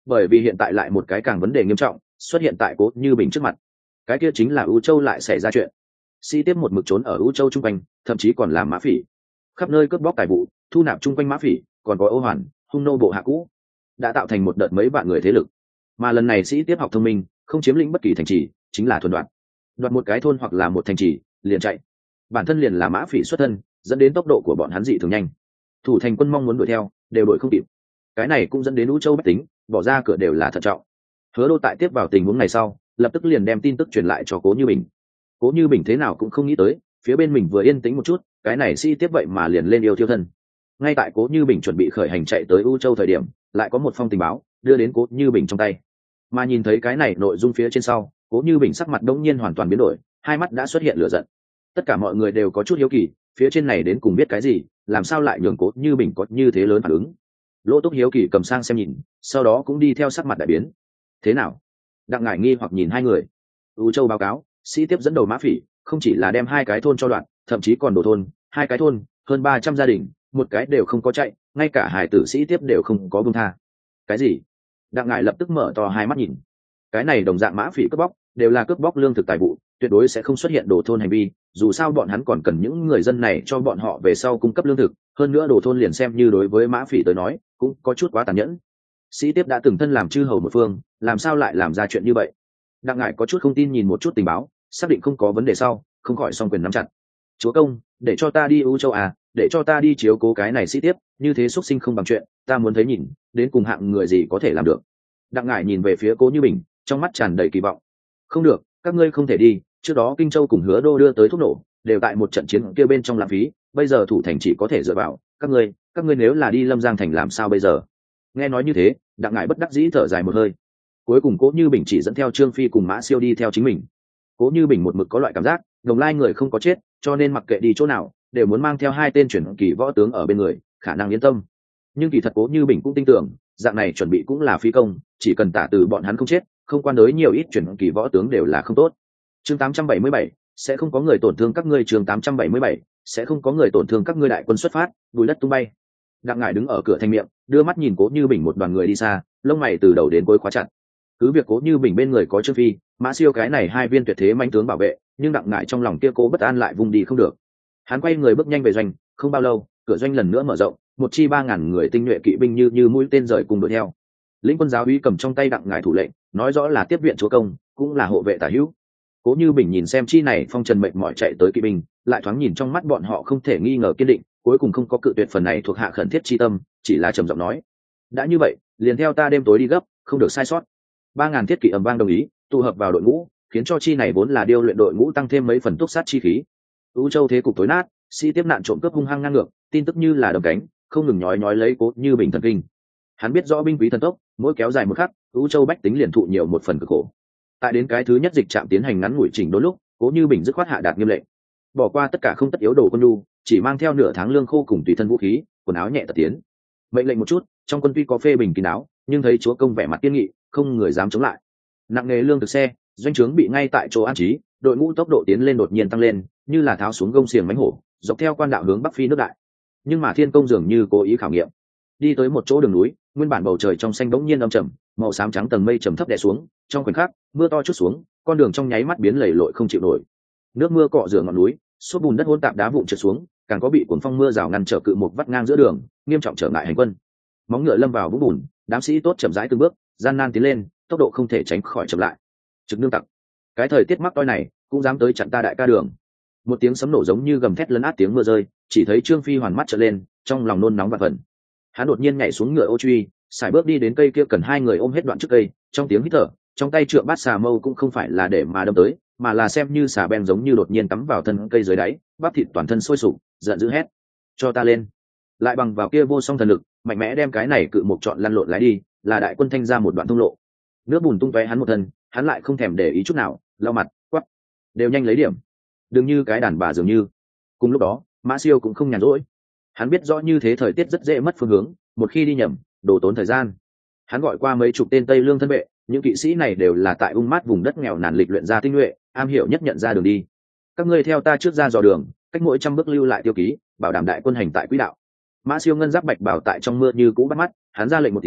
bởi vì hiện tại lại một cái càng vấn đề nghiêm trọng xuất hiện tại Cố Như Bình trước mặt. Cái kia chính là U Châu lại xảy ra chuyện. Sĩ Tiếp một mực trốn ở U Châu trung quanh, thậm chí còn làm mã phỉ, khắp nơi cướp bóc tài vụ, thu nạp trung quanh mã phỉ, còn có Ô Hoàn, hung nô bộ hạ cũ, đã tạo thành một đợt mấy vạn người thế lực. Mà lần này Sĩ Tiếp học thông minh, không chiếm lĩnh bất kỳ thành trì, chính là thuần đoạt, đoạt một cái thôn hoặc là một thành trì, liền chạy. Bản thân liền là mã phỉ xuất thân, dẫn đến tốc độ của bọn hắn dị thường nhanh. Thủ thành quân mong muốn đuổi theo, đều đuổi không kịp. Cái này cũng dẫn đến U Châu bách tính, bỏ ra cửa đều là thận trọng. Hứa Đô tại tiếp vào tình huống này sau, lập tức liền đem tin tức truyền lại cho Cố Như Bình. Cố Như Bình thế nào cũng không nghĩ tới, phía bên mình vừa yên tĩnh một chút, cái này Sĩ Tiếp vậy mà liền lên yêu thiêu thân. Ngay tại Cố Như Bình chuẩn bị khởi hành chạy tới U Châu thời điểm, lại có một phong tình báo đưa đến Cố Như Bình trong tay. Mà nhìn thấy cái này nội dung phía trên sau, Cố Như Bình sắc mặt đống nhiên hoàn toàn biến đổi, hai mắt đã xuất hiện lửa giận. Tất cả mọi người đều có chút hiếu kỳ, phía trên này đến cùng biết cái gì, làm sao lại nhường Cố Như Bình có như thế lớn phản ứng. Lỗ Túc hiếu kỳ cầm sang xem nhìn, sau đó cũng đi theo sắc mặt đại biến. Thế nào? Đặng Ngải nghi hoặc nhìn hai người. U Châu báo cáo, Sĩ Tiếp dẫn đầu mã phỉ, không chỉ là đem hai cái thôn cho đoạn, thậm chí còn đổ thôn, hai cái thôn, hơn ba trăm gia đình, một cái đều không có chạy, ngay cả hải tử Sĩ Tiếp đều không có buông tha. Cái gì? Đặng Ngải lập tức mở to hai mắt nhìn. Cái này đồng dạng mã phỉ cướp bóc, đều là cướp bóc lương thực tài vụ, tuyệt đối sẽ không xuất hiện đổ thôn hành vi, dù sao bọn hắn còn cần những người dân này cho bọn họ về sau cung cấp lương thực, hơn nữa đổ thôn liền xem như đối với mã phỉ tới nói, cũng có chút quá tàn nhẫn. Sĩ Tiếp đã từng thân làm chư hầu một phương, làm sao lại làm ra chuyện như vậy? Đặng Ngải có chút không tin nhìn một chút tình báo, xác định không có vấn đề sau, không khỏi song quyền nắm chặt. Chúa công, để cho ta đi U Châu à, để cho ta đi chiếu cố cái này Sĩ Tiếp, như thế xuất sinh không bằng chuyện, ta muốn thấy nhìn, đến cùng hạng người gì có thể làm được. Đặng Ngải nhìn về phía Cố Như Bình, trong mắt tràn đầy kỳ vọng. Không được, các ngươi không thể đi, trước đó Kinh Châu cùng Hứa Đô đưa tới thuốc nổ, đều tại một trận chiến kia bên trong lãng phí, bây giờ thủ thành chỉ có thể dựa vào các ngươi, các ngươi nếu là đi Lâm Giang thành làm sao bây giờ? Nghe nói như thế, Đặng Ngải bất đắc dĩ thở dài một hơi. Cuối cùng Cố Như Bình chỉ dẫn theo Trương Phi cùng Mã Siêu đi theo chính mình. Cố Như Bình một mực có loại cảm giác, Đồng Lai người không có chết, cho nên mặc kệ đi chỗ nào, đều muốn mang theo hai tên chuyển kỳ võ tướng ở bên người, khả năng yên tâm. Nhưng kỳ thật Cố Như Bình cũng tin tưởng, dạng này chuẩn bị cũng là phí công, chỉ cần tả từ bọn hắn không chết, không quan đối nhiều ít chuyển kỳ võ tướng đều là không tốt. Chương tám trăm bảy mươi bảy, sẽ không có người tổn thương các ngươi. Chương tám trăm bảy mươi bảy, sẽ không có người tổn thương các ngươi. Đại quân xuất phát, bùi đất tung bay. Đặng Ngải đứng ở cửa thành miệng, đưa mắt nhìn Cố Như Bình một đoàn người đi xa, lông mày từ đầu đến cuối khóa chặt. Cứ việc Cố Như Bình bên người có Trương Phi, Mã Siêu cái này hai viên tuyệt thế mãnh tướng bảo vệ, nhưng Đặng Ngải trong lòng kia cố bất an lại vùng đi không được. Hắn quay người bước nhanh về doanh, không bao lâu, cửa doanh lần nữa mở rộng, một chi ba ngàn người tinh nhuệ kỵ binh như như mũi tên rời cùng đuổi theo. Lĩnh quân giáo úy cầm trong tay Đặng Ngải thủ lệnh, nói rõ là tiếp viện chúa công, cũng là hộ vệ tả hữu. Cố Như Bình nhìn xem chi này phong trần mệt mỏi chạy tới kỵ binh, lại thoáng nhìn trong mắt bọn họ không thể nghi ngờ kiên định, cuối cùng không có cự tuyệt phần này thuộc hạ khẩn thiết chi tâm, chỉ là trầm giọng nói: đã như vậy, liền theo ta đêm tối đi gấp, không được sai sót. Ba ngàn thiết kỵ ầm vang đồng ý, tụ hợp vào đội ngũ, khiến cho chi này vốn là điêu luyện đội ngũ tăng thêm mấy phần túc sát chi khí. U Châu thế cục tối nát, Sĩ Tiếp nạn trộm cướp hung hăng ngang ngược, tin tức như là đầm cánh, không ngừng nhói nhói lấy Cố Như Bình thần kinh. Hắn biết rõ binh quý thần tốc, mỗi kéo dài một khắc, U Châu bách tính liền thụ nhiều một phần cực khổ. Tại đến cái thứ nhất dịch trạm tiến hành ngắn ngủi chỉnh đốn lúc, Cố Như Bình dứt khoát hạ đạt nghiêm lệnh, bỏ qua tất cả không tất yếu đồ quân nhu, chỉ mang theo nửa tháng lương khô cùng tùy thân vũ khí, quần áo nhẹ tật tiến. Mệnh lệnh một chút, trong quân tuy có phê bình kín đáo, nhưng thấy chúa công vẻ mặt kiên nghị, không người dám chống lại. Nặng nghề lương thực xe, doanh trướng bị ngay tại chỗ an trí, đội ngũ tốc độ tiến lên đột nhiên tăng lên, như là tháo xuống gông xiềng mánh hổ, dọc theo quan đạo hướng bắc phi nước đại. Nhưng mà thiên công dường như cố ý khảo nghiệm. Đi tới một chỗ đường núi, nguyên bản bầu trời trong xanh bỗng nhiên âm trầm, màu xám trắng tầng mây trầm thấp đè xuống, trong khoảnh khắc, mưa to chút xuống, con đường trong nháy mắt biến lầy lội không chịu nổi. Nước mưa cọ rửa ngọn núi, xốp bùn đất hỗn tạp đá vụn trượt xuống, càng có bị cuồng phong mưa rào ngăn trở cự một vắt ngang giữa đường, nghiêm trọng trở ngại hành quân. Móng ngựa lâm vào vũng bùn, đám sĩ tốt chậm rãi từng bước, gian nan tiến lên, tốc độ không thể tránh khỏi chậm lại. Trực nương tặc, cái thời tiết mắc toi này, cũng dám tới chặn ta đại ca đường. Một tiếng sấm nổ giống như gầm thét lấn át tiếng mưa rơi, chỉ thấy Trương Phi hoàn mắt trợn lên, trong lòng nôn nóng và phần. Hắn đột nhiên nhảy xuống ngựa ô truy, sải bước đi đến cây kia cần hai người ôm hết đoạn trước cây, trong tiếng hít thở, trong tay trượng bát xà mâu cũng không phải là để mà đâm tới, mà là xem như xà beng giống như đột nhiên cắm vào thân cây dưới đáy, bắp thịt toàn thân sôi sục, giận dữ hét: cho ta lên! Lại bằng vào kia vô song thần lực, mạnh mẽ đem cái này cự mục chọn lăn lộn lái đi, là đại quân thanh ra một đoạn thông lộ. Nước bùn tung tóe hắn một thân, hắn lại không thèm để ý chút nào, lau mặt, quắc, đều nhanh lấy điểm, đừng như cái đàn bà dường như. Cùng lúc đó, Mã Siêu cũng không nhàn rỗi, hắn biết rõ như thế thời tiết rất dễ mất phương hướng, một khi đi nhầm, đổ tốn thời gian. Hắn gọi qua mấy chục tên Tây Lương thân vệ, những kỵ sĩ này đều là tại ung mát vùng đất nghèo nàn lịch luyện ra tinh nhuệ, am hiểu nhất nhận ra đường đi. Các ngươi theo ta trước ra dò đường, cách mỗi trăm bước lưu lại tiêu ký, bảo đảm đại quân hành tại quỹ đạo. Mã Siêu ngân giáp bạch bảo tại trong mưa như cũ bắt mắt, hắn ra lệnh một tiếng,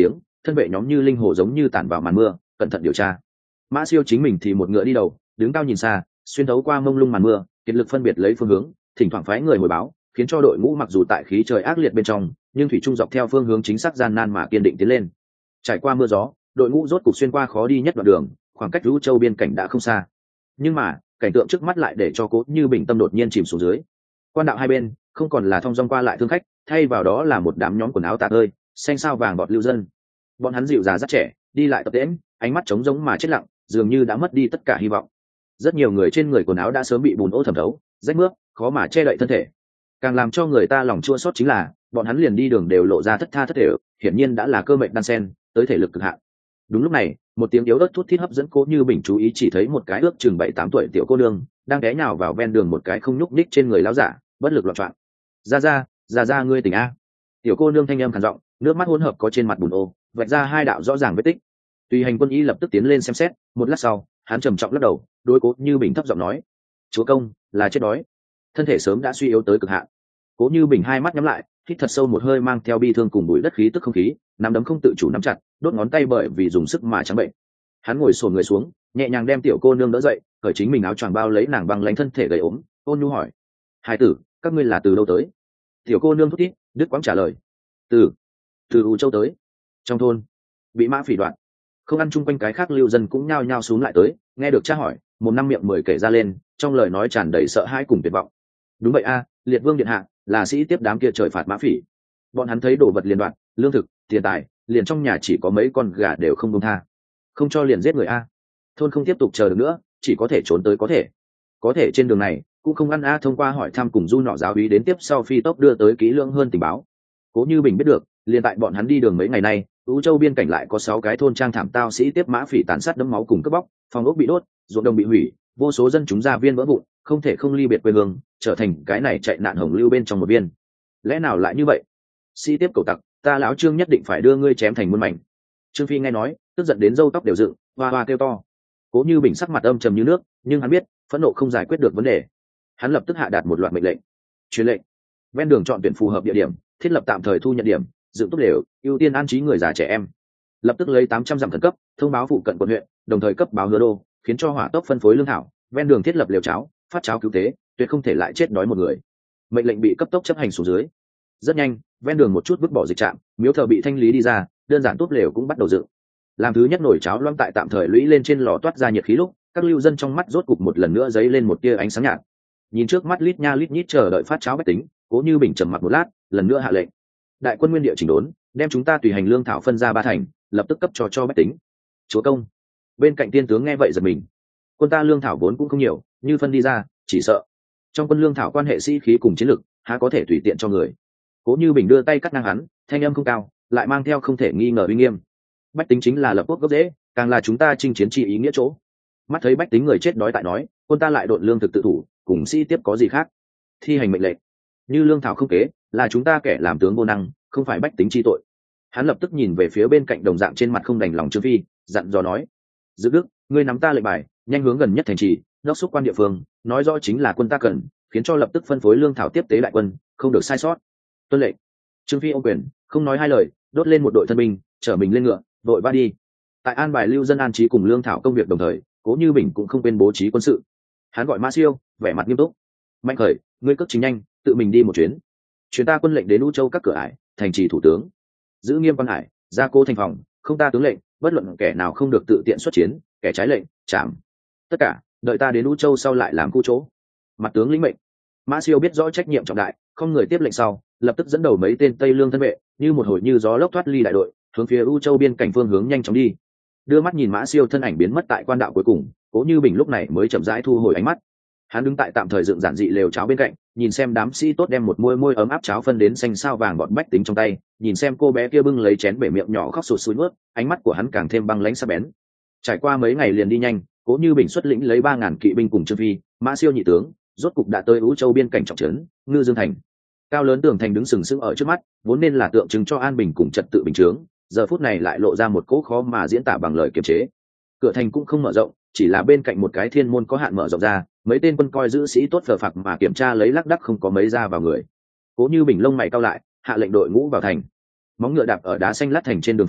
thân vệ nhóm như linh hồ giống như tản vào màn mưa cẩn thận điều tra. Mã Siêu chính mình thì một ngựa đi đầu, đứng cao nhìn xa, xuyên thấu qua mông lung màn mưa, kiệt lực phân biệt lấy phương hướng, thỉnh thoảng phái người hồi báo, khiến cho đội ngũ mặc dù tại khí trời ác liệt bên trong, nhưng thủy trung dọc theo phương hướng chính xác gian nan mà kiên định tiến lên. Trải qua mưa gió, đội ngũ rốt cục xuyên qua khó đi nhất đoạn đường, khoảng cách Vũ Châu biên cảnh đã không xa. Nhưng mà, cảnh tượng trước mắt lại để cho Cố Như Bình tâm đột nhiên chìm xuống dưới. Quan đạo hai bên, không còn là thong dong qua lại thương khách, thay vào đó là một đám nhóm quần áo tả tơi, xanh sao vàng bọt lưu dân. Bọn hắn dịu già rất trẻ, đi lại tập tễnh, ánh mắt trống rỗng mà chết lặng, dường như đã mất đi tất cả hy vọng. Rất nhiều người trên người quần áo đã sớm bị bùn ô thẩm thấu, rách mướp, khó mà che đậy thân thể. Càng làm cho người ta lòng chua xót chính là, bọn hắn liền đi đường đều lộ ra thất tha thất thể, hiển nhiên đã là cơ mệnh đan sen, tới thể lực cực hạn. Đúng lúc này, một tiếng yếu ớt thút thít hấp dẫn Cố Như Bình chú ý, chỉ thấy một cái ước chừng bảy tám tuổi tiểu cô nương đang té nhào vào ven đường một cái không nhúc nhích trên người lão giả, bất lực loạn choạng. "Ra ra, ra ra ngươi tỉnh a." Tiểu cô nương thanh âm khàn giọng, nước mắt hỗn hợp có trên mặt bùn ô, vạch ra hai đạo rõ ràng vết tích. Tùy hành quân y lập tức tiến lên xem xét, một lát sau, hắn trầm trọng lắc đầu, đối Cố Như Bình thấp giọng nói: "Chúa công, là chết đói." Thân thể sớm đã suy yếu tới cực hạn. Cố Như Bình hai mắt nhắm lại, hít thật sâu một hơi mang theo bi thương cùng bụi đất khí tức không khí, nắm đấm không tự chủ nắm chặt, đốt ngón tay bởi vì dùng sức mà trắng bệnh. Hắn ngồi xổm người xuống, nhẹ nhàng đem tiểu cô nương đỡ dậy, cởi chính mình áo choàng bao lấy nàng băng lãnh thân thể gầy ốm, ôn nhu hỏi: "Hai tử, các ngươi là từ đâu tới?" Tiểu cô nương thút thít, đứt quãng trả lời: "Từ từ U Châu tới." Trong thôn bị mã phỉ đoạn, không ăn chung quanh cái khác lưu dân cũng nhao nhao xuống lại tới, nghe được cha hỏi, một năm miệng mười kể ra lên, trong lời nói tràn đầy sợ hãi cùng tuyệt vọng. "Đúng vậy a, liệt vương điện hạ, là sĩ tiếp đám kia trời phạt mã phỉ. Bọn hắn thấy đồ vật liền đoạn, lương thực, tiền tài, liền trong nhà chỉ có mấy con gà đều không buông tha, không cho liền giết người a. Thôn không tiếp tục chờ được nữa, chỉ có thể trốn tới có thể. Có thể trên đường này cũng không ăn a." Thông qua hỏi thăm cùng du nọ giáo úy đến tiếp sau phi tốc đưa tới kỹ lưỡng hơn tình báo. Cố Như Bình biết được, liền tại bọn hắn đi đường mấy ngày nay, U Châu biên cảnh lại có sáu cái thôn trang thảm tao sĩ tiếp mã phỉ tàn sát đẫm máu cùng cướp bóc, phòng ốc bị đốt, ruộng đồng bị hủy, vô số dân chúng gia viên vỡ vụn, không thể không ly biệt quê hương, trở thành cái này chạy nạn hồng lưu bên trong một viên. Lẽ nào lại như vậy? Sĩ tiếp cầu tặc, ta lão Trương nhất định phải đưa ngươi chém thành muôn mảnh. Trương Phi nghe nói, tức giận đến râu tóc đều dựng, hoa hoa kêu to. Cố Như Bình sắc mặt âm trầm như nước, nhưng hắn biết, phẫn nộ không giải quyết được vấn đề. Hắn lập tức hạ đạt một loạt mệnh lệnh. Truyền lệnh: ven đường chọn tuyển phù hợp địa điểm, thiết lập tạm thời thu nhận điểm, dựng tốt đều, ưu tiên an trí người già trẻ em. Lập tức lấy tám trăm dặm khẩn cấp, thông báo phụ cận quận huyện, đồng thời cấp báo hứa đô, khiến cho hỏa tốc phân phối lương thảo, ven đường thiết lập liều cháo, phát cháo cứu tế, tuyệt không thể lại chết đói một người. Mệnh lệnh bị cấp tốc chấp hành xuống dưới. Rất nhanh, ven đường một chút vứt bỏ dịch trạm, miếu thờ bị thanh lý đi ra, đơn giản tốt lều cũng bắt đầu dựng. Làm thứ nhất nồi cháo loãng tại tạm thời lũy lên trên lò toát ra nhiệt khí lúc, các lưu dân trong mắt rốt cục một lần nữa dấy lên một tia ánh sáng nhạt. Nhìn trước mắt lít nha lít nhít chờ đợi phát cháo bách tính, Cố Như Bình trầm mặc một lát, lần nữa hạ lệnh: đại quân nguyên địa chỉnh đốn, đem chúng ta tùy hành lương thảo phân ra ba thành, lập tức cấp cho cho bách tính. Chúa công. Bên cạnh tiên tướng nghe vậy giật mình. Quân ta lương thảo vốn cũng không nhiều, như phân đi ra, chỉ sợ trong quân lương thảo quan hệ sĩ khí cùng chiến lực, há có thể tùy tiện cho người. Cố Như Bình đưa tay cắt ngang hắn, thanh âm không cao, lại mang theo không thể nghi ngờ uy nghiêm. Bách tính chính là lập quốc gốc rễ, càng là chúng ta chinh chiến trị ý nghĩa chỗ. Mắt thấy bách tính người chết đói tại nói, quân ta lại độn lương thực tự thủ, cùng sĩ tiếp có gì khác? Thi hành mệnh lệnh. Như lương thảo không kế, là chúng ta kẻ làm tướng vô năng, không phải bách tính chi tội. Hắn lập tức nhìn về phía bên cạnh đồng dạng trên mặt không đành lòng Trương Phi, dặn dò nói: Dự Đức, ngươi nắm ta lệnh bài, nhanh hướng gần nhất thành trì, đốc xúc quan địa phương, nói rõ chính là quân ta cần, khiến cho lập tức phân phối lương thảo tiếp tế đại quân, không được sai sót. Tuân lệnh. Trương Phi ôm quyền, không nói hai lời, đốt lên một đội thân binh, chở mình lên ngựa, đội va đi. Tại an bài lưu dân an trí cùng lương thảo công việc đồng thời, Cố Như Bình cũng không quên bố trí quân sự. Hắn gọi Mã Siêu, vẻ mặt nghiêm túc: Mạnh khởi, ngươi cất chính nhanh, tự mình đi một chuyến, chuyến ta quân lệnh đến U Châu các cửa ải, thành trì thủ tướng, giữ nghiêm quan hải, gia cố thành phòng, không ta tướng lệnh, bất luận kẻ nào không được tự tiện xuất chiến, kẻ trái lệnh chạm. Tất cả đợi ta đến U Châu sau lại làm khu chỗ. Mặt tướng lĩnh mệnh. Mã Siêu biết rõ trách nhiệm trọng đại, không người tiếp lệnh sau, lập tức dẫn đầu mấy tên Tây Lương thân vệ, như một hồi như gió lốc thoát ly đại đội, hướng phía U Châu biên cảnh phương hướng nhanh chóng đi. Đưa mắt nhìn Mã Siêu thân ảnh biến mất tại quan đạo cuối cùng, Cố Như Bình lúc này mới chậm rãi thu hồi ánh mắt. Hắn đứng tại tạm thời dựng giản dị lều cháo bên cạnh, nhìn xem đám sĩ tốt đem một môi môi ấm áp cháo phân đến xanh sao vàng bọn bách tính trong tay, nhìn xem cô bé kia bưng lấy chén bể miệng nhỏ khóc sụt sùi nuốt, ánh mắt của hắn càng thêm băng lãnh sắc bén. Trải qua mấy ngày liền đi nhanh, Cố Như Bình xuất lĩnh lấy ba ngàn kỵ binh cùng Trương Phi, Mã Siêu nhị tướng, rốt cục đã tới U Châu biên cảnh trọng trấn, Ngư Dương thành. Cao lớn tường thành đứng sừng sững ở trước mắt, vốn nên là tượng trưng cho an bình cùng trật tự bình chướng, giờ phút này lại lộ ra một cỗ khó mà diễn tả bằng lời kiềm chế. Cửa thành cũng không mở rộng, chỉ là bên cạnh một cái thiên môn có hạn mở rộng ra, mấy tên quân coi giữ sĩ tốt phờ phạc mà kiểm tra lấy lác đác không có mấy ra vào người. Cố Như Bình lông mày cau lại, hạ lệnh đội ngũ vào thành. Móng ngựa đạp ở đá xanh lát thành trên đường phố,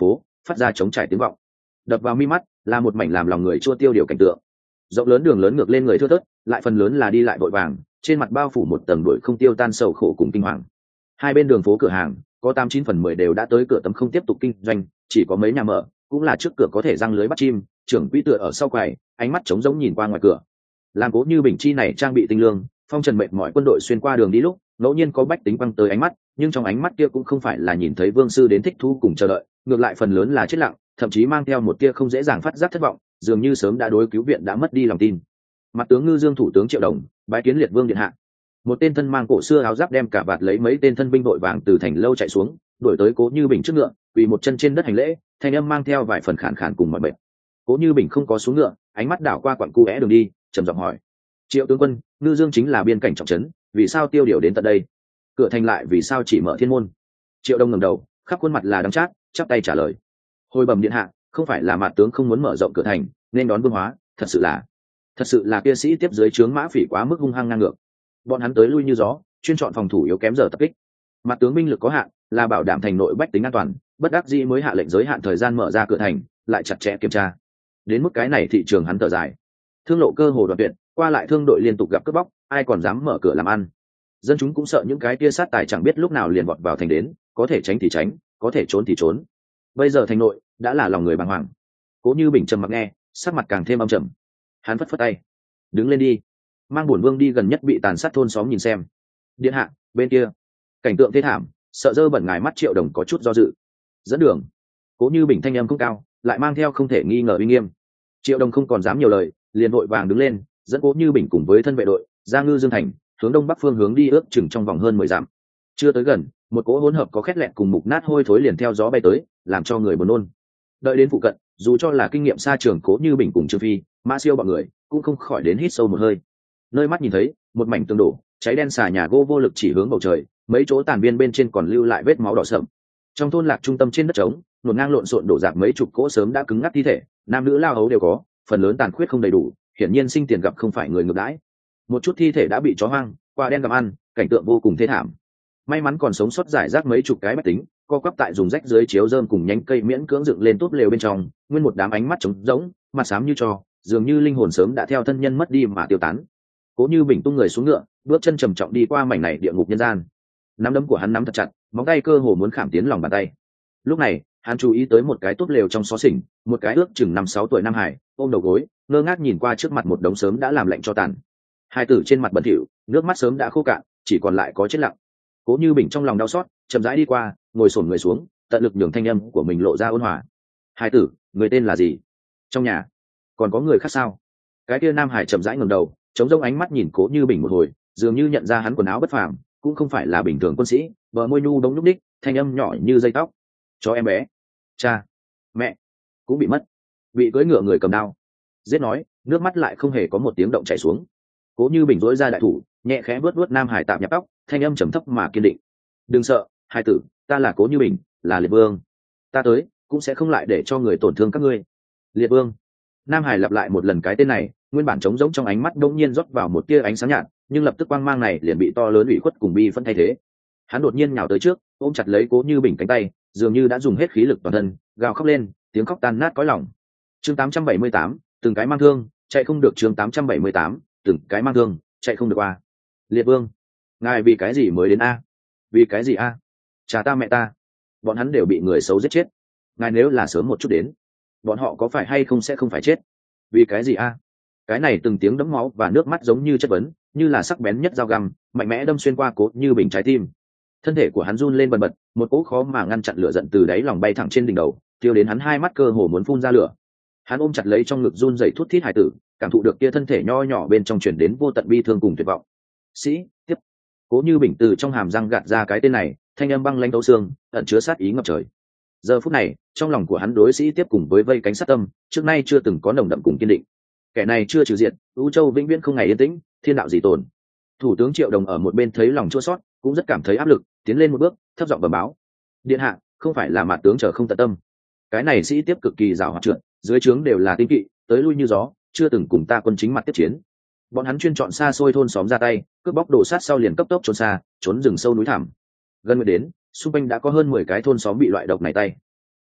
phát ra chống trải tiếng vọng. Đập vào mi mắt là một mảnh làm lòng người chua tiêu điều cảnh tượng. Rộng lớn đường lớn ngược lên người thưa thớt, lại phần lớn là đi lại vội vàng, trên mặt bao phủ một tầng bụi không tiêu tan sầu khổ cùng kinh hoàng. Hai bên đường phố cửa hàng có tám chín phần mười đều đã tới cửa tấm không tiếp tục kinh doanh, chỉ có mấy nhà mở, cũng là trước cửa có thể răng lưới bắt chim. Trưởng quỹ tựa ở sau quầy, ánh mắt trống rỗng nhìn qua ngoài cửa. Làm Cố Như Bình chi này trang bị tinh lương, phong trần mệt mỏi quân đội xuyên qua đường đi lúc, ngẫu nhiên có bách tính băng tới ánh mắt, nhưng trong ánh mắt kia cũng không phải là nhìn thấy vương sư đến thích thú cùng chờ đợi, ngược lại phần lớn là chết lặng, thậm chí mang theo một tia không dễ dàng phát giác thất vọng, dường như sớm đã đối cứu viện đã mất đi lòng tin. Mặt tướng Ngư Dương thủ tướng Triệu Đồng bái kiến liệt vương điện hạ. Một tên thân mang cổ xưa áo giáp đem cả vạt lấy mấy tên thân binh đội vàng từ thành lâu chạy xuống, đuổi tới Cố Như Bình trước ngựa, quỳ một chân trên đất hành lễ, thanh âm mang theo vài phần khản khàn cùng mọi bệnh. Cố Như Bình không có xuống ngựa, ánh mắt đảo qua quặng cu é đường đi, trầm giọng hỏi: Triệu tướng quân, Ngư Dương chính là biên cảnh trọng trấn, vì sao tiêu điều đến tận đây? Cửa thành lại vì sao chỉ mở thiên môn? Triệu Đông ngẩng đầu, khắp khuôn mặt là đắng chát, chắp tay trả lời: hồi bẩm điện hạ, không phải là mạt tướng không muốn mở rộng cửa thành nên đón vương hóa, thật sự là thật sự là kia sĩ tiếp dưới trướng mã phỉ quá mức hung hăng ngang ngược, bọn hắn tới lui như gió, chuyên chọn phòng thủ yếu kém giờ tập kích. Mặt tướng binh lực có hạn, là bảo đảm thành nội bách tính an toàn, bất đắc dĩ mới hạ lệnh giới hạn thời gian mở ra cửa thành, lại chặt chẽ kiểm tra. Đến mức cái này thị trường hắn thở dài, thương lộ cơ hồ đoạn tuyệt, qua lại thương đội liên tục gặp cướp bóc, ai còn dám mở cửa làm ăn? Dân chúng cũng sợ những cái kia sát tài chẳng biết lúc nào liền vọt vào thành đến, có thể tránh thì tránh, có thể trốn thì trốn. Bây giờ thành nội đã là lòng người bàng hoàng. Cố Như Bình trầm mặc nghe, sắc mặt càng thêm âm trầm. Hắn phất phất tay: đứng lên đi, mang bổn vương đi gần nhất bị tàn sát thôn xóm nhìn xem. Điện hạ, bên kia cảnh tượng thê thảm, sợ dơ bẩn ngài mắt. Triệu Đồng có chút do dự. Dẫn đường. Cố Như Bình thanh âm cũng cao, lại mang theo không thể nghi ngờ uy nghiêm. Triệu Đồng không còn dám nhiều lời, liền vội vàng đứng lên, dẫn Cố Như Bình cùng với thân vệ đội ra Ngư Dương thành, hướng đông bắc phương hướng đi, ước chừng trong vòng hơn mười dặm. Chưa tới gần, một cỗ hỗn hợp có khét lẹt cùng mục nát hôi thối liền theo gió bay tới, làm cho người buồn nôn. Đợi đến phụ cận, dù cho là kinh nghiệm xa trường Cố Như Bình cùng Trương Phi, Mã Siêu bọn người cũng không khỏi đến hít sâu một hơi. Nơi mắt nhìn thấy một mảnh tường đổ, cháy đen xà nhà gỗ vô lực chỉ hướng bầu trời, mấy chỗ tàn biên bên trên còn lưu lại vết máu đỏ sậm. Trong thôn lạc trung tâm trên đất trống, nổn ngang lộn xộn đổ rạp mấy chục cỗ sớm đã cứng ngắc thi thể, nam nữ lao hấu đều có, phần lớn tàn khuyết không đầy đủ, hiển nhiên sinh tiền gặp không phải người ngược đãi. Một chút thi thể đã bị chó hoang, qua đen gặm ăn, cảnh tượng vô cùng thê thảm. May mắn còn sống sót giải rác mấy chục cái bách tính, co quắp tại dùng rách dưới chiếu rơm cùng nhánh cây miễn cưỡng dựng lên túp lều bên trong, nguyên một đám ánh mắt trống rỗng, mặt xám như tro, dường như linh hồn sớm đã theo thân nhân mất đi mà tiêu tán. Cố Như Bình tung người xuống ngựa, bước chân trầm trọng đi qua mảnh này địa ngục nhân gian. Nắm đấm của hắn nắm thật chặt, móng tay cơ hồ muốn khảm tiến lòng bàn tay. Lúc này, hắn chú ý tới một cái túp lều trong xó xỉnh, một cái ước chừng năm sáu tuổi nam hải, ôm đầu gối, ngơ ngác nhìn qua trước mặt một đống sớm đã làm lạnh cho tàn. Hai tử trên mặt bẩn thỉu, nước mắt sớm đã khô cạn, chỉ còn lại có chết lặng. Cố Như Bình trong lòng đau xót, chậm rãi đi qua, ngồi xổm người xuống, tận lực nhường thanh âm của mình lộ ra ôn hòa. Hai tử, người tên là gì? Trong nhà còn có người khác sao? Cái kia nam hải chậm rãi ngẩng đầu, chống rông ánh mắt nhìn Cố Như Bình một hồi, dường như nhận ra hắn quần áo bất phàm, cũng không phải là bình thường quân sĩ, bờ môi nhu đống nhúc đích, thanh âm nhỏ như dây tóc. Cho em bé, cha, mẹ cũng bị mất, bị cưỡi ngựa người cầm đao giết. Nói, nước mắt lại không hề có một tiếng động chảy xuống. Cố Như Bình dỗi ra đại thủ, nhẹ khẽ vuốt vuốt nam hải tạm nhặt tóc, thanh âm trầm thấp mà kiên định: đừng sợ, hai tử, ta là Cố Như Bình, là liệt vương, ta tới cũng sẽ không lại để cho người tổn thương các ngươi. Liệt vương. Nam hải lặp lại một lần cái tên này, nguyên bản trống rỗng trong ánh mắt đông nhiên rót vào một tia ánh sáng nhạt, nhưng lập tức quang mang này liền bị to lớn ủy khuất cùng bi phân thay thế. Hắn đột nhiên nhào tới trước, ôm chặt lấy Cố Như Bình cánh tay, dường như đã dùng hết khí lực toàn thân, gào khóc lên, tiếng khóc tan nát cõi lòng. Chương tám trăm bảy mươi tám, từng cái mang thương chạy không được. Chương tám trăm bảy mươi tám, từng cái mang thương chạy không được. A, liệt vương, ngài vì cái gì mới đến a? Vì cái gì a? Cha ta mẹ ta, bọn hắn đều bị người xấu giết chết, ngài nếu là sớm một chút đến, bọn họ có phải hay không sẽ không phải chết? Vì cái gì a? Cái này từng tiếng đẫm máu và nước mắt giống như chất vấn, như là sắc bén nhất dao găm, mạnh mẽ đâm xuyên qua Cố Như Bình trái tim. Thân thể của hắn run lên bần bật, một cỗ khó mà ngăn chặn lửa giận từ đáy lòng bay thẳng trên đỉnh đầu, tiêu đến hắn hai mắt cơ hồ muốn phun ra lửa. Hắn ôm chặt lấy trong ngực run rẩy thút thít hải tử, cảm thụ được kia thân thể nho nhỏ bên trong truyền đến vô tận bi thương cùng tuyệt vọng. Sĩ tiếp. Cố Như Bình từ trong hàm răng gạt ra cái tên này, thanh âm băng lãnh thấu xương, ẩn chứa sát ý ngập trời. Giờ phút này, trong lòng của hắn đối Sĩ tiếp cùng với vây cánh sát tâm, trước nay chưa từng có nồng đậm cùng kiên định. Kẻ này chưa trừ diệt, U Châu vĩnh viễn không ngày yên tĩnh, thiên đạo gì tồn. Thủ tướng Triệu Đồng ở một bên thấy lòng chua xót, cũng rất cảm thấy áp lực, tiến lên một bước, thấp giọng bẩm báo: điện hạ, không phải là mạt tướng chờ không tận tâm. Cái này Sĩ tiếp cực kỳ giàu hoạt trượt, dưới trướng đều là tinh kỵ, tới lui như gió, chưa từng cùng ta quân chính mặt tiếp chiến. Bọn hắn chuyên chọn xa xôi thôn xóm ra tay, cướp bóc đổ sát sau liền cấp tốc trốn xa, trốn rừng sâu núi thẳm. Gần mới đến, xung quanh đã có hơn mười cái thôn xóm bị loại độc này tay.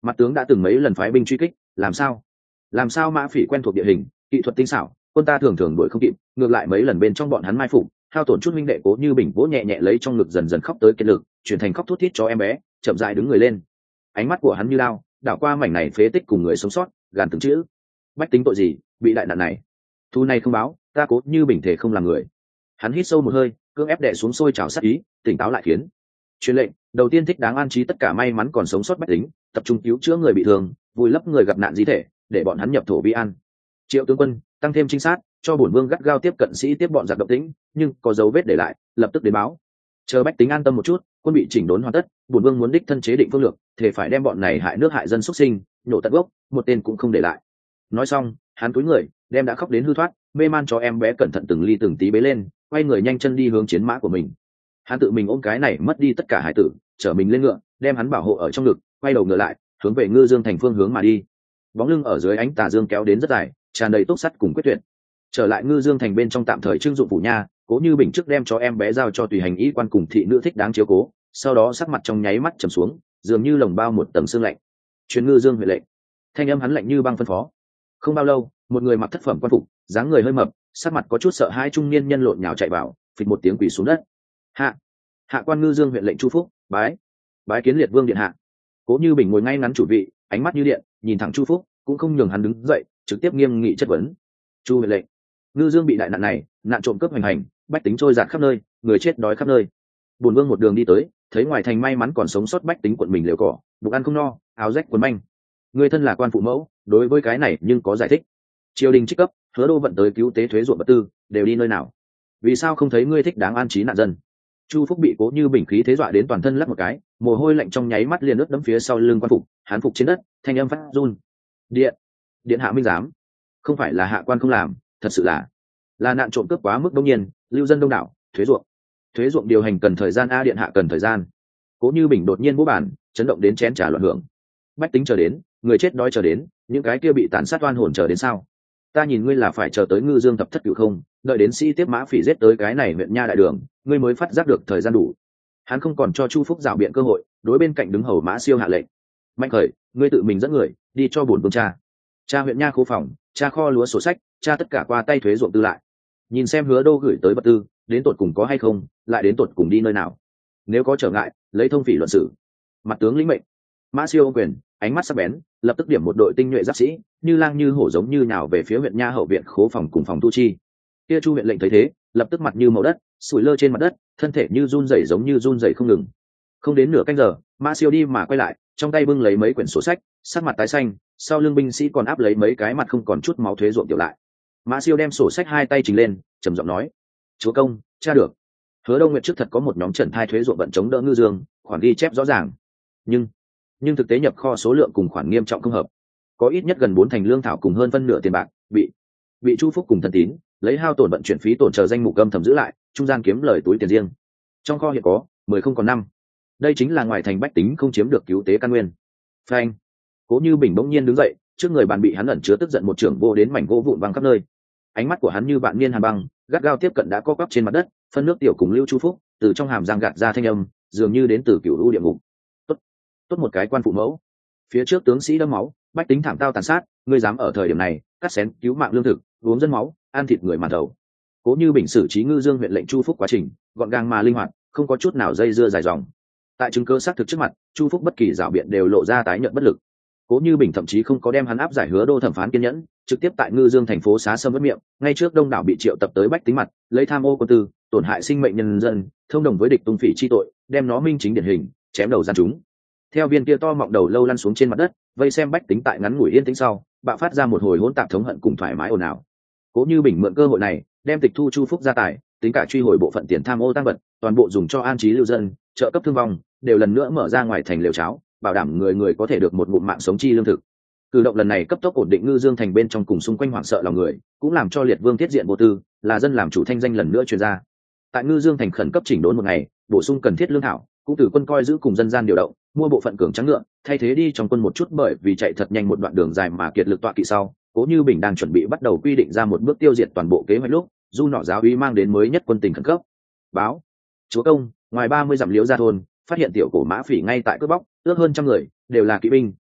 Mặt tướng đã từng mấy lần phái binh truy kích, làm sao làm sao mã phỉ quen thuộc địa hình, kỹ thuật tinh xảo, quân ta thường thường đuổi không kịp, ngược lại mấy lần bên trong bọn hắn mai phục, hao tổn chút minh đệ. Cố Như Bình vỗ nhẹ nhẹ lấy trong ngực dần dần khóc tới kiệt lực, chuyển thành khóc thút thít cho em bé, chậm rãi đứng người lên. Ánh mắt của hắn như lao đảo qua mảnh này phế tích cùng người sống sót, gàn từng chữ: bách tính tội gì bị đại nạn này, thu này không báo, ta Cố Như Bình thể không làm người. Hắn hít sâu một hơi, cưỡng ép đè xuống sôi trào sát ý, tỉnh táo lại khiến truyền lệnh đầu tiên thích đáng an trí tất cả may mắn còn sống sót bách tính, tập trung cứu chữa người bị thương, vùi lấp người gặp nạn di thể, để bọn hắn nhập thổ vi an. Triệu tướng quân tăng thêm trinh sát, cho bổn vương gắt gao tiếp cận sĩ tiếp bọn giặc động tĩnh, nhưng có dấu vết để lại, lập tức đến báo. Chờ bách tính an tâm một chút, quân bị chỉnh đốn hoàn tất, bổn vương muốn đích thân chế định phương lược, thể phải đem bọn này hại nước hại dân xuất sinh nhổ tận gốc, một tên cũng không để lại. Nói xong, hắn cúi người, đem đã khóc đến hư thoát, mê man cho em bé cẩn thận từng ly từng tí bế lên, quay người nhanh chân đi hướng chiến mã của mình. Hắn tự mình ôm cái này mất đi tất cả hải tử, chở mình lên ngựa, đem hắn bảo hộ ở trong ngực, quay đầu ngựa lại, hướng về Ngư Dương thành phương hướng mà đi. Bóng lưng ở dưới ánh tà dương kéo đến rất dài, tràn đầy túc sắt cùng quyết tuyệt. Trở lại Ngư Dương thành bên trong tạm thời trưng dụng phủ nha, Cố Như Bình trước đem cho em bé giao cho tùy hành y quan cùng thị nữ thích đáng chiếu cố, sau đó sắc mặt trong nháy mắt trầm xuống, dường như lồng bao một tầng sương lạnh. Truyền Ngư Dương huệ lệnh. Thanh âm hắn lạnh như băng phân phó. Không bao lâu, một người mặc thất phẩm quan phục, dáng người hơi mập, sắc mặt có chút sợ hãi trung niên nhân lộn nhào chạy vào, phịch một tiếng quỳ xuống đất. Hạ, hạ quan Ngư Dương huyện lệnh Chu Phúc, bái, bái kiến liệt vương điện hạ. Cố Như Bình ngồi ngay ngắn chủ vị, ánh mắt như điện, nhìn thẳng Chu Phúc, cũng không nhường hắn đứng dậy, trực tiếp nghiêm nghị chất vấn. Chu huyện lệnh, Ngư Dương bị đại nạn này, nạn trộm cướp hoành hành, bách tính trôi dạt khắp nơi, người chết đói khắp nơi. Bổn vương một đường đi tới, thấy ngoài thành may mắn còn sống sót bách tính quận mình liều cỏ, bụng ăn không no, áo rách quần manh. Người thân là quan phụ mẫu, đối với cái này nhưng có giải thích. Triều đình trích cấp, Hứa đô vận tới cứu tế thuế ruộng vật tư, đều đi nơi nào? Vì sao không thấy ngươi thích đáng an trí nạn dân? Chu Phúc bị Cố Như Bình khí thế dọa đến toàn thân lắc một cái, mồ hôi lạnh trong nháy mắt liền ướt đẫm phía sau lưng quan phục, hắn phục trên đất, thanh âm phát run. Điện, điện hạ minh giám, không phải là hạ quan không làm, thật sự là là nạn trộm cướp quá mức đông nhiên, lưu dân đông đảo, thuế ruộng, thuế ruộng điều hành cần thời gian a, điện hạ cần thời gian. Cố Như Bình đột nhiên vỗ bàn, chấn động đến chén trà loạn hưởng. Bách tính chờ đến, người chết đói chờ đến, những cái kia bị tàn sát oan hồn chờ đến sao? Ta nhìn ngươi là phải chờ tới Ngư Dương thập thất cửu không, đợi đến sĩ tiếp mã phỉ giết tới cái này huyện nha đại đường, ngươi mới phát giác được thời gian đủ. Hắn không còn cho Chu Phúc rảo biện cơ hội, đối bên cạnh đứng hầu Mã Siêu hạ lệnh. Mạnh khởi, ngươi tự mình dẫn người đi cho bổn vương cha cha huyện nha khố phòng, cha kho lúa sổ sách, cha tất cả qua tay thuế ruộng tư lại, nhìn xem Hứa đô gửi tới vật tư đến tột cùng có hay không, lại đến tột cùng đi nơi nào, nếu có trở ngại lấy thông phỉ luận xử. Mặt tướng lĩnh mệnh. Mã Siêu ô quyền, ánh mắt sắc bén, lập tức điểm một đội tinh nhuệ giáp sĩ, như lang như hổ giống như nào về phía huyện nha hậu viện khố phòng cùng phòng tu chi. Kia Chu huyện lệnh thấy thế, lập tức mặt như màu đất, sủi lơ trên mặt đất, thân thể như run rẩy giống như run rẩy không ngừng. Không đến nửa canh giờ, Mã Siêu đi mà quay lại, trong tay bưng lấy mấy quyển sổ sách, sắc mặt tái xanh, sau lưng binh sĩ còn áp lấy mấy cái mặt không còn chút máu thuế ruộng tiểu lại. Mã Siêu đem sổ sách hai tay trình lên, trầm giọng nói: chúa công, tra được, Hứa Đông Nguyệt trước thật có một nhóm trần thai thuế ruộng vận chống đỡ Ngư Dương, khoản ghi chép rõ ràng, nhưng nhưng thực tế nhập kho số lượng cùng khoản nghiêm trọng không hợp, có ít nhất gần bốn thành lương thảo cùng hơn phân nửa tiền bạc bị bị Chu Phúc cùng thân tín lấy hao tổn vận chuyển phí tổn chờ danh mục âm thầm giữ lại, trung gian kiếm lời túi tiền riêng. Trong kho hiện có mười không còn năm, đây chính là ngoài thành bách tính không chiếm được cứu tế căn nguyên. Phanh! Cố Như Bình bỗng nhiên đứng dậy, trước người bàn bị hắn ẩn chứa tức giận một trưởng vô đến mảnh gỗ vụn văng khắp nơi. Ánh mắt của hắn như vạn niên hàn băng, gắt gao tiếp cận đã co quắp trên mặt đất, phân nước tiểu cùng lưu Chu Phúc, từ trong hàm răng gạt ra thanh âm, dường như đến từ cửu u địa ngục. Tốt, tốt một cái quan phụ mẫu. Phía trước tướng sĩ đẫm máu, bách tính thảm tao tàn sát, ngươi dám ở thời điểm này cắt xén cứu mạng lương thực, uống dân máu, ăn thịt người màn đầu. Cố Như Bình xử trí Ngư Dương huyện lệnh Chu Phúc quá trình gọn gàng mà linh hoạt, không có chút nào dây dưa dài dòng. Tại chứng cứ xác thực trước mặt, Chu Phúc bất kỳ rảo biện đều lộ ra tái nhợt bất lực. Cố Như Bình thậm chí không có đem hắn áp giải Hứa đô thẩm phán kiên nhẫn, trực tiếp tại Ngư Dương thành phố xá sâm mất miệng, ngay trước đông đảo bị triệu tập tới bách tính mặt, lấy tham ô quân tư, tổn hại sinh mệnh nhân dân, thông đồng với địch tung phỉ chi tội, đem nó minh chính điển hình, chém đầu gian chúng. Theo viên kia to mọng đầu lâu lăn xuống trên mặt đất, vây xem bách tính tại ngắn ngủi yên tĩnh sau, bạo phát ra một hồi hỗn tạp thống hận cùng thoải mái ồn ào. Cố Như Bình mượn cơ hội này, đem tịch thu Chu Phúc gia tài, tính cả truy hồi bộ phận tiền tham ô tăng vật, toàn bộ dùng cho an trí lưu dân, trợ cấp thương vong, đều lần nữa mở ra ngoài thành liều cháo, bảo đảm người người có thể được một ngụm mạng sống chi lương thực. Cử động lần này cấp tốc ổn định Ngư Dương thành bên trong cùng xung quanh hoảng sợ lòng người, cũng làm cho Liệt Vương tiết diện vô tư, là dân làm chủ thanh danh lần nữa truyền ra. Tại Ngư Dương thành khẩn cấp chỉnh đốn một ngày, bổ sung cần thiết lương thảo, cũng từ quân coi giữ cùng dân gian điều động, mua bộ phận cường trắng ngựa, thay thế đi trong quân một chút bởi vì chạy thật nhanh một đoạn đường dài mà kiệt lực tọa kỵ sau. Cố Như Bình đang chuẩn bị bắt đầu quy định ra một bước tiêu diệt toàn bộ kế hoạch lúc, du nọ giáo úy mang đến mới nhất quân tình khẩn cấp. Báo: chúa công, ngoài ba mươi dặm Liễu Gia thôn, phát hiện tiểu cổ mã phỉ ngay tại cướp bóc, ước hơn trăm người, đều là kỵ binh,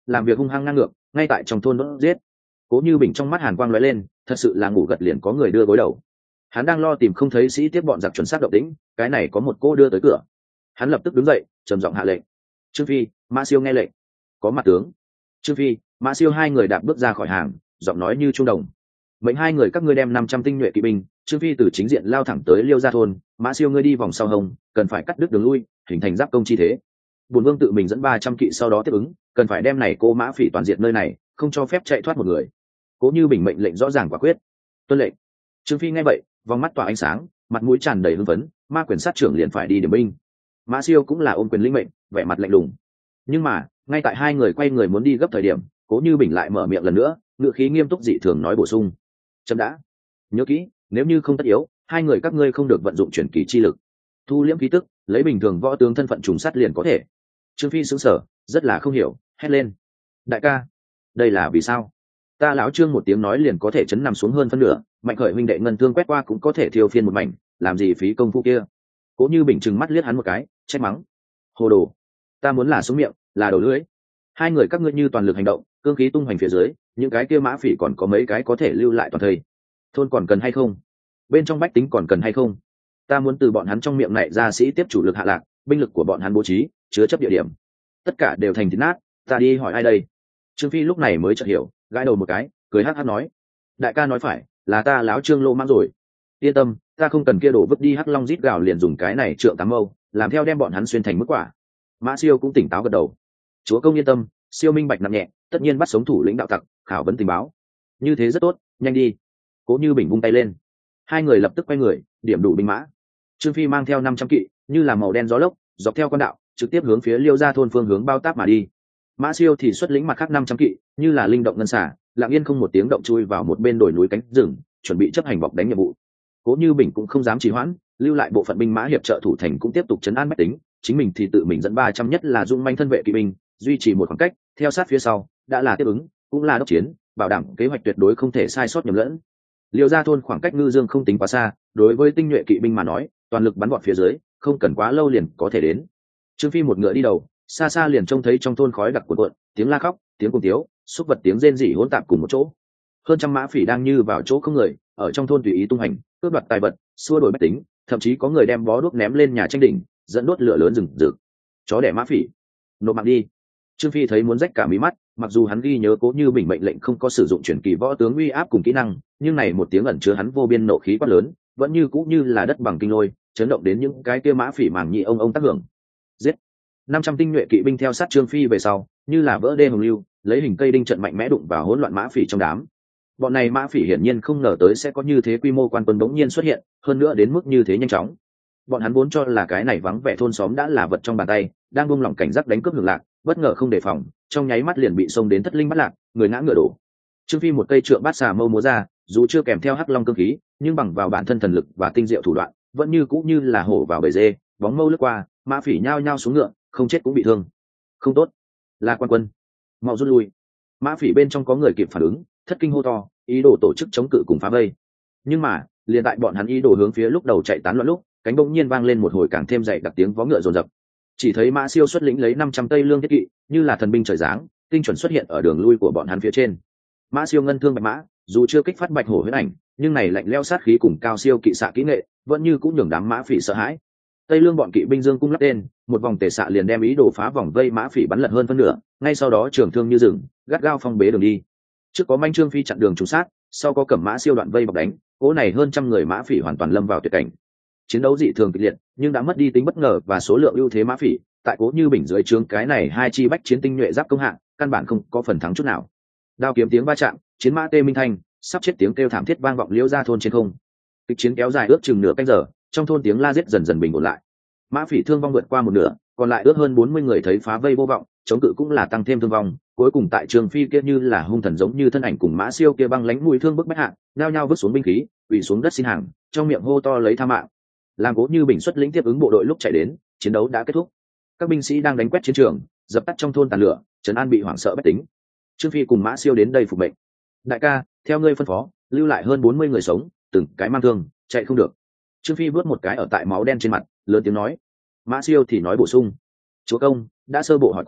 làm việc hung hăng ngang ngược, ngay tại trong thôn đốt giết. Cố Như Bình trong mắt hàn quang lóe lên, thật sự là ngủ gật liền có người đưa gối đầu. Hắn đang lo tìm không thấy sĩ tiếp bọn giặc chuẩn xác động tĩnh, cái này có một cô đưa tới cửa. Hắn lập tức đứng dậy, trầm giọng hạ lệnh. Trương Phi, Mã Siêu nghe lệnh. Có mặt tướng. Trương Phi, Mã Siêu hai người đạp bước ra khỏi hàng, giọng nói như trung đồng. Mệnh hai người các ngươi đem năm trăm tinh nhuệ kỵ binh. Trương Phi từ chính diện lao thẳng tới Liêu Gia thôn, Mã Siêu ngươi đi vòng sau hông, cần phải cắt đứt đường lui, hình thành giáp công chi thế. Bổn vương tự mình dẫn ba trăm kỵ sau đó tiếp ứng, cần phải đem này cô Mã Phỉ toàn diện nơi này, không cho phép chạy thoát một người. Cố Như Bình mệnh lệnh rõ ràng quả quyết. Tuân lệnh. Trương Phi nghe vậy, vòng mắt tỏa ánh sáng, mặt mũi tràn đầy hưng phấn, Ma quyền sát trưởng liền phải đi điểm binh. Mã Siêu cũng là ôm quyền linh mệnh, vẻ mặt lạnh lùng. Nhưng mà, ngay tại hai người quay người muốn đi gấp thời điểm, Cố Như Bình lại mở miệng lần nữa, ngữ khí nghiêm túc dị thường nói bổ sung. Chấm đã. Nhớ kỹ, nếu như không tất yếu, hai người các ngươi không được vận dụng chuyển kỳ chi lực. Thu liễm khí tức, lấy bình thường võ tướng thân phận trùng sát liền có thể. Trương Phi sững sờ, rất là không hiểu, hét lên. Đại ca, đây là vì sao? Ta lão Trương một tiếng nói liền có thể chấn nằm xuống hơn phân nửa, Mạnh Khởi huynh đệ ngân thương quét qua cũng có thể thiêu phiên một mảnh, làm gì phí công phu kia? Cố Như Bình trừng mắt liếc hắn một cái, trách mắng. Hồ đồ, ta muốn là xuống miệng, là đầu lưỡi. Hai người các ngươi như toàn lực hành động, cương khí tung hoành phía dưới, những cái kia mã phỉ còn có mấy cái có thể lưu lại toàn thây. Thôn còn cần hay không? Bên trong bách tính còn cần hay không? Ta muốn từ bọn hắn trong miệng này ra sĩ tiếp chủ lực hạ lạc, binh lực của bọn hắn bố trí, chứa chấp địa điểm. Tất cả đều thành thịt nát, ta đi hỏi ai đây? Trương Phi lúc này mới chợt hiểu, gãi đầu một cái, cười hắc hắc nói. Đại ca nói phải, là ta láo Trương lô mang rồi. Yên tâm, ta không cần kia đổ vứt đi hắc long rít gào liền dùng cái này trượng tám mâu, làm theo đem bọn hắn xuyên thành mức quả. Mã Siêu cũng tỉnh táo gật đầu. Chúa công yên tâm, Siêu minh bạch nặng nhẹ, tất nhiên bắt sống thủ lĩnh đạo tặc, khảo vấn tình báo. Như thế rất tốt, nhanh đi. Cố Như Bình vung tay lên. Hai người lập tức quay người, điểm đủ binh mã. Trương Phi mang theo năm trăm kỵ, như là màu đen gió lốc, dọc theo con đạo, trực tiếp hướng phía Liêu Gia thôn phương hướng bao táp mà đi. Mã Siêu thì xuất lĩnh mặt khác năm trăm kỵ, như là linh động ngân xả, lặng yên không một tiếng động chui vào một bên đồi núi cánh rừng, chuẩn bị chấp hành bọc đánh nhiệm vụ. Cố Như Bình cũng không dám trì hoãn, lưu lại bộ phận binh mã hiệp trợ thủ thành cũng tiếp tục trấn an bách tính, chính mình thì tự mình dẫn ba trăm nhất là dung manh thân vệ kỵ binh, duy trì một khoảng cách, theo sát phía sau, đã là tiếp ứng, cũng là đốc chiến, bảo đảm kế hoạch tuyệt đối không thể sai sót nhầm lẫn. Liêu Gia thôn khoảng cách Ngư Dương không tính quá xa, đối với tinh nhuệ kỵ binh mà nói, toàn lực bắn gọn phía dưới, không cần quá lâu liền có thể đến. Trương Phi một ngựa đi đầu, xa xa liền trông thấy trong thôn khói đặc cuộn cuộn, tiếng la khóc, tiếng cùng tiếu, xúc vật tiếng rên rỉ hỗn tạp cùng một chỗ. Hơn trăm mã phỉ đang như vào chỗ không người, ở trong thôn tùy ý tung hành, cướp đoạt tài vật, xua đuổi bách tính, thậm chí có người đem bó đuốc ném lên nhà tranh đỉnh, dẫn đốt lửa lớn rừng rực. Chó đẻ mã phỉ, nộp mạng đi. Trương Phi thấy muốn rách cả mí mắt, mặc dù hắn ghi nhớ Cố Như Bình mệnh lệnh không có sử dụng chuyển kỳ võ tướng uy áp cùng kỹ năng, nhưng này một tiếng ẩn chứa hắn vô biên nộ khí quá lớn, vẫn như cũ như là đất bằng kinh lôi, chấn động đến những cái kia mã phỉ màng nhị ông ông tác hưởng. Giết! năm trăm tinh nhuệ kỵ binh theo sát Trương Phi về sau, như là vỡ đê hồng lưu, lấy hình cây đinh trận mạnh mẽ đụng vào hỗn loạn mã phỉ trong đám. Bọn này mã phỉ hiển nhiên không ngờ tới sẽ có như thế quy mô quan quân bỗng nhiên xuất hiện, hơn nữa đến mức như thế nhanh chóng. Bọn hắn vốn cho là cái này vắng vẻ thôn xóm đã là vật trong bàn tay, đang buông lỏng cảnh giác đánh cướp hưởng lạc, bất ngờ không đề phòng, trong nháy mắt liền bị xông đến thất linh bắt lạc, người ngã ngựa đổ. Trương Phi một cây trượng bát xà mâu múa ra, dù chưa kèm theo hắc long cương khí, nhưng bằng vào bản thân thần lực và tinh diệu thủ đoạn, vẫn như cũ như là hổ vào bầy dê, bóng mâu lướt qua, mã phỉ nhao nhao xuống ngựa, không chết cũng bị thương. Không tốt, là quan quân, mau rút lui. Mã phỉ bên trong có người kịp phản ứng, thất kinh hô to, ý đồ tổ chức chống cự cùng phá vây. Nhưng mà, liền tại bọn hắn ý đồ hướng phía lúc đầu chạy tán loạn lúc, cánh bỗng nhiên vang lên một hồi càng thêm dày đặc tiếng vó ngựa rồn rập. Chỉ thấy Mã Siêu xuất lĩnh lấy năm trăm tây lương thiết kỵ, như là thần binh trời giáng, tinh chuẩn xuất hiện ở đường lui của bọn hắn phía trên. Mã Siêu ngân thương bạch mã, dù chưa kích phát bạch hổ huyết ảnh, nhưng này lạnh lẽo sát khí cùng cao siêu kỵ xạ kỹ nghệ, vẫn như cũng nhường đám mã phỉ sợ hãi. Tây lương bọn kỵ binh dương cung lắp tên, một vòng tề xạ liền đem ý đồ phá vòng vây mã phỉ bắn lật hơn phân nửa, ngay sau đó trường thương như rừng, gắt gao phong bế đường đi. Trước có manh Trương Phi chặn đường trùng sát, sau có cẩm Mã Siêu đoạn vây bọc đánh, cố này hơn trăm người mã phỉ hoàn toàn lâm vào tuyệt cảnh. Chiến đấu dị thường kịch liệt, nhưng đã mất đi tính bất ngờ và số lượng ưu thế mã phỉ, tại Cố Như Bình dưới trướng cái này hai chi bách chiến tinh nhuệ giáp công hạng, căn bản không có phần thắng chút nào. Đao kiếm tiếng va chạm, chiến mã tê minh thanh, sắp chết tiếng kêu thảm thiết vang vọng Liễu Gia thôn trên không. Kịch chiến kéo dài ước chừng nửa canh giờ, trong thôn tiếng la giết dần dần bình ổn lại. Mã phỉ thương vong vượt qua một nửa, còn lại ước hơn bốn mươi người thấy phá vây vô vọng, chống cự cũng là tăng thêm thương vong. Cuối cùng tại Trường Phi kia như là hung thần giống như thân ảnh cùng Mã Siêu kia băng lãnh mùi thương bức bách hạ, nhao nhao vứt xuống binh khí, quỳ xuống đất xin hàng, trong miệng hô to lấy tha mạng. Làm Cố Như Bình xuất lĩnh tiếp ứng bộ đội lúc chạy đến, chiến đấu đã kết thúc. Các binh sĩ đang đánh quét chiến trường, dập tắt trong thôn tàn lửa, trấn an bị hoảng sợ bách tính. Trương Phi cùng Mã Siêu đến đây phục mệnh. Đại ca, theo ngươi phân phó, lưu lại hơn bốn mươi người sống, từng cái mang thương, chạy không được. Trương Phi vớt một cái ở tại máu đen trên mặt, lớn tiếng nói. Mã Siêu thì nói bổ sung. Chúa công, đã sơ bộ hỏi qua,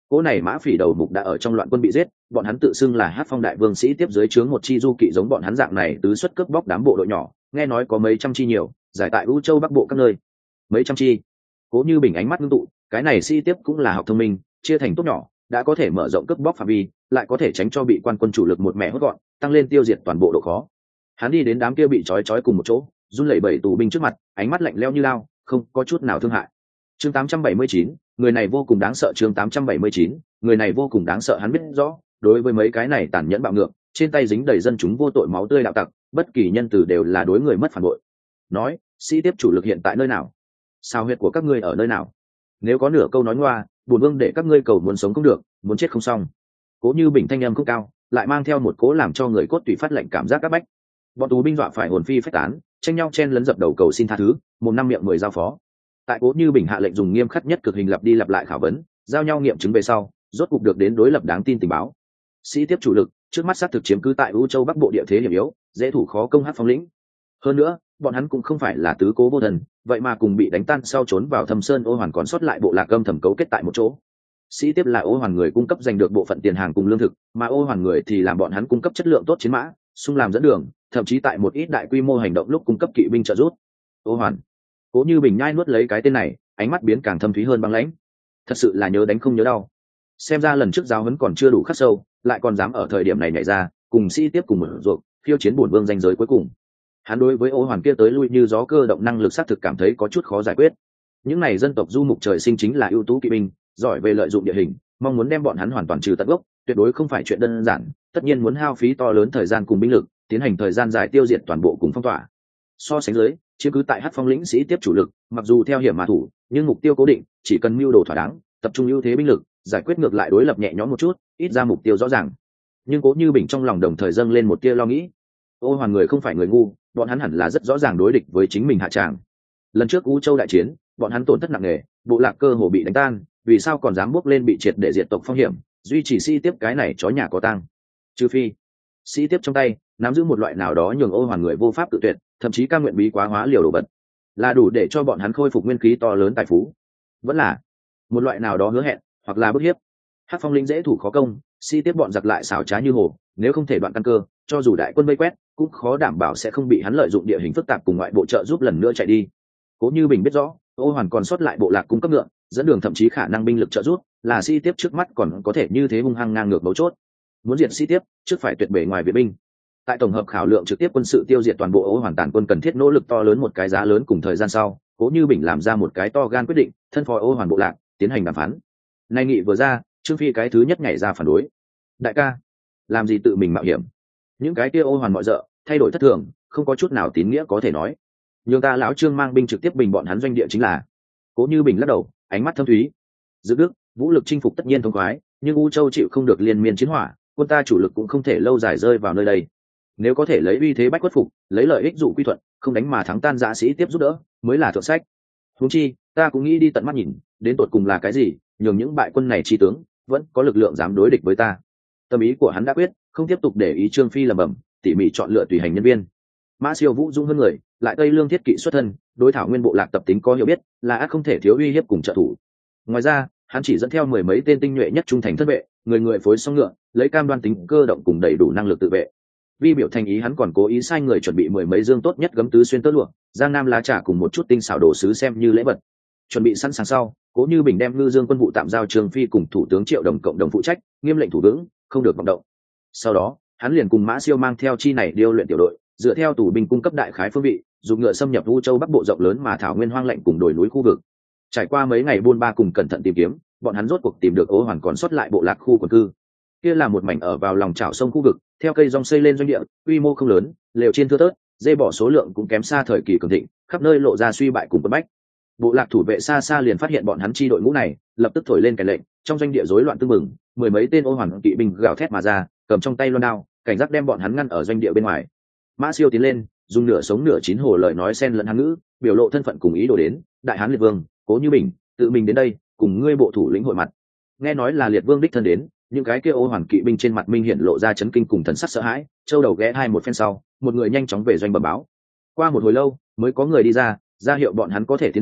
Cỗ này mã phỉ đầu mục đã ở trong loạn quân bị giết, bọn hắn tự xưng là Hát Phong đại vương sĩ tiếp dưới trướng một chi du kỵ giống bọn hắn dạng này tứ xuất cướp bóc đám bộ đội nhỏ, nghe nói có mấy trăm chi nhiều, giải tại U Châu Bắc Bộ các nơi. Mấy trăm chi. Cố Như Bình ánh mắt ngưng tụ, cái này sĩ tiếp cũng là học thông minh, chia thành tốt nhỏ, đã có thể mở rộng cướp bóc phạm vi, lại có thể tránh cho bị quan quân chủ lực một mẹ hốt gọn, tăng lên tiêu diệt toàn bộ độ khó. Hắn đi đến đám kia bị trói trói cùng một chỗ, run lẩy bẩy tù binh trước mặt, ánh mắt lạnh lẽo như lao, không có chút nào thương hại. Chương tám trăm bảy mươi chín, người này vô cùng đáng sợ. Chương tám trăm bảy mươi chín, người này vô cùng đáng sợ. Hắn biết rõ, đối với mấy cái này tàn nhẫn bạo ngược, trên tay dính đầy dân chúng vô tội máu tươi đạo tặc, bất kỳ nhân từ đều là đối người mất phản bội. Nói, sĩ tiếp chủ lực hiện tại nơi nào? Sao huyệt của các ngươi ở nơi nào? Nếu có nửa câu nói ngoa, bổn vương để các ngươi cầu muốn sống không được, muốn chết không xong. Cố Như Bình thanh âm không cao, lại mang theo một cố làm cho người cốt tủy phát lạnh cảm giác áp bách. Bọn tù binh dọa phải hồn phi phách tán, tranh nhau chen lấn dập đầu cầu xin tha thứ, một năm miệng mười giao phó. Tại Cố Như Bình hạ lệnh dùng nghiêm khắc nhất cực hình lặp đi lặp lại khảo vấn, giao nhau nghiệm chứng về sau, rốt cục được đến đối lập đáng tin tình báo. Sĩ tiếp chủ lực trước mắt xác thực chiếm cứ tại U Châu Bắc Bộ địa thế hiểm yếu, dễ thủ khó công Hát Phong lĩnh. Hơn nữa, bọn hắn cũng không phải là tứ cố vô thần, vậy mà cùng bị đánh tan sau trốn vào Thâm Sơn Ô Hoàn còn sót lại bộ lạc âm thầm cấu kết tại một chỗ. Sĩ tiếp là Ô Hoàn người cung cấp giành được bộ phận tiền hàng cùng lương thực, mà Ô Hoàn người thì làm bọn hắn cung cấp chất lượng tốt chiến mã, xung làm dẫn đường, thậm chí tại một ít đại quy mô hành động lúc cung cấp kỵ binh trợ giúp. Ô Hoàn. Cố Như Bình nhai nuốt lấy cái tên này, ánh mắt biến càng thâm thúy hơn băng lãnh. Thật sự là nhớ đánh không nhớ đau. Xem ra lần trước giáo huấn còn chưa đủ khắc sâu, lại còn dám ở thời điểm này nhảy ra, cùng sĩ tiếp cùng mở ruột, khiêu chiến bổn vương danh giới cuối cùng. Hắn đối với Ô Hoàn kia tới lui như gió cơ động năng lực xác thực cảm thấy có chút khó giải quyết. Những này dân tộc du mục trời sinh chính là ưu tú kỵ binh, giỏi về lợi dụng địa hình, mong muốn đem bọn hắn hoàn toàn trừ tận gốc, tuyệt đối không phải chuyện đơn giản, tất nhiên muốn hao phí to lớn thời gian cùng binh lực, tiến hành thời gian dài tiêu diệt toàn bộ cùng phong tỏa. So sánh dưới, chiếm cứ tại Hát Phong lĩnh sĩ tiếp chủ lực, mặc dù theo hiểm mà thủ, nhưng mục tiêu cố định, chỉ cần mưu đồ thỏa đáng, tập trung ưu thế binh lực, giải quyết ngược lại đối lập nhẹ nhõm một chút, ít ra mục tiêu rõ ràng. Nhưng Cố Như Bình trong lòng đồng thời dâng lên một tia lo nghĩ. Ô Hoàn người không phải người ngu, bọn hắn hẳn là rất rõ ràng đối địch với chính mình hạ tràng. Lần trước U Châu đại chiến, bọn hắn tổn thất nặng nề, bộ lạc cơ hồ bị đánh tan, vì sao còn dám bước lên bị triệt để diệt tộc phong hiểm, duy trì sĩ tiếp cái này chó nhà có tang. Trừ phi sĩ tiếp trong tay nắm giữ một loại nào đó nhường Ô Hoàn người vô pháp tự tuyệt, thậm chí ca nguyện bí quá hóa liều đồ vật, là đủ để cho bọn hắn khôi phục nguyên khí to lớn tài phú. Vẫn là một loại nào đó hứa hẹn, hoặc là bức hiếp. Hát Phong lĩnh dễ thủ khó công, sĩ tiếp bọn giặc lại xảo trá như hồ, nếu không thể đoạn căn cơ, cho dù đại quân vây quét, cũng khó đảm bảo sẽ không bị hắn lợi dụng địa hình phức tạp cùng ngoại bộ trợ giúp lần nữa chạy đi. Cố Như Bình biết rõ, Ô Hoàn còn sót lại bộ lạc cung cấp ngựa, dẫn đường thậm chí khả năng binh lực trợ giúp, là sĩ tiếp trước mắt còn có thể như thế hung hăng ngang ngược mấu chốt. Muốn diệt sĩ tiếp, trước phải tuyệt bể ngoài viện binh. Tại tổng hợp khảo lượng trực tiếp quân sự tiêu diệt toàn bộ Ô Hoàn tàn quân cần thiết nỗ lực to lớn một cái giá lớn cùng thời gian sau, Cố Như Bình làm ra một cái to gan quyết định, thân phò Ô Hoàn bộ lạc, tiến hành đàm phán. Nay nghị vừa ra, Trương Phi cái thứ nhất nhảy ra phản đối. Đại ca, làm gì tự mình mạo hiểm? Những cái kia Ô Hoàn mọi dợ, thay đổi thất thường, không có chút nào tín nghĩa có thể nói. Nhưng ta lão Trương mang binh trực tiếp bình bọn hắn doanh địa chính là. Cố Như Bình lắc đầu, ánh mắt thâm thúy. Dự Đức, vũ lực chinh phục tất nhiên thông khoái, nhưng U Châu chịu không được liên miên chiến hỏa, quân ta chủ lực cũng không thể lâu dài rơi vào nơi đây. Nếu có thể lấy uy thế bách khuất phục, lấy lợi ích dụ quy thuận, không đánh mà thắng tan dã sĩ tiếp giúp đỡ, mới là thượng sách. Huống chi, ta cũng nghĩ đi tận mắt nhìn, đến tột cùng là cái gì, nhường những bại quân này chi tướng vẫn có lực lượng dám đối địch với ta. Tâm ý của hắn đã quyết, không tiếp tục để ý Trương Phi lẩm bẩm, tỉ mỉ chọn lựa tùy hành nhân viên. Mã Siêu vũ dũng hơn người, lại tây lương thiết kỵ xuất thân, đối thảo nguyên bộ lạc tập tính có hiểu biết, là ác không thể thiếu uy hiếp cùng trợ thủ. Ngoài ra, hắn chỉ dẫn theo mười mấy tên tinh nhuệ nhất trung thành thân vệ, người người phối song ngựa, lấy cam đoan tính cơ động cùng đầy đủ năng lực tự vệ. Vi biểu thành ý hắn còn cố ý sai người chuẩn bị mười mấy dương tốt nhất gấm tứ xuyên tơ lụa, giang nam lá trà cùng một chút tinh xảo đồ sứ xem như lễ vật. Chuẩn bị sẵn sàng sau, Cố Như Bình đem ngư dương quân vụ tạm giao Trương Phi cùng thủ tướng Triệu Đồng cộng đồng phụ trách, nghiêm lệnh thủ vững, không được vọng động. Sau đó, hắn liền cùng Mã Siêu mang theo chi này điêu luyện tiểu đội, dựa theo tù binh cung cấp đại khái phương vị, dùng ngựa xâm nhập U Châu Bắc Bộ rộng lớn mà thảo nguyên hoang lạnh cùng đồi núi khu vực. Trải qua mấy ngày buôn ba cùng cẩn thận tìm kiếm, bọn hắn rốt cuộc tìm được Ô Hoàn còn sót lại bộ lạc khu quần cư. Kia là một mảnh ở vào lòng chảo sông khu vực, theo cây rong xây lên doanh địa, quy mô không lớn, lều trên thưa thớt, dê bỏ số lượng cũng kém xa thời kỳ cường thịnh, khắp nơi lộ ra suy bại cùng bất bách. Bộ lạc thủ vệ xa xa liền phát hiện bọn hắn chi đội ngũ này, lập tức thổi lên kèn lệnh, trong doanh địa rối loạn tương mừng, mười mấy tên Ô Hoàn kỵ binh gào thét mà ra, cầm trong tay loan đao, cảnh giác đem bọn hắn ngăn ở doanh địa bên ngoài. Mã Siêu tiến lên, dùng nửa sống nửa chín hồ lời nói xen lẫn hán ngữ, biểu lộ thân phận cùng ý đồ đến. Đại hán liệt vương Cố Như Bình tự mình đến đây, cùng ngươi bộ thủ lĩnh hội mặt. Nghe nói là liệt vương đích thân đến, những cái kia Ô Hoàn kỵ binh trên mặt minh hiện lộ ra chấn kinh cùng thần sắc sợ hãi. Châu đầu ghé hai một phen sau, một người nhanh chóng về doanh bẩm báo. Qua một hồi lâu, mới có người đi ra, ra hiệu bọn hắn có thể tiến vào,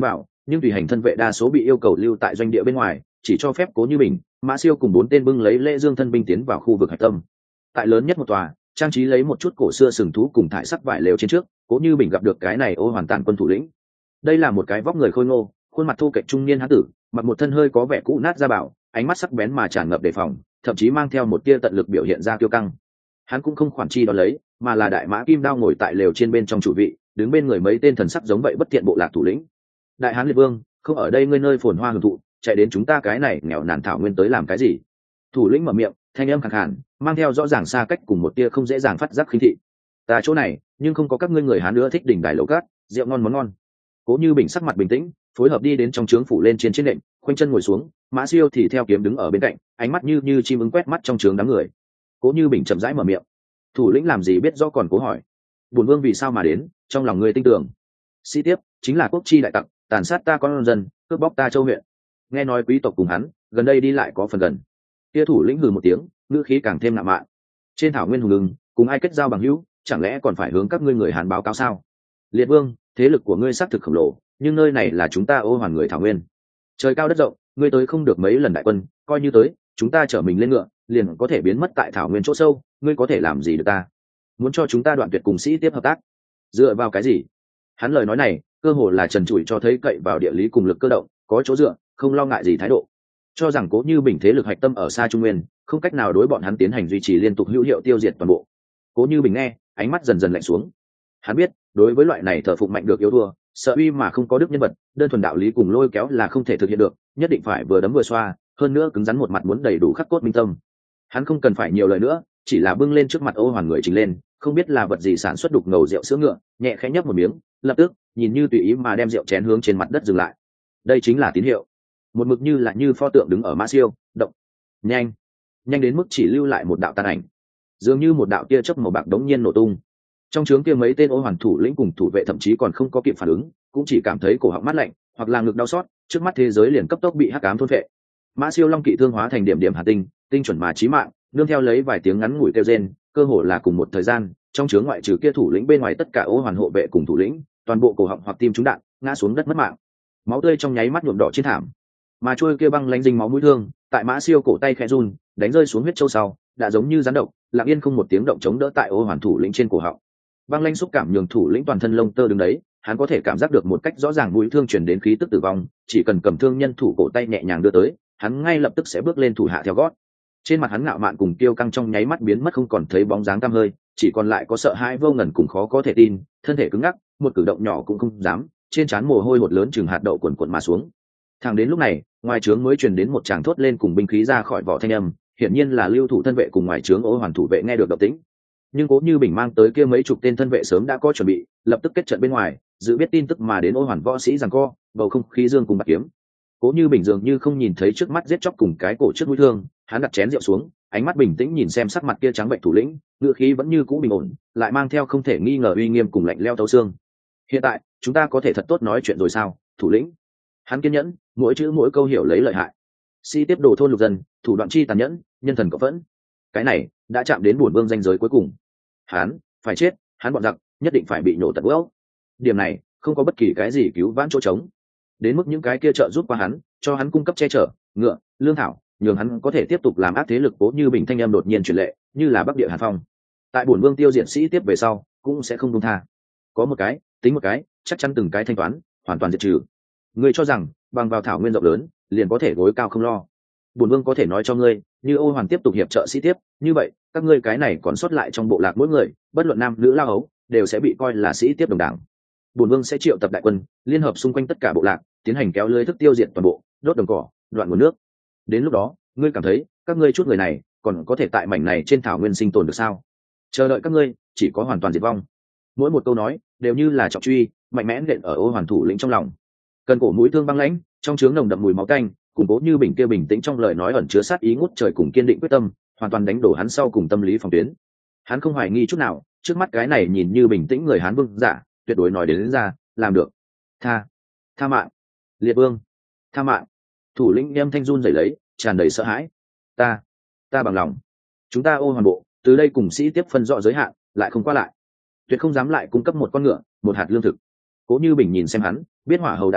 nhưng tùy hành thân vệ đa số bị yêu cầu lưu tại doanh địa bên ngoài, chỉ cho phép Cố Như Bình, Mã Siêu cùng bốn tên bưng lấy lễ dương thân binh tiến vào khu vực hạch tâm. Tại lớn nhất một tòa, trang trí lấy một chút cổ xưa sừng thú cùng thải sắc vải lều trên trước, Cố Như Bình gặp được cái này Ô Hoàn Tản quân thủ lĩnh. Đây là một cái vóc người khôi ngô, khuôn mặt thô kệch trung niên hán tử, mặc một thân hơi có vẻ cũ nát da bảo, ánh mắt sắc bén mà tràn ngập đề phòng, thậm chí mang theo một tia tận lực biểu hiện ra kiêu căng. Hắn cũng không khoản chi đó lấy, mà là đại mã kim đao ngồi tại lều trên bên trong chủ vị, đứng bên người mấy tên thần sắc giống vậy bất tiện bộ lạc thủ lĩnh. Đại hán liệt vương, không ở đây ngươi nơi phồn hoa hưởng thụ, chạy đến chúng ta cái này nghèo nàn thảo nguyên tới làm cái gì? Thủ lĩnh mở miệng, thanh âm khàn khàn, mang theo rõ ràng xa cách cùng một tia không dễ dàng phát giác khinh thị. Ta chỗ này, nhưng không có các ngươi người hán nữa thích đỉnh đài lẩu cát, rượu ngon món ngon. Cố Như Bình sắc mặt bình tĩnh, phối hợp đi đến trong trướng phủ lên trên trên nệm, khoanh chân ngồi xuống, Mã Siêu thì theo kiếm đứng ở bên cạnh, ánh mắt như như chim ưng quét mắt trong trướng đám người. Cố Như Bình chậm rãi mở miệng. Thủ lĩnh làm gì biết rõ còn cố hỏi. Bổn vương vì sao mà đến, trong lòng người tin tưởng. Sĩ tiếp, chính là quốc chi đại tặc, tàn sát ta con dân, cướp bóc ta châu huyện. Nghe nói quý tộc cùng hắn, gần đây đi lại có phần gần. Kia thủ lĩnh hừ một tiếng, ngữ khí càng thêm ngạo mạn. Trên thảo nguyên hùng lưng, cùng ai kết giao bằng hữu, chẳng lẽ còn phải hướng các ngươi người Hán báo cáo sao? Liệt vương, thế lực của ngươi xác thực khổng lồ, nhưng nơi này là chúng ta Ô Hoàn người thảo nguyên. Trời cao đất rộng, ngươi tới không được mấy lần đại quân, coi như tới, chúng ta chở mình lên ngựa, liền có thể biến mất tại thảo nguyên chỗ sâu, ngươi có thể làm gì được ta? Muốn cho chúng ta đoạn tuyệt cùng sĩ tiếp hợp tác? Dựa vào cái gì? Hắn lời nói này, cơ hồ là trần trụi cho thấy cậy vào địa lý cùng lực cơ động, có chỗ dựa, không lo ngại gì thái độ. Cho rằng Cố Như Bình thế lực hạch tâm ở xa Trung Nguyên, không cách nào đối bọn hắn tiến hành duy trì liên tục hữu hiệu tiêu diệt toàn bộ. Cố Như Bình nghe, ánh mắt dần dần lạnh xuống. Hắn biết, đối với loại này thờ phụng mạnh được yếu thua, sợ uy mà không có đức nhân vật, đơn thuần đạo lý cùng lôi kéo là không thể thực hiện được, nhất định phải vừa đấm vừa xoa, hơn nữa cứng rắn một mặt muốn đầy đủ khắc cốt minh tâm. Hắn không cần phải nhiều lời nữa, chỉ là bưng lên trước mặt Ô Hoàn người trình lên, không biết là vật gì sản xuất đục ngầu rượu sữa ngựa, nhẹ khẽ nhấp một miếng, lập tức, nhìn như tùy ý mà đem rượu chén hướng trên mặt đất dừng lại. Đây chính là tín hiệu. Một mực như là như pho tượng đứng ở Mã Siêu, động, nhanh, nhanh đến mức chỉ lưu lại một đạo tàn ảnh, dường như một đạo tia chớp màu bạc đống nhiên nổ tung. Trong trướng kia mấy tên Ô Hoàn thủ lĩnh cùng thủ vệ thậm chí còn không có kịp phản ứng, cũng chỉ cảm thấy cổ họng mát lạnh, hoặc là ngực đau xót, trước mắt thế giới liền cấp tốc bị hắc ám thôn phệ. Mã Siêu long kỵ thương hóa thành điểm điểm hà tinh, tinh chuẩn mà chí mạng, nương theo lấy vài tiếng ngắn ngủi kêu rên, cơ hồ là cùng một thời gian, trong trướng ngoại trừ kia thủ lĩnh bên ngoài tất cả Ô Hoàn hộ vệ cùng thủ lĩnh, toàn bộ cổ họng hoặc tim trúng đạn, ngã xuống đất mất mạng. Máu tươi trong nháy mắt nhuộm đỏ trên thảm, mà trôi kia băng lánh dính máu mũi thương, tại Mã Siêu cổ tay khẽ run, đánh rơi xuống huyết châu sau, đã giống như rắn độc, lặng yên không một tiếng động chống đỡ tại Ô Hoàn thủ lĩnh trên cổ họng. Băng lanh xúc cảm nhường thủ lĩnh toàn thân lông tơ đứng đấy, hắn có thể cảm giác được một cách rõ ràng mũi thương truyền đến khí tức tử vong, chỉ cần cầm thương nhân thủ cổ tay nhẹ nhàng đưa tới, hắn ngay lập tức sẽ bước lên thủ hạ theo gót. Trên mặt hắn ngạo mạn cùng kiêu căng trong nháy mắt biến mất không còn thấy bóng dáng tăm hơi, chỉ còn lại có sợ hãi vô ngần cùng khó có thể tin, thân thể cứng ngắc, một cử động nhỏ cũng không dám, trên trán mồ hôi hột lớn chừng hạt đậu cuồn cuộn mà xuống. Thẳng đến lúc này, ngoài trướng mới truyền đến một tràng thốt lên cùng binh khí ra khỏi vỏ thanh âm, hiển nhiên là lưu thủ thân vệ cùng ngoài trướng Ô Hoàn thủ vệ nghe được động tĩnh. Nhưng Cố Như Bình mang tới kia mấy chục tên thân vệ sớm đã có chuẩn bị, lập tức kết trận bên ngoài, dự biết tin tức mà đến Ô Hoàn võ sĩ giằng co, bầu không khí dương cùng bạc kiếm. Cố Như Bình dường như không nhìn thấy trước mắt giết chóc cùng cái cổ trước mũi thương, hắn đặt chén rượu xuống, ánh mắt bình tĩnh nhìn xem sắc mặt kia trắng bệnh thủ lĩnh, ngựa khí vẫn như cũ bình ổn, lại mang theo không thể nghi ngờ uy nghiêm cùng lạnh lẽo thấu xương. Hiện tại, chúng ta có thể thật tốt nói chuyện rồi sao, thủ lĩnh? Hắn kiên nhẫn, mỗi chữ mỗi câu hiểu lấy lợi hại. Si tiếp đồ thôn lục dân, thủ đoạn chi tàn nhẫn, nhân thần cộng vẫn. Cái này đã chạm đến bổn vương danh giới cuối cùng. Hắn phải chết, hắn bọn giặc nhất định phải bị nổ tận gốc. Điểm này không có bất kỳ cái gì cứu vãn chỗ trống. Đến mức những cái kia trợ giúp qua hắn, cho hắn cung cấp che chở, ngựa, lương thảo, nhường hắn có thể tiếp tục làm ác thế lực. Cố Như Bình thanh em đột nhiên truyền lệ, như là bắc địa hàn phong. Tại bổn vương tiêu diệt sĩ tiếp về sau, cũng sẽ không buông tha. Có một cái, tính một cái, chắc chắn từng cái thanh toán, hoàn toàn diệt trừ. Ngươi cho rằng bằng vào thảo nguyên rộng lớn, liền có thể gối cao không lo? Bổn vương có thể nói cho ngươi, như Ô Hoàn tiếp tục hiệp trợ sĩ tiếp, như vậy các ngươi cái này còn sót lại trong bộ lạc mỗi người, bất luận nam nữ lao ấu, đều sẽ bị coi là sĩ tiếp đồng đảng. Bổn vương sẽ triệu tập đại quân, liên hợp xung quanh tất cả bộ lạc, tiến hành kéo lưới thức tiêu diệt toàn bộ, đốt đồng cỏ, đoạn nguồn nước. Đến lúc đó, ngươi cảm thấy các ngươi chút người này còn có thể tại mảnh này trên thảo nguyên sinh tồn được sao? Chờ đợi các ngươi chỉ có hoàn toàn diệt vong. Mỗi một câu nói đều như là trọng truy, mạnh mẽ nện ở Ô Hoàn thủ lĩnh trong lòng. Cần cổ mũi thương băng lãnh, trong trướng nồng đậm mùi máu tanh, củng Cố Như Bình kia bình tĩnh trong lời nói ẩn chứa sát ý ngút trời cùng kiên định quyết tâm, hoàn toàn đánh đổ hắn sau cùng tâm lý phòng tuyến. Hắn không hoài nghi chút nào, trước mắt cái này nhìn như bình tĩnh người Hán vương giả, tuyệt đối nói đến, đến ra, làm được. Tha, tha mạng, liệt vương, tha mạng. Thủ lĩnh âm thanh run rẩy lấy, tràn đầy sợ hãi. Ta, ta bằng lòng. Chúng ta Ô Hoàn bộ, từ đây cùng sĩ tiếp phân rõ giới hạn, lại không qua lại. Tuyệt không dám lại cung cấp một con ngựa, một hạt lương thực. Cố Như Bình nhìn xem hắn, biết hỏa hầu đã đến,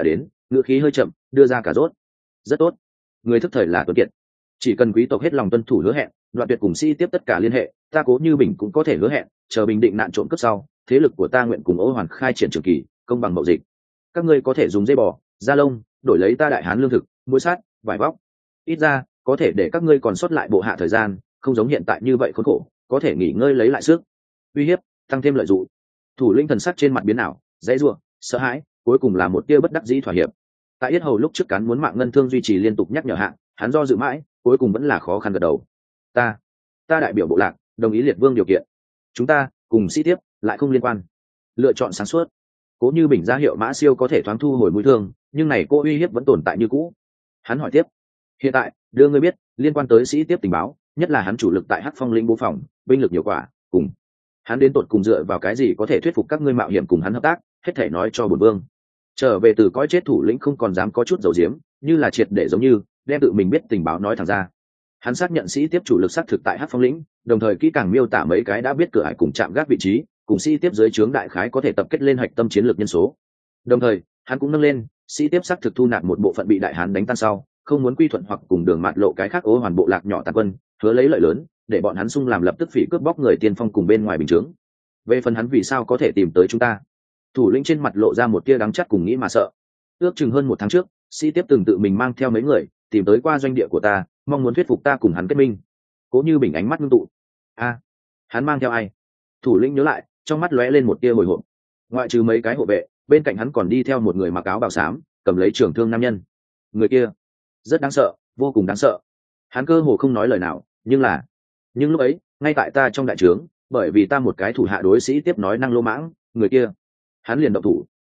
ngữ khí hơi chậm đưa ra cả rốt. Rất tốt, người thức thời là tuấn kiệt, chỉ cần quý tộc hết lòng tuân thủ hứa hẹn, đoạn tuyệt cùng sĩ tiếp tất cả liên hệ, ta Cố Như Bình cũng có thể hứa hẹn chờ bình định nạn trộm cướp sau, thế lực của ta nguyện cùng Ô Hoàn khai triển trường kỳ công bằng mậu dịch. Các ngươi có thể dùng dây bò, da lông đổi lấy ta Đại Hán lương thực, muối sát, vải vóc, ít ra có thể để các ngươi còn sót lại bộ hạ thời gian, không giống hiện tại như vậy khốn khổ, có thể nghỉ ngơi lấy lại sức. Uy hiếp tăng thêm lợi dụng. Thủ lĩnh thần sắc trên mặt biến ảo, dãy rủa, sợ hãi, cuối cùng là một tia bất đắc dĩ thỏa hiệp. Tại yết hầu lúc trước cắn muốn mạng ngân thương duy trì liên tục nhắc nhở hạng, hắn do dự mãi, cuối cùng vẫn là khó khăn gật đầu. Ta, ta đại biểu bộ lạc, đồng ý liệt vương điều kiện. Chúng ta cùng sĩ tiếp lại không liên quan. Lựa chọn sáng suốt. Cố Như Bình ra hiệu Mã Siêu có thể thoáng thu hồi mũi thương, nhưng này cô uy hiếp vẫn tồn tại như cũ. Hắn hỏi tiếp, hiện tại đưa ngươi biết liên quan tới sĩ tiếp tình báo, nhất là hắn chủ lực tại Hắc Phong lĩnh bố phòng, binh lực nhiều quả, cùng hắn đến tột cùng dựa vào cái gì có thể thuyết phục các ngươi mạo hiểm cùng hắn hợp tác, hết thể nói cho bổn vương. Trở về từ cõi chết thủ lĩnh không còn dám có chút dầu diếm, như là triệt để giống như đem tự mình biết tình báo nói thẳng ra. Hắn xác nhận sĩ tiếp chủ lực xác thực tại Hắc Phong lĩnh, đồng thời kỹ càng miêu tả mấy cái đã biết cửa ải cùng chạm gác vị trí, cùng sĩ tiếp dưới trướng đại khái có thể tập kết lên hạch tâm chiến lược nhân số. Đồng thời hắn cũng nâng lên sĩ tiếp xác thực thu nạp một bộ phận bị Đại Hán đánh tan sau, không muốn quy thuận hoặc cùng đường mạt lộ cái khác Ô Hoàn bộ lạc nhỏ tàn quân, hứa lấy lợi lớn để bọn hắn xung làm lập tức phỉ cướp bóc người tiên phong cùng bên ngoài bình chướng. Về phần hắn vì sao có thể tìm tới chúng ta, thủ lĩnh trên mặt lộ ra một tia đắng chắt cùng nghĩ mà sợ. Ước chừng hơn một tháng trước, sĩ tiếp từng tự mình mang theo mấy người tìm tới qua doanh địa của ta, mong muốn thuyết phục ta cùng hắn kết minh. Cố Như Bình ánh mắt ngưng tụ. A, hắn mang theo ai? Thủ lĩnh nhớ lại, trong mắt lóe lên một tia hồi hộp. Ngoại trừ mấy cái hộ vệ, bên cạnh hắn còn đi theo một người mặc áo bào xám, cầm lấy trường thương nam nhân. Người kia rất đáng sợ, vô cùng đáng sợ. Hắn cơ hồ không nói lời nào, nhưng là nhưng lúc ấy ngay tại ta trong đại trướng, bởi vì ta một cái thủ hạ đối sĩ tiếp nói năng lô mãng, người kia hắn liền động thủ,